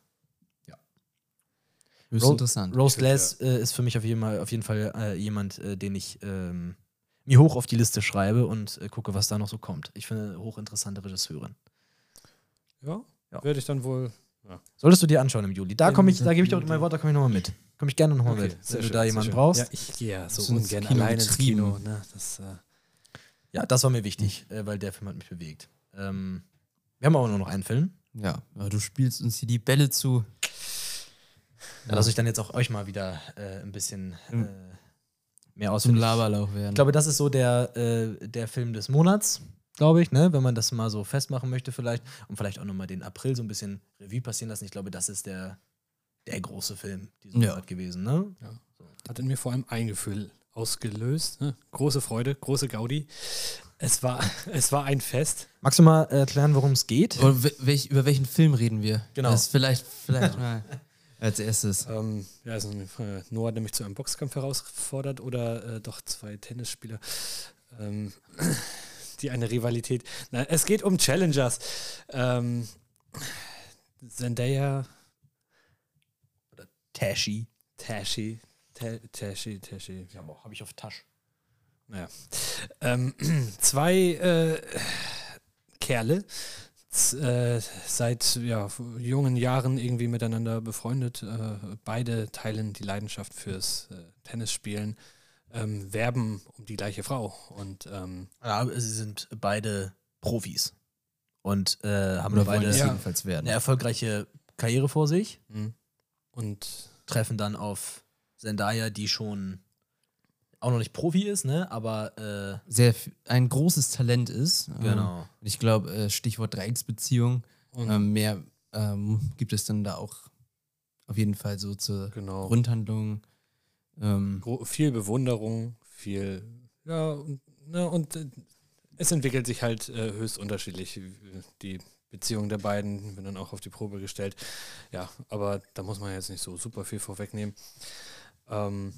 Höchst Ro- interessant. Rose Glass äh, ist für mich auf jeden Fall, auf jeden Fall äh, jemand, äh, den ich ähm, mir hoch auf die Liste schreibe und äh, gucke, was da noch so kommt. Ich finde, hochinteressante Regisseurin. Ja, Ja. werde ich dann wohl. Solltest du dir anschauen im Juli. Da komme ich, da gebe ich doch Im mein Wort, da komme ich nochmal mit. Komme ich gerne nochmal Okay, mit, sehr wenn du schön, da sehr jemanden schön. brauchst. Ja, ich gehe ja so Bist ins ungern Kino alleine ins getrieben. Kino. Ne? Das, äh, Ja, das war mir wichtig, äh, weil der Film hat mich bewegt. Ähm, wir haben aber nur noch einen Film. Ja, aber du spielst uns hier die Bälle zu. Ja, lass ich dann jetzt auch euch mal wieder äh, ein bisschen äh, mehr Zum ausführen. Laberlauch werden. Ich glaube, das ist so der, äh, der Film des Monats, glaube ich, ne? Wenn man das mal so festmachen möchte vielleicht. Und vielleicht auch nochmal den April so ein bisschen Revue passieren lassen. Ich glaube, das ist der, der große Film diesen Ja. Monat gewesen, ne? Ja. Hat in mir vor allem ein Gefühl ausgelöst. Ne? Große Freude, große Gaudi. Es war, es war ein Fest. Magst du mal erklären, worum es geht? Oder wel- welch, über welchen Film reden wir? Genau. Das ist vielleicht, vielleicht mal als erstes. Ähm, ja, also äh, Noah hat nämlich zu einem Boxkampf herausgefordert oder äh, doch zwei Tennisspieler, ähm, die eine Rivalität. Nein, es geht um Challengers. Ähm, Zendaya, Tashi. Tashi, Ta- Tashi, Tashi. Ja, habe ich auf Tasch. Naja. Ähm, zwei äh, Kerle, z- äh, seit ja, jungen Jahren irgendwie miteinander befreundet. Äh, beide teilen die Leidenschaft fürs äh, Tennisspielen, ähm, werben um die gleiche Frau. Und ähm, Ja, sie sind beide Profis. Und äh, haben Oder beide wollen es Ja. jedenfalls werden. eine erfolgreiche Karriere vor sich. mh. und Treffen dann auf Zendaya, die schon auch noch nicht Profi ist, ne? Aber äh, Sehr f- ein großes Talent ist. Ähm, genau. und ich glaube, äh, Stichwort Dreiecksbeziehung. Und Ähm, mehr ähm, gibt es dann da auch auf jeden Fall so zur genau. Grundhandlung. Ähm, Gro- viel Bewunderung, viel, ja, und, ne, und äh, es entwickelt sich halt äh, höchst unterschiedlich, äh, die Beziehung der beiden, wird dann auch auf die Probe gestellt. Ja, aber da muss man jetzt nicht so super viel vorwegnehmen. Ähm,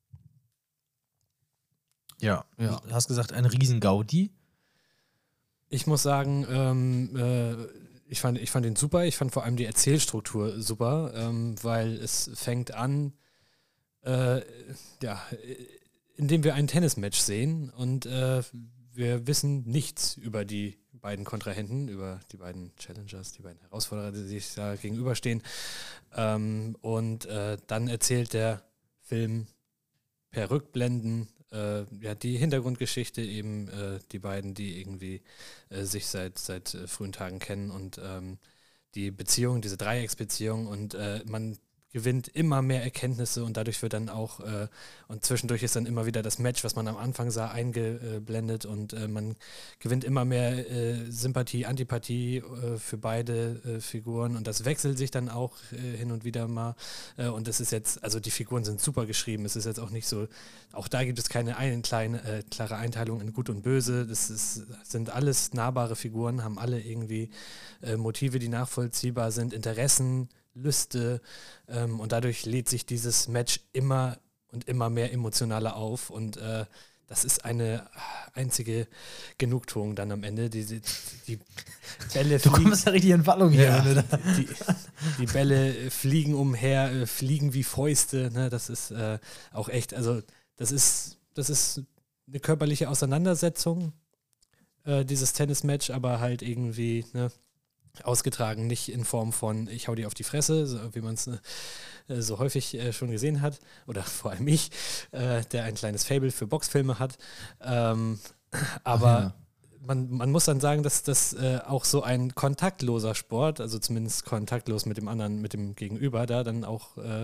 Ja. Ja. Du hast gesagt, ein Riesen-Gaudi. ich muss sagen, ähm, äh, ich, fand, ich fand ihn super, ich fand vor allem die Erzählstruktur super, ähm, weil es fängt an, äh, ja, indem wir ein Tennismatch sehen und äh, wir wissen nichts über die beiden Kontrahenten, über die beiden Challengers, die beiden Herausforderer, die sich da gegenüberstehen. Ähm, und äh, dann erzählt der Film per Rückblenden äh, ja, die Hintergrundgeschichte eben, äh, die beiden, die irgendwie äh, sich seit, seit äh, frühen Tagen kennen und ähm, die Beziehung, diese Dreiecksbeziehung und äh, man gewinnt immer mehr Erkenntnisse und dadurch wird dann auch, äh, und zwischendurch ist dann immer wieder das Match, was man am Anfang sah, eingeblendet und äh, man gewinnt immer mehr äh, Sympathie, Antipathie äh, für beide äh, Figuren und das wechselt sich dann auch äh, hin und wieder mal äh, und das ist jetzt, also die Figuren sind super geschrieben, es ist jetzt auch nicht so, auch da gibt es keine eine kleine, äh, klare Einteilung in Gut und Böse, das ist, sind alles nahbare Figuren, haben alle irgendwie äh, Motive, die nachvollziehbar sind, Interessen, Lüste ähm, und dadurch lädt sich dieses Match immer und immer mehr emotionaler auf und äh, das ist eine einzige Genugtuung dann am Ende. Die, die, die Bälle Du fliegen, kommst ja richtig in Wallung hier. ja, Ne? die, die Bälle fliegen umher, äh, fliegen wie Fäuste. Ne? Das ist äh, auch echt, also das ist, das ist eine körperliche Auseinandersetzung, äh, dieses Tennismatch, aber halt irgendwie, ne? Ausgetragen, nicht in Form von ich hau dir auf die Fresse, so, wie man es äh, so häufig äh, schon gesehen hat, oder vor allem ich, äh, der ein kleines Faible für Boxfilme hat. Ähm, aber ja. man, man muss dann sagen, dass das äh, auch so ein kontaktloser Sport, also zumindest kontaktlos mit dem anderen, mit dem Gegenüber, da dann auch äh,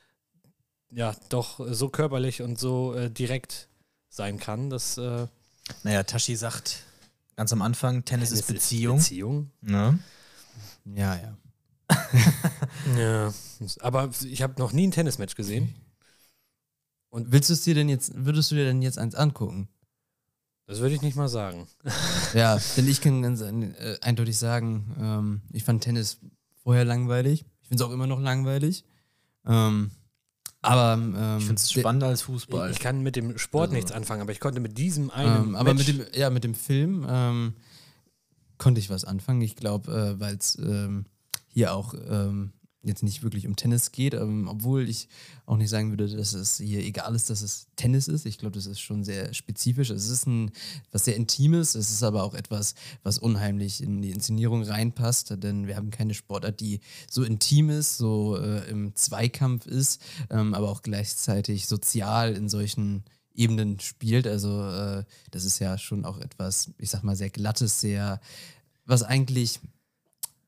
ja doch so körperlich und so äh, direkt sein kann, dass äh, Naja, Tashi sagt ganz am Anfang, Tennis, ist Beziehung. Beziehung. Ne? ja, ja. Ja, aber ich habe noch nie ein Tennismatch gesehen. Und willst du es dir denn jetzt, würdest du dir denn jetzt eins angucken? Das würde ich nicht mal sagen. Ja, denn ich kann ganz äh, eindeutig sagen, ähm, ich fand Tennis vorher langweilig. Ich finde es auch immer noch langweilig. Ähm, aber ähm, Ich finde es der- spannender als Fußball. Ich kann mit dem Sport Also- nichts anfangen, aber ich konnte mit diesem einen Ähm, aber Match, mit dem, ja, mit dem Film ähm, konnte ich was anfangen. Ich glaube, äh, weil es ähm, hier auch ähm, jetzt nicht wirklich um Tennis geht, ähm, obwohl ich auch nicht sagen würde, dass es hier egal ist, dass es Tennis ist. Ich glaube, das ist schon sehr spezifisch. Es ist ein, was sehr Intimes, es ist aber auch etwas, was unheimlich in die Inszenierung reinpasst, denn wir haben keine Sportart, die so intim ist, so äh, im Zweikampf ist, ähm, aber auch gleichzeitig sozial in solchen Ebenen spielt. Also äh, das ist ja schon auch etwas, ich sag mal, sehr Glattes, sehr, was eigentlich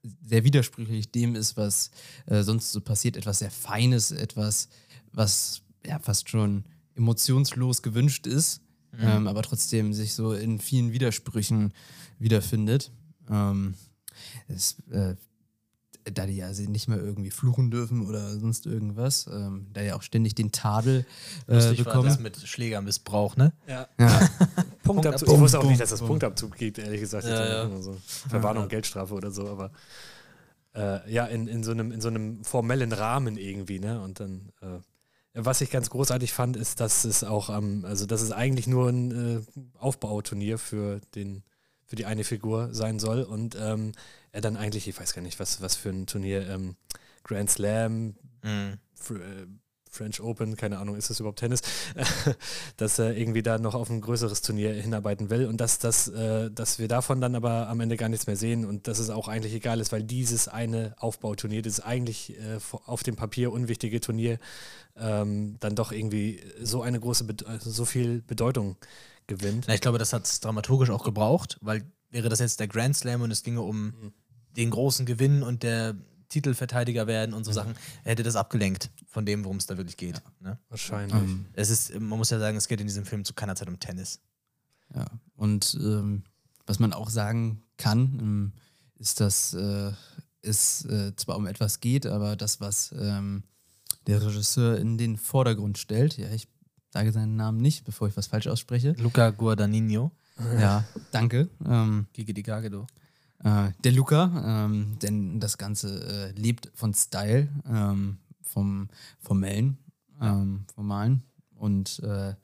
sehr widersprüchlich dem ist, was äh, sonst so passiert. Etwas sehr Feines, etwas, was ja fast schon emotionslos gewünscht ist, mhm. ähm, aber trotzdem sich so in vielen Widersprüchen wiederfindet. Ähm, es, äh, da die ja nicht mehr irgendwie fluchen dürfen oder sonst irgendwas, ähm, da ja auch ständig den Tadel äh, Lustig bekommen. war das mit Schlägermissbrauch, ne? Ja. Ja. Punktabzug. Bum, Ich wusste auch bum, nicht, dass das bum. Punktabzug gibt, ehrlich gesagt. Ja, Jetzt ja. immer so Verwarnung, Ja. Geldstrafe oder so, aber äh, ja, in, in, so einem, in so einem formellen Rahmen irgendwie, ne? Und dann, äh, was ich ganz großartig fand, ist, dass es auch am, also dass es eigentlich nur ein äh, Aufbauturnier für den für die eine Figur sein soll und ähm, er dann eigentlich, ich weiß gar nicht, was, was für ein Turnier, ähm, Grand Slam, Mhm. Fr äh, French Open, keine Ahnung, ist das überhaupt Tennis, dass er irgendwie da noch auf ein größeres Turnier hinarbeiten will und dass, dass, äh, dass wir davon dann aber am Ende gar nichts mehr sehen und dass es auch eigentlich egal ist, weil dieses eine Aufbauturnier, das eigentlich äh, auf dem Papier unwichtige Turnier ähm, dann doch irgendwie so eine große, Be also so viel Bedeutung gewinnt. Na, ich glaube, das hat es dramaturgisch auch gebraucht, weil wäre das jetzt der Grand Slam und es ginge um Mhm. den großen Gewinn und der Titelverteidiger werden und so Mhm. Sachen, hätte das abgelenkt von dem, worum es da wirklich geht. Ne? Wahrscheinlich. Ähm, Es ist, man muss ja sagen, es geht in diesem Film zu keiner Zeit um Tennis. Ja, und ähm, was man auch sagen kann, ähm, ist, dass äh, es äh, zwar um etwas geht, aber das, was ähm, der Regisseur in den Vordergrund stellt, ja, ich sage seinen Namen nicht, bevor ich was falsch ausspreche. Luca Guadagnino. Ja, danke. Ähm, Gigi di Gagedo. äh, der Luca, ähm, denn das Ganze äh, lebt von Style, ähm, vom Formellen, ähm, Formalen und äh,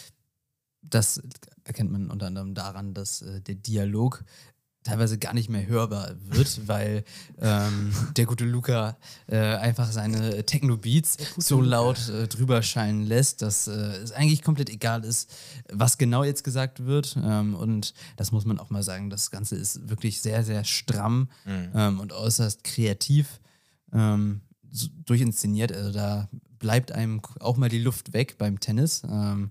das erkennt man unter anderem daran, dass äh, der Dialog teilweise gar nicht mehr hörbar wird, weil ähm, der gute Luca äh, einfach seine Techno-Beats so laut äh, drüber scheinen lässt, dass äh, es eigentlich komplett egal ist, was genau jetzt gesagt wird. Ähm, und das muss man auch mal sagen, das Ganze ist wirklich sehr, sehr stramm Mhm. ähm, und äußerst kreativ ähm, so durchinszeniert. Also da bleibt einem auch mal die Luft weg beim Tennis. Ähm,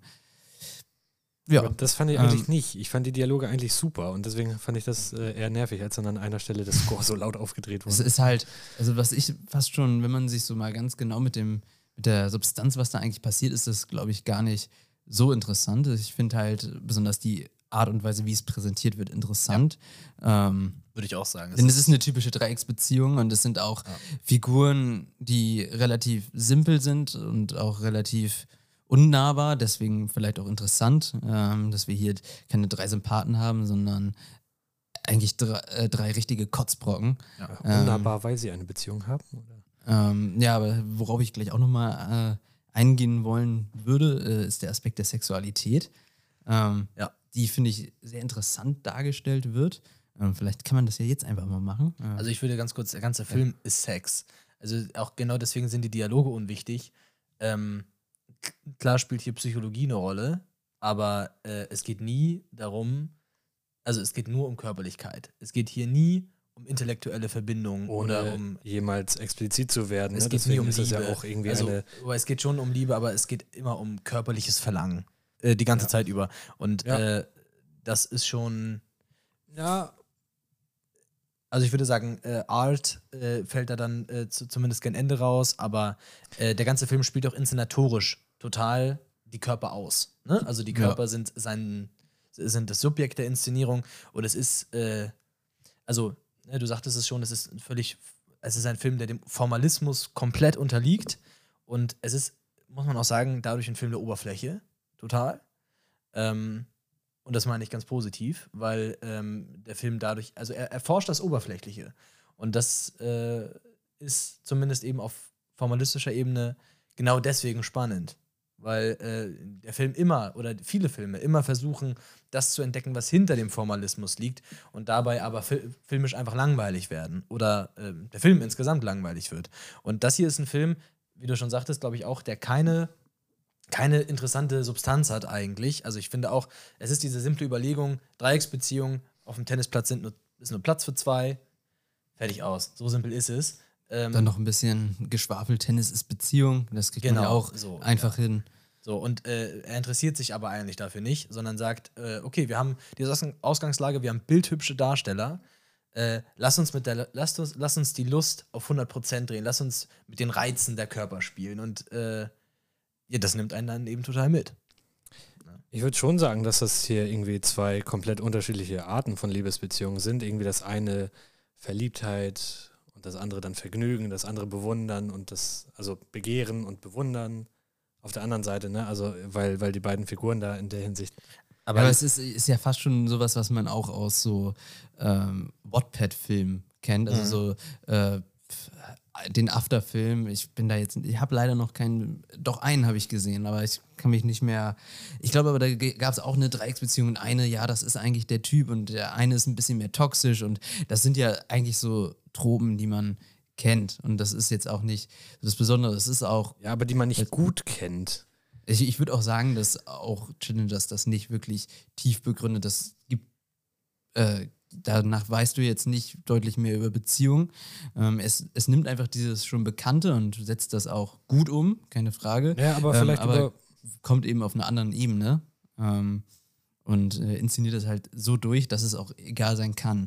ja, Aber das fand ich ähm, eigentlich nicht. Ich fand die Dialoge eigentlich super und deswegen fand ich das äh, eher nervig, als dann an einer Stelle das Score so laut aufgedreht es wurde. ist halt, also was ich fast schon, wenn man sich so mal ganz genau mit dem, mit der Substanz, was da eigentlich passiert, ist das, glaube ich, gar nicht so interessant. Ich finde halt besonders die Art und Weise, wie es präsentiert wird, interessant. Ähm, Würde ich auch sagen. denn es ist eine typische Dreiecksbeziehung und es sind auch Ja. Figuren, die relativ simpel sind und auch relativ unnahbar, deswegen vielleicht auch interessant, ähm, dass wir hier keine drei Sympathen haben, sondern eigentlich drei, äh, drei richtige Kotzbrocken. ja. ähm, Wunderbar, weil sie eine Beziehung haben? Oder? Ähm, ja, aber worauf ich gleich auch nochmal äh, eingehen wollen würde, äh, ist der Aspekt der Sexualität, ähm, Ja. die, finde ich, sehr interessant dargestellt wird. Ähm, vielleicht kann man das ja jetzt einfach mal machen. Äh, Also ich würde ganz kurz, der ganze Film ist Sex. Also auch genau deswegen sind die Dialoge unwichtig. Ähm, k- klar spielt hier Psychologie eine Rolle, aber äh, es geht nie darum, also es geht nur um Körperlichkeit. Es geht hier nie um intellektuelle Verbindungen Ohne oder um jemals explizit zu werden. es Ne? geht Deswegen nie um ist das Liebe. ja auch irgendwie also, eine. aber es geht schon um Liebe, aber es geht immer um körperliches Verlangen. Äh, die ganze Ja. Zeit über. Und Ja. äh, das ist schon, Ja, also ich würde sagen, äh, Art äh, fällt da dann äh, zu, zumindest gegen Ende raus, aber äh, der ganze Film spielt auch inszenatorisch total die Körper aus. Ne? Also die Ja. Körper sind, sein, sind das Subjekt der Inszenierung und es ist, äh, also ne, du sagtest es schon, es ist völlig, es ist ein Film, der dem Formalismus komplett unterliegt und es ist, muss man auch sagen, dadurch ein Film der Oberfläche, total. Ähm, und das meine ich ganz positiv, weil ähm, der Film dadurch, also er erforscht das Oberflächliche. Und das äh, ist zumindest eben auf formalistischer Ebene genau deswegen spannend. Weil äh, der Film immer, oder viele Filme, immer versuchen, das zu entdecken, was hinter dem Formalismus liegt und dabei aber fil filmisch einfach langweilig werden. Oder äh, der Film insgesamt langweilig wird. Und das hier ist ein Film, wie du schon sagtest, glaube ich auch, der keine keine interessante Substanz hat eigentlich. Also ich finde auch, es ist diese simple Überlegung, Dreiecksbeziehungen auf dem Tennisplatz sind nur, ist nur Platz für zwei, fertig aus. So simpel ist es. Ähm, dann noch ein bisschen Geschwafel, Tennis ist Beziehung, das kriegt man ja Genau, auch so, einfach hin. so, und äh, er interessiert sich aber eigentlich dafür nicht, sondern sagt, äh, okay, wir haben diese Ausgang- Ausgangslage, wir haben bildhübsche Darsteller, äh, lass uns mit der, lass uns, lass uns die Lust auf hundert Prozent drehen, lass uns mit den Reizen der Körper spielen und äh, ja, das nimmt einen dann eben total mit. Ich würde schon sagen, dass das hier irgendwie zwei komplett unterschiedliche Arten von Liebesbeziehungen sind. Irgendwie das eine Verliebtheit und das andere dann Vergnügen, das andere Bewundern und das, also Begehren und Bewundern auf der anderen Seite, ne? Also, weil, weil die beiden Figuren da in der Hinsicht. Aber, aber es ist, ist ja fast schon sowas, was man auch aus so ähm, Wattpad-Filmen kennt. Also Mhm. so äh, den After-Film. Ich bin da jetzt, ich habe leider noch keinen, doch einen habe ich gesehen, aber ich kann mich nicht mehr, ich glaube aber, da gab es auch eine Dreiecksbeziehung und eine, ja, das ist eigentlich der Typ und der eine ist ein bisschen mehr toxisch und das sind ja eigentlich so Tropen, die man kennt und das ist jetzt auch nicht das Besondere, es ist auch... Ja, aber die man nicht gut kennt. Ich, ich würde auch sagen, dass auch Challengers das nicht wirklich tief begründet, das gibt äh, danach weißt du jetzt nicht deutlich mehr über Beziehungen. Ähm, es, es nimmt einfach dieses schon Bekannte und setzt das auch gut um, keine Frage. Ja, aber ähm, vielleicht aber über kommt eben auf einer anderen Ebene ähm, und äh, inszeniert das halt so durch, dass es auch egal sein kann.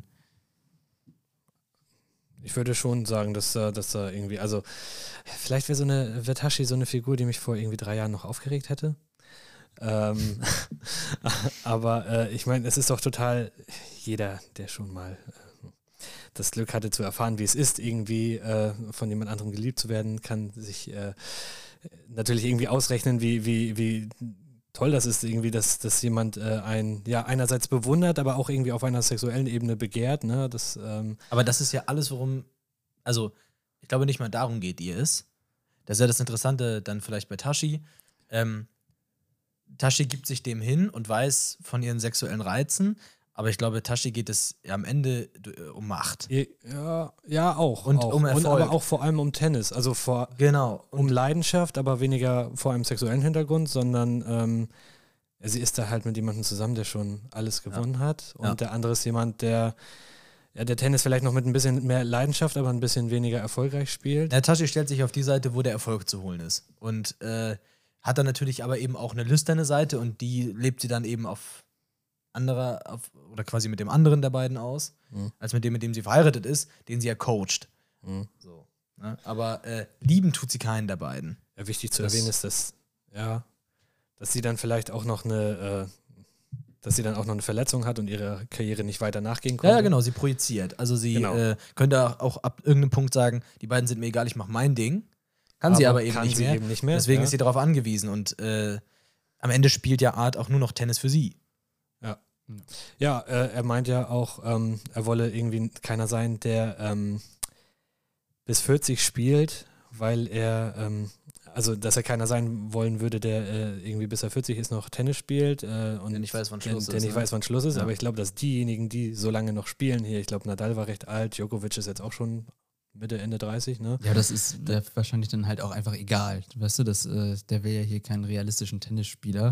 Ich würde schon sagen, dass da, dass da irgendwie, also vielleicht wäre so eine Watashi so eine Figur, die mich vor irgendwie drei Jahren noch aufgeregt hätte. Ähm, aber äh, ich meine, es ist doch total, jeder, der schon mal äh, das Glück hatte zu erfahren, wie es ist, irgendwie äh, von jemand anderem geliebt zu werden, kann sich äh, natürlich irgendwie ausrechnen, wie, wie, wie toll das ist, irgendwie, dass, dass jemand äh, einen, ja, einerseits bewundert, aber auch irgendwie auf einer sexuellen Ebene begehrt, ne? Das, ähm aber das ist ja alles, worum, also ich glaube nicht mal darum geht ihr es. Das ist ja das Interessante dann vielleicht bei Tashi. Ähm, Tashi gibt sich dem hin und weiß von ihren sexuellen Reizen, aber ich glaube, Tashi geht es ja am Ende um Macht. Ja, ja auch. Und auch. um Erfolg. Und aber auch vor allem um Tennis. Also vor, genau. um Leidenschaft, aber weniger vor einem sexuellen Hintergrund, sondern ähm, sie ist da halt mit jemandem zusammen, der schon alles gewonnen ja. hat. Und ja. der andere ist jemand, der ja, der Tennis vielleicht noch mit ein bisschen mehr Leidenschaft, aber ein bisschen weniger erfolgreich spielt. Ja, Tashi stellt sich auf die Seite, wo der Erfolg zu holen ist. Und äh, hat dann natürlich aber eben auch eine lüsterne Seite und die lebt sie dann eben auf anderer, auf, oder quasi mit dem anderen der beiden aus, mhm. als mit dem, mit dem sie verheiratet ist, den sie ja coacht. Mhm. So, ne? Aber äh, lieben tut sie keinen der beiden. Ja, wichtig zu das erwähnen ist, dass, ja, dass sie dann vielleicht auch noch eine, äh, dass sie dann auch noch eine Verletzung hat und ihre Karriere nicht weiter nachgehen konnte. Ja, genau, sie projiziert. Also sie genau. äh, könnte auch ab irgendeinem Punkt sagen, die beiden sind mir egal, ich mache mein Ding. Kann aber sie aber eben, kann nicht, sie mehr. eben nicht mehr. Deswegen ja. ist sie darauf angewiesen und äh, am Ende spielt ja Art auch nur noch Tennis für sie. Ja, ja äh, er meint ja auch, ähm, er wolle irgendwie keiner sein, der ähm, bis vierzig spielt, weil er, ähm, also dass er keiner sein wollen würde, der äh, irgendwie bis er vierzig ist noch Tennis spielt äh, und der nicht weiß, wann Schluss der, ist. Der nicht ne? weiß, wann Schluss ist, ja. aber ich glaube, dass diejenigen, die so lange noch spielen, hier, ich glaube, Nadal war recht alt, Djokovic ist jetzt auch schon Mitte, Ende dreißig, ne? Ja, das ist der wahrscheinlich dann halt auch einfach egal. Weißt du, das, äh, der will ja hier keinen realistischen Tennisspieler.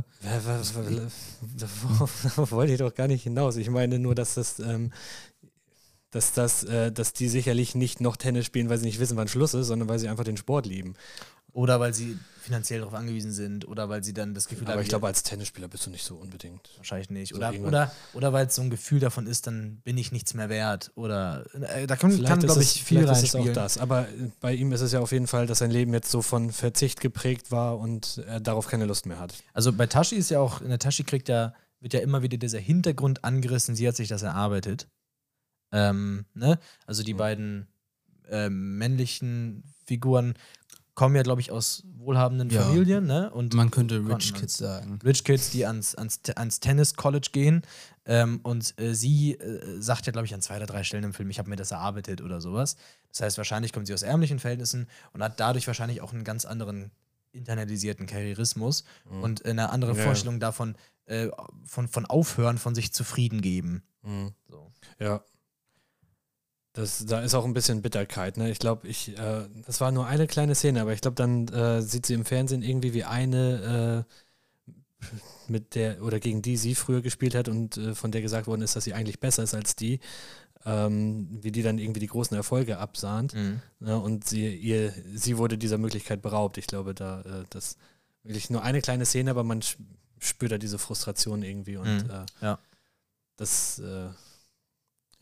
Da wollte ich doch gar nicht hinaus. Ich meine nur, dass das, ähm, dass das, äh, dass die sicherlich nicht noch Tennis spielen, weil sie nicht wissen, wann Schluss ist, sondern weil sie einfach den Sport lieben. Oder weil sie finanziell darauf angewiesen sind oder weil sie dann das Gefühl aber haben. Aber ich glaube, als Tennisspieler bist du nicht so unbedingt. Wahrscheinlich nicht. So oder oder, oder weil es so ein Gefühl davon ist, dann bin ich nichts mehr wert. Oder äh, da kann, kann glaube ich, viel reinspielen. Ist es auch das. Aber bei ihm ist es ja auf jeden Fall, dass sein Leben jetzt so von Verzicht geprägt war und er darauf keine Lust mehr hat. Also bei Tashi ist ja auch, in der Tashi kriegt ja, wird ja immer wieder dieser Hintergrund angerissen, sie hat sich das erarbeitet. Ähm, ne? Also die mhm. beiden äh, männlichen Figuren kommen ja, glaube ich, aus wohlhabenden ja. Familien, ne? Und man könnte Rich Kids sagen. Rich Kids, die ans, ans, ans Tennis-College gehen. Ähm, und äh, sie äh, sagt ja, glaube ich, an zwei oder drei Stellen im Film, ich habe mir das erarbeitet oder sowas. Das heißt, wahrscheinlich kommt sie aus ärmlichen Verhältnissen und hat dadurch wahrscheinlich auch einen ganz anderen internalisierten Karrierismus mhm. und eine andere ja. Vorstellung davon, äh, von, von Aufhören, von sich zufrieden geben. Mhm. So. Ja. Das, da ist auch ein bisschen Bitterkeit, ne? Ich glaube, ich, äh, das war nur eine kleine Szene, aber ich glaube, dann äh, sieht sie im Fernsehen irgendwie wie eine, äh, mit der, oder gegen die sie früher gespielt hat und äh, von der gesagt worden ist, dass sie eigentlich besser ist als die, ähm, wie die dann irgendwie die großen Erfolge absahnt. Mhm. Ne? Und sie, ihr, sie wurde dieser Möglichkeit beraubt. Ich glaube, da, äh, das wirklich nur eine kleine Szene, aber man spürt da diese Frustration irgendwie und mhm. äh, ja. das, äh,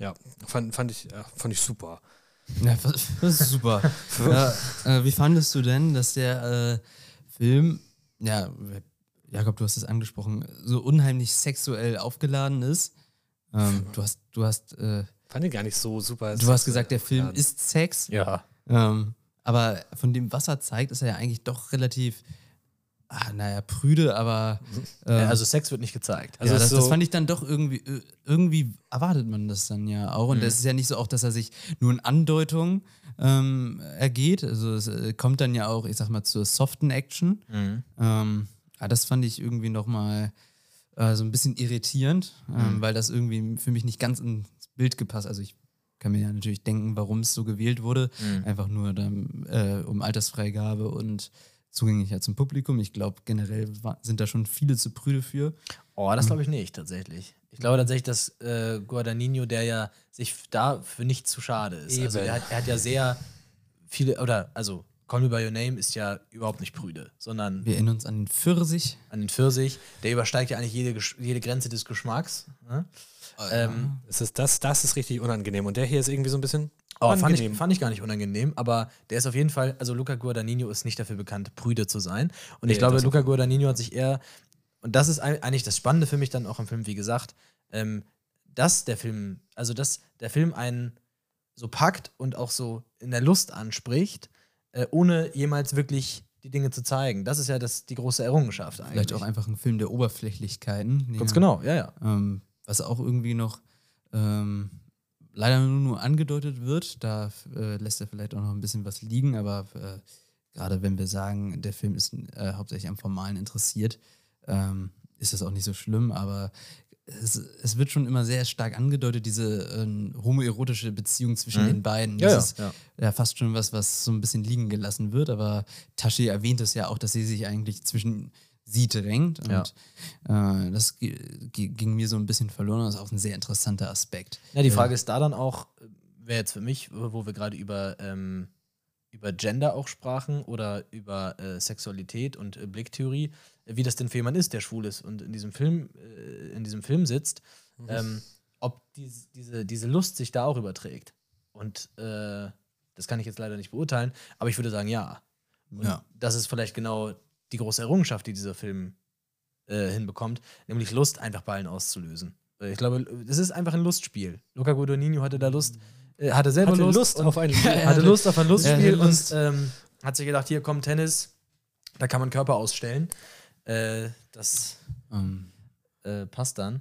Ja, fand, fand, ich, ja, fand ich super. Ja, das ist super. ja, äh, wie fandest du denn, dass der äh, Film, ja, Jakob, du hast es angesprochen, so unheimlich sexuell aufgeladen ist? Ähm, du hast, du hast, äh, fand ich gar nicht so super. Du hast gesagt, der Film aufgeladen. ist Sex. Ja. Ähm, aber von dem, was er zeigt, ist er ja eigentlich doch relativ, ah, naja, prüde, aber. Ähm, ja. Also Sex wird nicht gezeigt. Also Also ja, das, so das fand ich dann doch irgendwie, irgendwie erwartet man das dann ja auch. Und Mhm. es ist ja nicht so auch, dass er sich nur in Andeutungen ähm, ergeht. Also es äh, kommt dann ja auch, ich sag mal, zur soften Action. Mhm. Ähm, ja, das fand ich irgendwie nochmal äh, so ein bisschen irritierend, ähm, Mhm. weil das irgendwie für mich nicht ganz ins Bild gepasst. Also ich kann mir ja natürlich denken, warum es so gewählt wurde. Mhm. Einfach nur dann, äh, um Altersfreigabe und Zugänglichkeit zum Publikum. Ich glaube, generell wa- sind da schon viele zu prüde für. Oh, das glaube ich nicht, tatsächlich. Ich glaube tatsächlich, dass äh, Guadagnino, der ja sich dafür nicht zu schade ist. Also Eben. er hat, er hat ja sehr viele, oder, also Call Me By Your Name ist ja überhaupt nicht prüde, sondern Wir erinnern uns an den Pfirsich. an den Pfirsich. Der übersteigt ja eigentlich jede, Gesch- jede Grenze des Geschmacks. Ne? Ähm, Das ist, das, das ist richtig unangenehm. Und der hier ist irgendwie so ein bisschen Oh, fand ich, angenehm. fand ich gar nicht unangenehm, aber der ist auf jeden Fall, also Luca Guadagnino ist nicht dafür bekannt, prüde zu sein. Und ich Nee, glaube, das Luca Guadagnino hat sich eher, und das ist ein- eigentlich das Spannende für mich dann auch im Film, wie gesagt, ähm, dass der Film, also dass der Film einen so packt und auch so in der Lust anspricht, äh, ohne jemals wirklich die Dinge zu zeigen. Das ist ja das, die große Errungenschaft eigentlich. Vielleicht auch einfach ein Film der Oberflächlichkeiten. Ganz Ja. genau, ja, ja. Ähm, was auch irgendwie noch ähm, leider nur, nur angedeutet wird. Da äh, lässt er vielleicht auch noch ein bisschen was liegen, aber äh, gerade wenn wir sagen, der Film ist äh, hauptsächlich am Formalen interessiert, ähm, ist das auch nicht so schlimm, aber es, es wird schon immer sehr stark angedeutet, diese ähm, homoerotische Beziehung zwischen Mhm. den beiden. Ja, Das ja, ist ja. ja fast schon was, was so ein bisschen liegen gelassen wird, aber Tashi erwähnt es ja auch, dass sie sich eigentlich zwischen sie drängt und Ja. äh, das g- g- ging mir so ein bisschen verloren. Das ist auch ein sehr interessanter Aspekt. Ja, die Frage ist da dann auch, wäre jetzt für mich, wo wir gerade über, ähm, über Gender auch sprachen oder über äh, Sexualität und äh, Blicktheorie, äh, wie das denn für jemanden ist, der schwul ist und in diesem Film, äh, in diesem Film sitzt, ähm, ob dies, diese, diese Lust sich da auch überträgt. Und äh, das kann ich jetzt leider nicht beurteilen, aber ich würde sagen, ja. Und Ja. das ist vielleicht genau die große Errungenschaft, die dieser Film äh, hinbekommt, nämlich Lust einfach bei allen auszulösen. Äh, Ich glaube, es ist einfach ein Lustspiel. Luca Guadagnino hatte da Lust, äh, hatte selber Hatte Lust, Lust und auf ein hatte, hatte- Lust auf ein Lustspiel er hatte Lust. und ähm, hat sich gedacht, hier kommt Tennis, da kann man Körper ausstellen. Äh, das Ähm, äh, passt dann.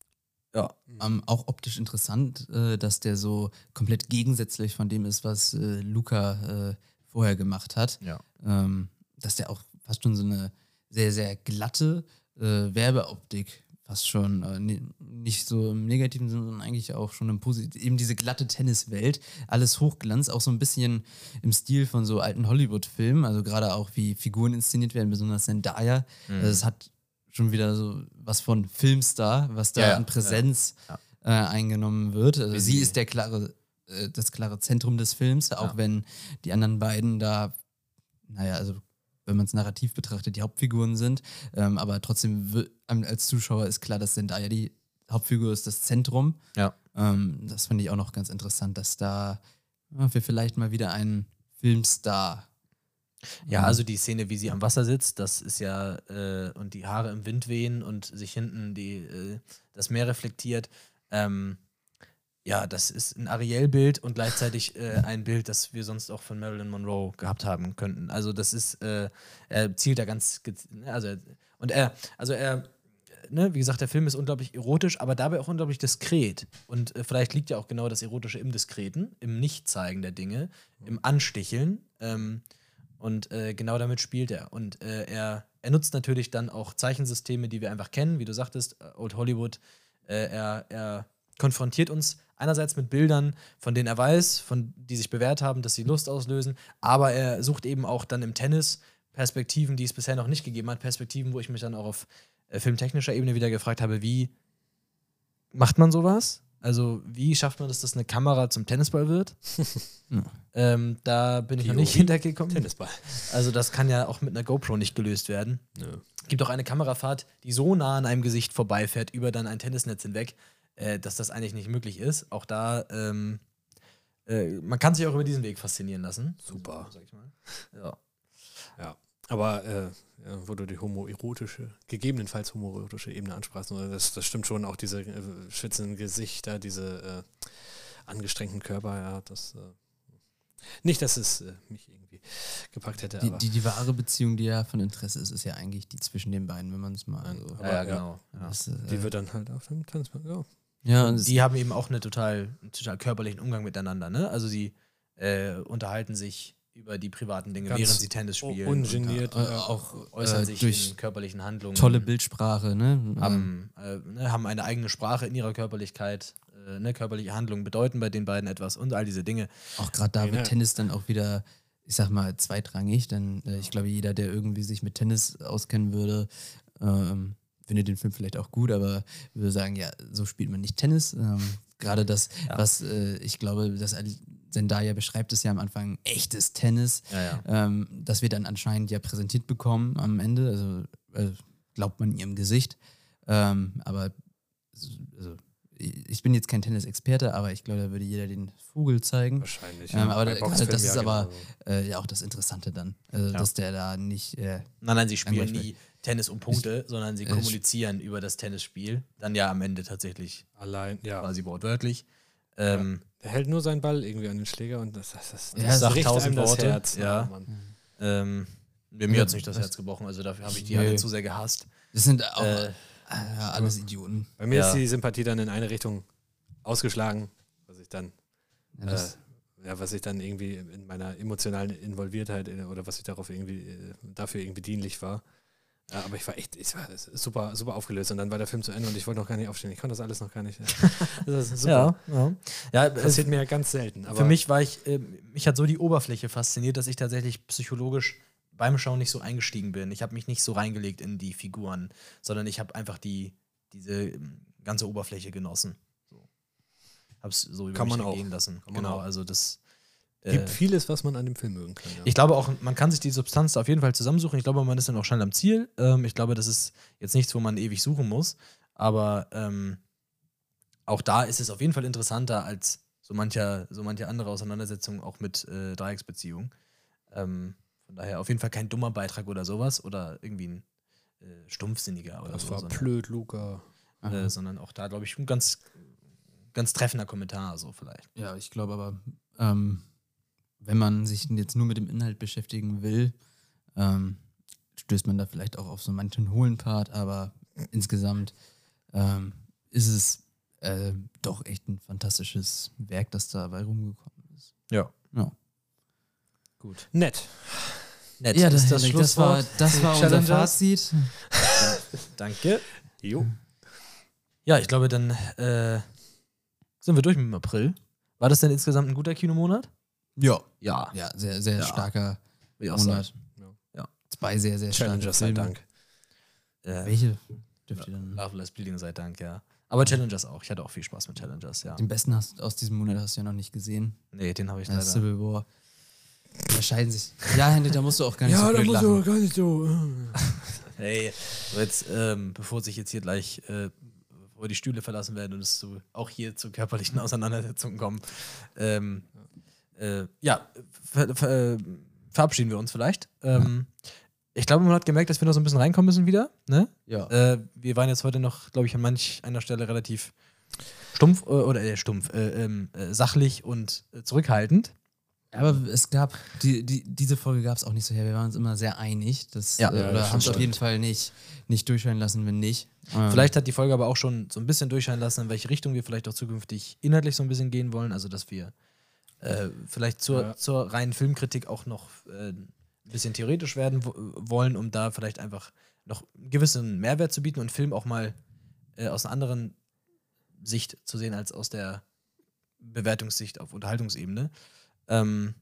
Ja. ähm, auch optisch interessant, äh, dass der so komplett gegensätzlich von dem ist, was äh, Luca äh, vorher gemacht hat. Ja. Ähm, dass der auch fast schon so eine sehr, sehr glatte äh, Werbeoptik fast schon, äh, ni- nicht so im negativen Sinne, sondern eigentlich auch schon im positiven, eben diese glatte Tenniswelt, alles Hochglanz, auch so ein bisschen im Stil von so alten Hollywood-Filmen, also gerade auch wie Figuren inszeniert werden, besonders Zendaya. Mhm. Also es hat schon wieder so was von Filmstar, was da Ja, ja, an Präsenz ja. Äh, eingenommen wird. Also Wie sie sie- ist der klare, äh, das klare Zentrum des Films, auch Ja. wenn die anderen beiden da, naja, also wenn man es narrativ betrachtet, die Hauptfiguren sind. Ähm, aber trotzdem wi- ähm, als Zuschauer ist klar, dass Zendaya die Hauptfigur ist, das Zentrum. Ja. Ähm, das fand ich auch noch ganz interessant, dass da ja, wir vielleicht mal wieder einen Filmstar. Ja, ähm, also die Szene, wie sie am Wasser sitzt, das ist ja, äh, und die Haare im Wind wehen und sich hinten die, äh, das Meer reflektiert. Ähm, ja, das ist ein Ariel-Bild und gleichzeitig äh, ein Bild, das wir sonst auch von Marilyn Monroe gehabt haben könnten. Also das ist, äh, er zielt da ganz, gez- also er- und er, also er, ne, wie gesagt, der Film ist unglaublich erotisch, aber dabei auch unglaublich diskret. Und äh, vielleicht liegt ja auch genau das Erotische im Diskreten, im Nichtzeigen der Dinge, im Ansticheln. Ähm, und äh, genau damit spielt er. Und äh, er, er nutzt natürlich dann auch Zeichensysteme, die wir einfach kennen, wie du sagtest, äh, Old Hollywood. Äh, er, er konfrontiert uns einerseits mit Bildern, von denen er weiß, von die sich bewährt haben, dass sie Lust auslösen, aber er sucht eben auch dann im Tennis Perspektiven, die es bisher noch nicht gegeben hat, Perspektiven, wo ich mich dann auch auf äh, filmtechnischer Ebene wieder gefragt habe, wie macht man sowas? Also wie schafft man das, dass eine Kamera zum Tennisball wird? Ja. ähm, da bin ich noch P O V. nicht hintergekommen. Tennisball. Also das kann ja auch mit einer GoPro nicht gelöst werden. Nö. Es gibt auch eine Kamerafahrt, die so nah an einem Gesicht vorbeifährt, über dann ein Tennisnetz hinweg, äh, dass das eigentlich nicht möglich ist. Auch da, ähm, äh, man kann sich auch über diesen Weg faszinieren lassen. Super. Sag ich mal. Ja. Ja, aber äh, ja, wo du die homoerotische, gegebenenfalls homoerotische Ebene ansprachst, das, das stimmt schon, auch diese äh, schwitzenden Gesichter, diese äh, angestrengten Körper, ja, das äh, nicht, dass es äh, mich irgendwie gepackt hätte, Die, aber die, die wahre Beziehung, die ja von Interesse ist, ist ja eigentlich die zwischen den beiden, wenn man es mal so. Aber ja, ja, genau. Ja. Das, äh, die wird dann halt auf dem Tanzplatz, ja. ja, und es- Die haben eben auch eine total, einen total körperlichen Umgang miteinander, ne? Also sie äh, unterhalten sich über die privaten Dinge, Ganz während sie Tennis spielen. ungeniert. äh, ja. auch äußern äh, sich durch in körperlichen Handlungen. tolle Bildsprache, ne? Ähm, Haben, äh, ne, haben eine eigene Sprache in ihrer Körperlichkeit. Äh, ne, körperliche Handlungen bedeuten bei den beiden etwas und all diese Dinge. Auch gerade da Ja. wird Tennis dann auch wieder, ich sag mal, zweitrangig. Denn äh, ich glaube, jeder, der irgendwie sich mit Tennis auskennen würde, ähm, findet den Film vielleicht auch gut, aber würde sagen, ja, so spielt man nicht Tennis. Ähm, gerade das, Ja. was äh, ich glaube, das Zendaya beschreibt es ja am Anfang, echtes Tennis. Ja, ja. Ähm, das wir dann anscheinend ja präsentiert bekommen am Ende. Also äh, glaubt man ihrem Gesicht. Ähm, aber also, ich bin jetzt kein Tennis-Experte, aber ich glaube, da würde jeder den Vogel zeigen. Wahrscheinlich. Ähm, aber Bei da- Boxfilmen das ist ja aber genauso. äh, ja auch das Interessante dann. Also, Ja. dass der da nicht. Äh, Nein, nein, sie spielen Langweilig. nie Tennis um Punkte, sondern sie äh, kommunizieren über das Tennisspiel. Dann ja am Ende tatsächlich Allein, ja. quasi wortwörtlich. Ähm, Er hält nur seinen Ball irgendwie an den Schläger und das, das, das, Ja, das sagt bricht tausend einem das Worte, Herz. ja. Oh, Mann. ähm, mir Ja, hat es nicht das was- Herz gebrochen, also dafür habe ich die Nee. alle zu sehr gehasst. das sind auch Äh, äh, alles Idioten. Bei mir Ja. ist die Sympathie dann in eine Richtung ausgeschlagen, was ich dann Ja, das, äh, ja, was ich dann irgendwie in meiner emotionalen Involviertheit äh, oder was ich darauf irgendwie äh, dafür irgendwie dienlich war. Ja, aber ich war echt, ich war super, super aufgelöst und dann war der Film zu Ende und ich wollte noch gar nicht aufstehen. Ich konnte das alles noch gar nicht. Das ist super. ja, ja. ja äh, Passiert mir ja ganz selten. Aber für mich war ich, äh, mich hat so die Oberfläche fasziniert, dass ich tatsächlich psychologisch beim Schauen nicht so eingestiegen bin. Ich habe mich nicht so reingelegt in die Figuren, sondern ich habe einfach die, diese ähm, ganze Oberfläche genossen. So. Hab's so über Kann mich man auch. ergehen lassen. Kann man Genau, auch. also das gibt äh, vieles, was man an dem Film mögen kann. Ja. ich glaube auch, man kann sich die Substanz da auf jeden Fall zusammensuchen. Ich glaube, man ist dann auch schnell am Ziel. Ähm, ich glaube, das ist jetzt nichts, wo man ewig suchen muss. Aber ähm, auch da ist es auf jeden Fall interessanter als so mancher, so manche andere Auseinandersetzung auch mit äh, Dreiecksbeziehungen. Ähm, von daher auf jeden Fall kein dummer Beitrag oder sowas oder irgendwie ein äh, stumpfsinniger oder das so. war sondern, blöd, Luca. äh, sondern auch da, glaube ich, ein ganz, ganz treffender Kommentar, so vielleicht. ja, ich glaube aber, ähm, wenn man sich jetzt nur mit dem Inhalt beschäftigen will, ähm, stößt man da vielleicht auch auf so manchen hohlen Part, aber insgesamt ähm, ist es äh, doch echt ein fantastisches Werk, das dabei rumgekommen ist. Ja. Ja, Gut. Nett. Nett. ja ist das, das das war, Schlusswort das zu war unser Challengers? Fazit. Danke. Jo. Ja, ich glaube, dann äh, sind wir durch mit dem April. War das denn insgesamt ein guter Kinomonat? Ja. Ja, Ja, sehr, sehr Ja. starker will ich auch Monat. sagen. Ja. Zwei sehr, sehr starke Challengers sei Filme. Dank. Äh, Welche dürft ihr dann? Loveless Bleeding sei Dank, ja. Aber Challengers auch. Ich hatte auch viel Spaß mit Challengers, ja. Den besten hast, aus diesem Monat hast du ja noch nicht gesehen. Nee, den habe ich Äh, leider. Civil War. Da scheiden sich. Ja, Henry, da musst du auch gar nicht so blöd lachen. gar nicht so. Hey, so jetzt, ähm, bevor sich jetzt hier gleich äh, bevor die Stühle verlassen werden und es zu, auch hier zu körperlichen Auseinandersetzungen kommt, ähm, äh, ja, ver, ver, äh, verabschieden wir uns vielleicht. Ähm, ich glaube, man hat gemerkt, dass wir noch so ein bisschen reinkommen müssen wieder. Ne? Ja. Äh, wir waren jetzt heute noch, glaube ich, an manch einer Stelle relativ stumpf äh, oder äh, stumpf, äh, ähm, äh, sachlich und äh, zurückhaltend. Aber es gab, die, die, diese Folge gab es auch nicht so her. Wir waren uns immer sehr einig. Das, Ja. äh, Ja, oder das haben es stimmt. auf jeden Fall nicht, nicht durchscheinen lassen, wenn nicht. Ähm, Vielleicht hat die Folge aber auch schon so ein bisschen durchscheinen lassen, in welche Richtung wir vielleicht auch zukünftig inhaltlich so ein bisschen gehen wollen. Also, dass wir äh, vielleicht zur, Ja. zur reinen Filmkritik auch noch äh, ein bisschen theoretisch werden wo- wollen, um da vielleicht einfach noch einen gewissen Mehrwert zu bieten und Film auch mal äh, aus einer anderen Sicht zu sehen als aus der Bewertungssicht auf Unterhaltungsebene. Ähm,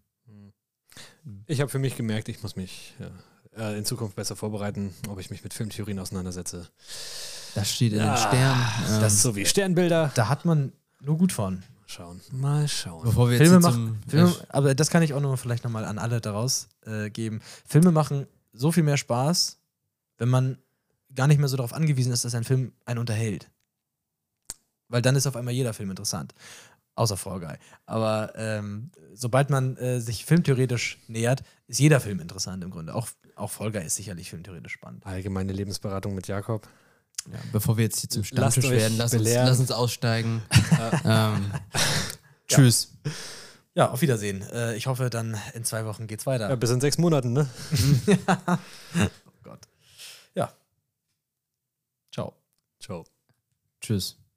Ich habe für mich gemerkt, ich muss mich ja, äh, in Zukunft besser vorbereiten, ob ich mich mit Filmtheorien auseinandersetze. Das steht in Ja, den Sternen. Ähm, Das ist so wie Sternbilder. da hat man nur gut von. Schauen. Mal schauen. bevor wir jetzt Filme hier machen, zum, Filme, äh, aber das kann ich auch noch vielleicht nochmal an alle daraus äh, geben. Filme machen so viel mehr Spaß, wenn man gar nicht mehr so darauf angewiesen ist, dass ein Film einen unterhält. weil dann ist auf einmal jeder Film interessant. Außer Fall Guy. Aber ähm, sobald man äh, sich filmtheoretisch nähert, ist jeder Film interessant im Grunde. Auch, auch Fall Guy ist sicherlich filmtheoretisch spannend. Allgemeine Lebensberatung mit Jakob. Ja, bevor wir jetzt hier zum Lasst Stammtisch euch werden, lass uns, belehren. lass uns aussteigen. ähm, tschüss. Ja, auf Wiedersehen. Äh, ich hoffe, dann in zwei Wochen geht's weiter. Ja, bis in sechs Monaten, ne? Oh Gott. Ja. Ciao. Ciao. Tschüss.